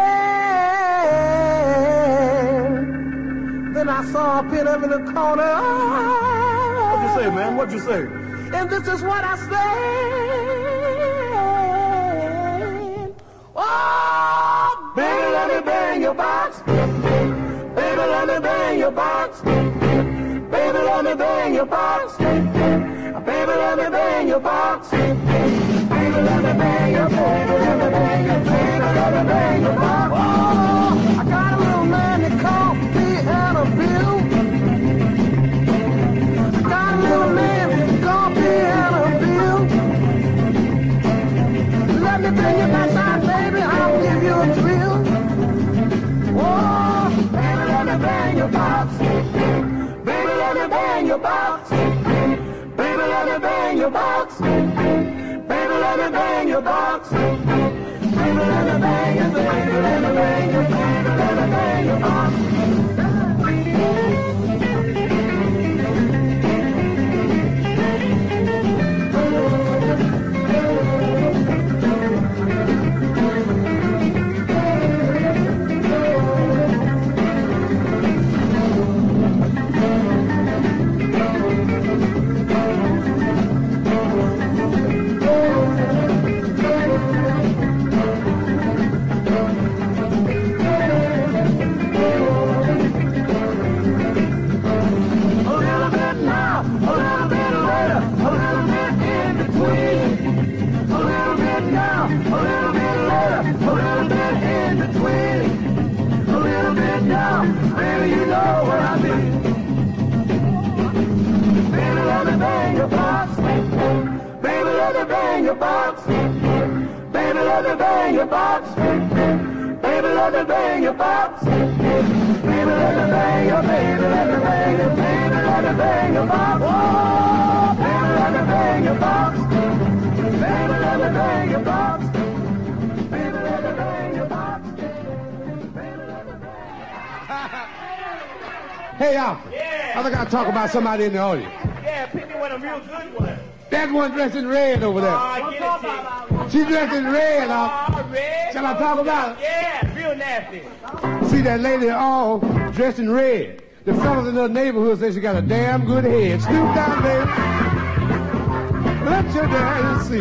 dead. Then I saw a pin up in the corner. What'd you say, man? What'd you say? And this is what I said. Oh, baby, let me bang your box. Baby, let me bang your box. Baby, let me bang your box. Baby, let me bang your box. Baby, baby, let me bang your, baby, let me bang your, baby, let me bang your box. Oh, I got a little man that called Piano Bill. I got a little man called Piano Bill. Let me bring you back side, baby, I'll give you a thrill. Oh, baby, let me bang your box. Baby, let me bang your box. Baby, let me bang your box. Baby, let me bang your box. Baby, let me bang your, baby, let me bang your, baby, let me bang your box. Your box, baby, let me bang your box, baby, let me bang your box, baby, let me bang your, baby, let me bang your, baby, let me bang your box, oh, baby, let me bang your box, baby, let me bang your box, baby, let me bang your box, baby, let me bang. Hey, Alfred. Yeah. I think I'll talk about somebody in the audience. Yeah, pick me one of real good ones. That one dressed in red over there. Oh, get it, she dressed in red. Uh, oh, red. Shall I talk about it? Yeah, real nasty. See that lady all dressed in red. The fellas in the neighborhood say she got a damn good head. Snoop down, baby. Let your daddy see.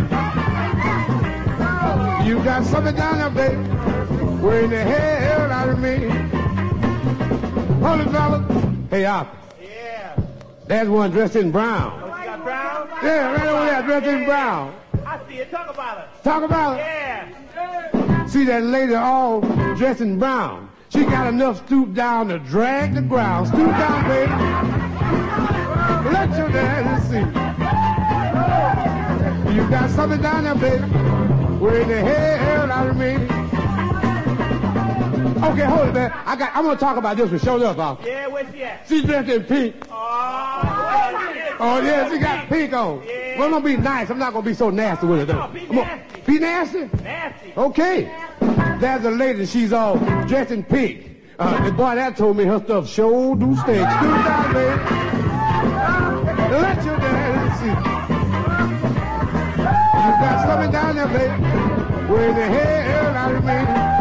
You got something down there, baby. Where in the hell out of me? Hold it, fella. Hey, Alfred. Yeah. There's one dressed in brown. Brown? Yeah, right over there, dressed in brown. I see it. Talk about it. Talk about it? Yeah. See that lady all dressed in brown. She got enough stoop down to drag the ground. Stoop down, baby. Let your daddy see. You got something down there, baby. Where in the hell out of me? Okay, hold it, man. I got. I'm gonna talk about this one. Show up, Bob. Yeah, where's she at? She's dressed in pink. Oh, oh yeah, she got pink on. Yeah. Well, I'm gonna be nice. I'm not gonna be so nasty with it, though. No, be I'm nasty. Gonna, be nasty? Nasty. Okay. There's a lady. She's all dressed in pink. Uh, the boy that told me her stuff sure do stink. Stoop down, baby. Let your daddy see. You got something down there, baby. Where in the hell out of me?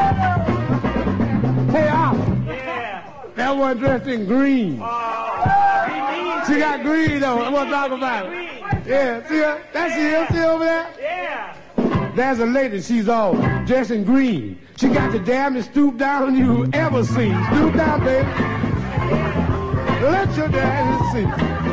Hey, Alfred. Yeah. That one dressed in green. Oh, she got green, though. I'm going to talk about it. Yeah, see her? That's yeah. she. See over there? Yeah. There's a lady. She's all dressed in green. She got the damnest stoop down you ever seen. Stoop down, baby. Let your daddy see.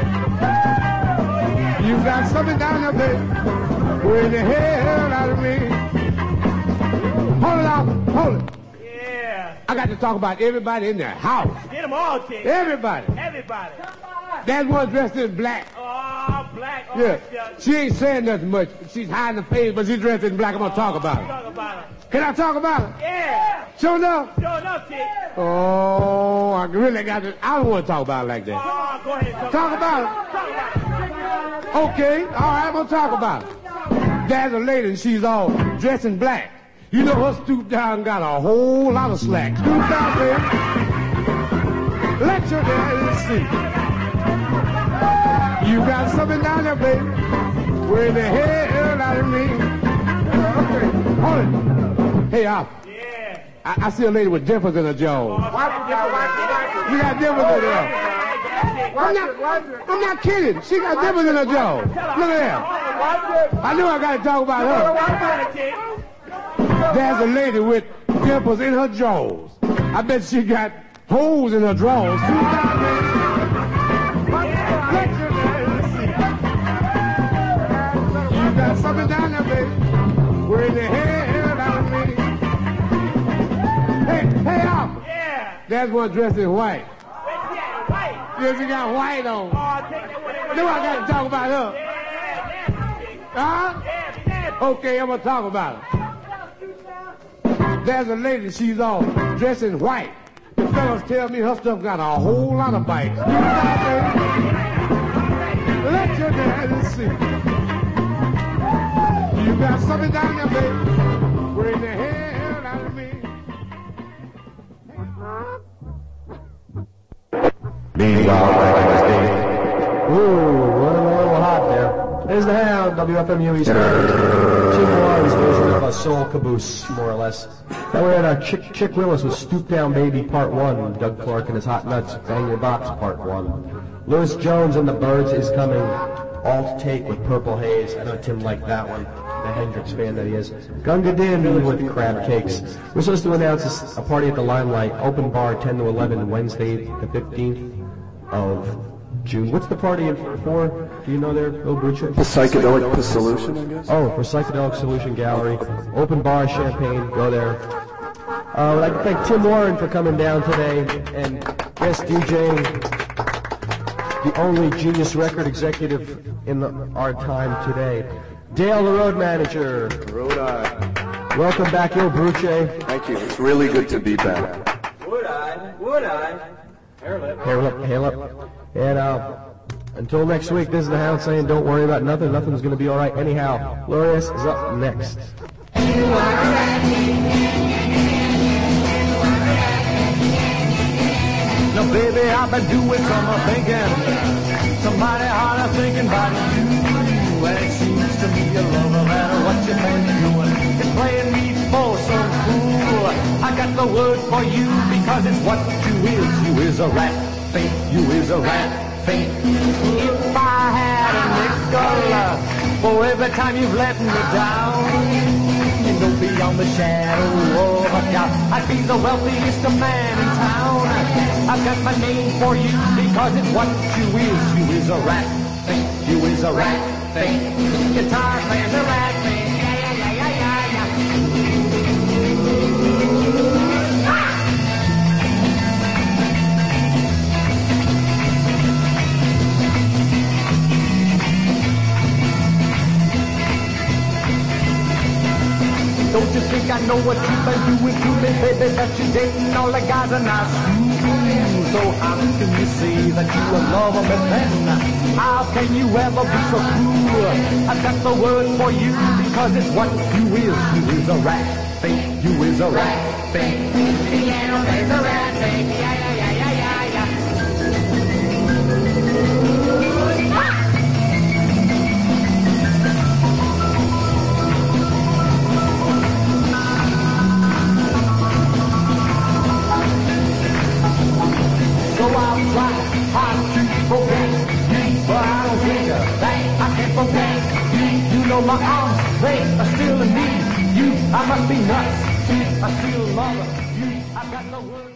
You got something down there, baby. Where in the hell out of me? Hold it out. Hold it. Yeah. I got to talk about everybody in their house. Get them all, chick. Everybody. Everybody. That one dressed in black. Oh, black. Oh, Yeah. shit. She ain't saying nothing much. She's hiding her face, but she's dressed in black. I'm going to talk about it. Talk about it. Can I talk about it? Yeah. Sure enough? Sure enough, chick. Oh, I really got to. I don't want to talk about it like that. Oh, go ahead. Talk, Talk about it. Talk about it. Okay, all right, I'm going to talk about it. There's a lady, and she's all dressed in black. You know her stoop down got a whole lot of slack. Stoop down, baby. Let your daddy see. You got something down there, baby. Where in the hell out of me? Okay, hold it. Hey, Alf. Yeah. I, I see a lady with dimples in her jaws. Oh, watch it, watch it, watch it. You got dimples in her. I'm not, I'm not kidding. She got dimples in her jaws. Look at that. I knew I got to talk about her. There's a lady with dimples in her jaws. I bet she got holes in her drawers. You got something down there, baby. bring the hell out of me. Hey, hey, Alpha. Yeah. There's one dressed in white. Where's that? White. Yes, he got white on. Oh, I'll take that whatever. Then I got to talk about her. Huh? Okay, I'm gonna talk about her. There's a lady, she's all dressed in white. The fellas tell me her stuff got a whole lot of bites. You know what I'm saying? Let your daddy see. You got something down there, baby. Bring the hell out of me. Meanwhile, back in his day. Ooh, running a little hot there. There's the Hound, W F M U East Coast. Chick Warren's version of a soul caboose, more or less. Then we had our Chick, Chick Willis with Stoop Down Baby Part one, Doug Clark and his Hot Nuts, Bang Your Box Part one. Lewis Jones and the Birds is coming, All to Take with Purple Haze. I know Tim liked that one, the Hendrix fan that he is. Gunga Din with Crab Cakes. We're supposed to announce this, a party at the Limelight, open bar ten to eleven, Wednesday the fifteenth of June. What's the party in for? Do you know there, Bill Bruce? The Psychedelic Solution, I guess? Oh, for Psychedelic Solution Gallery. Open bar, champagne, go there. Uh, I'd like to thank Tim Warren for coming down today and guest DJing, the only genius record executive in the, our time today. Dale, the road manager. Road Eye. Welcome back, Il Bruce. Thank you. It's really good to be back. Would I? Would I? Hair lip. Hair lip, hair lip. And uh, until next week, this is the Hound saying don't worry about nothing. Nothing's going to be all right anyhow. Glorious is up next. Now, baby, I've been doing some thinking. Somebody harder thinking about you. And it seems to me you love no matter what you've been doing. It's playing me for some fool. I got the word for you because it's what you is. You is a rat. Think you is a rat. Think if I had a nickel for every time you've let me down, you know beyond the shadow of a doubt, I'd be the wealthiest man in town. I've got my name for you because it's what you is. You is a rat. Think you is a rat. Think guitar playing the rat thing. Yeah, yeah, yeah, yeah, yeah, yeah. Don't you think I know what you've been doing to me, baby, that you're dating all the guys and I screw. So how can you say that you will love me then? How can you ever be so cruel? I've got the word for you because it's what you is. You is a rat, think you is a rat, think. Yeah, there's a rat, think. Yeah, yeah, yeah, yeah, yeah, yeah. So I'll try hard to forget you, but I don't think that I can forget you. You know my arms, they are still in need. You, I must be nuts. I still love you. I've got the word.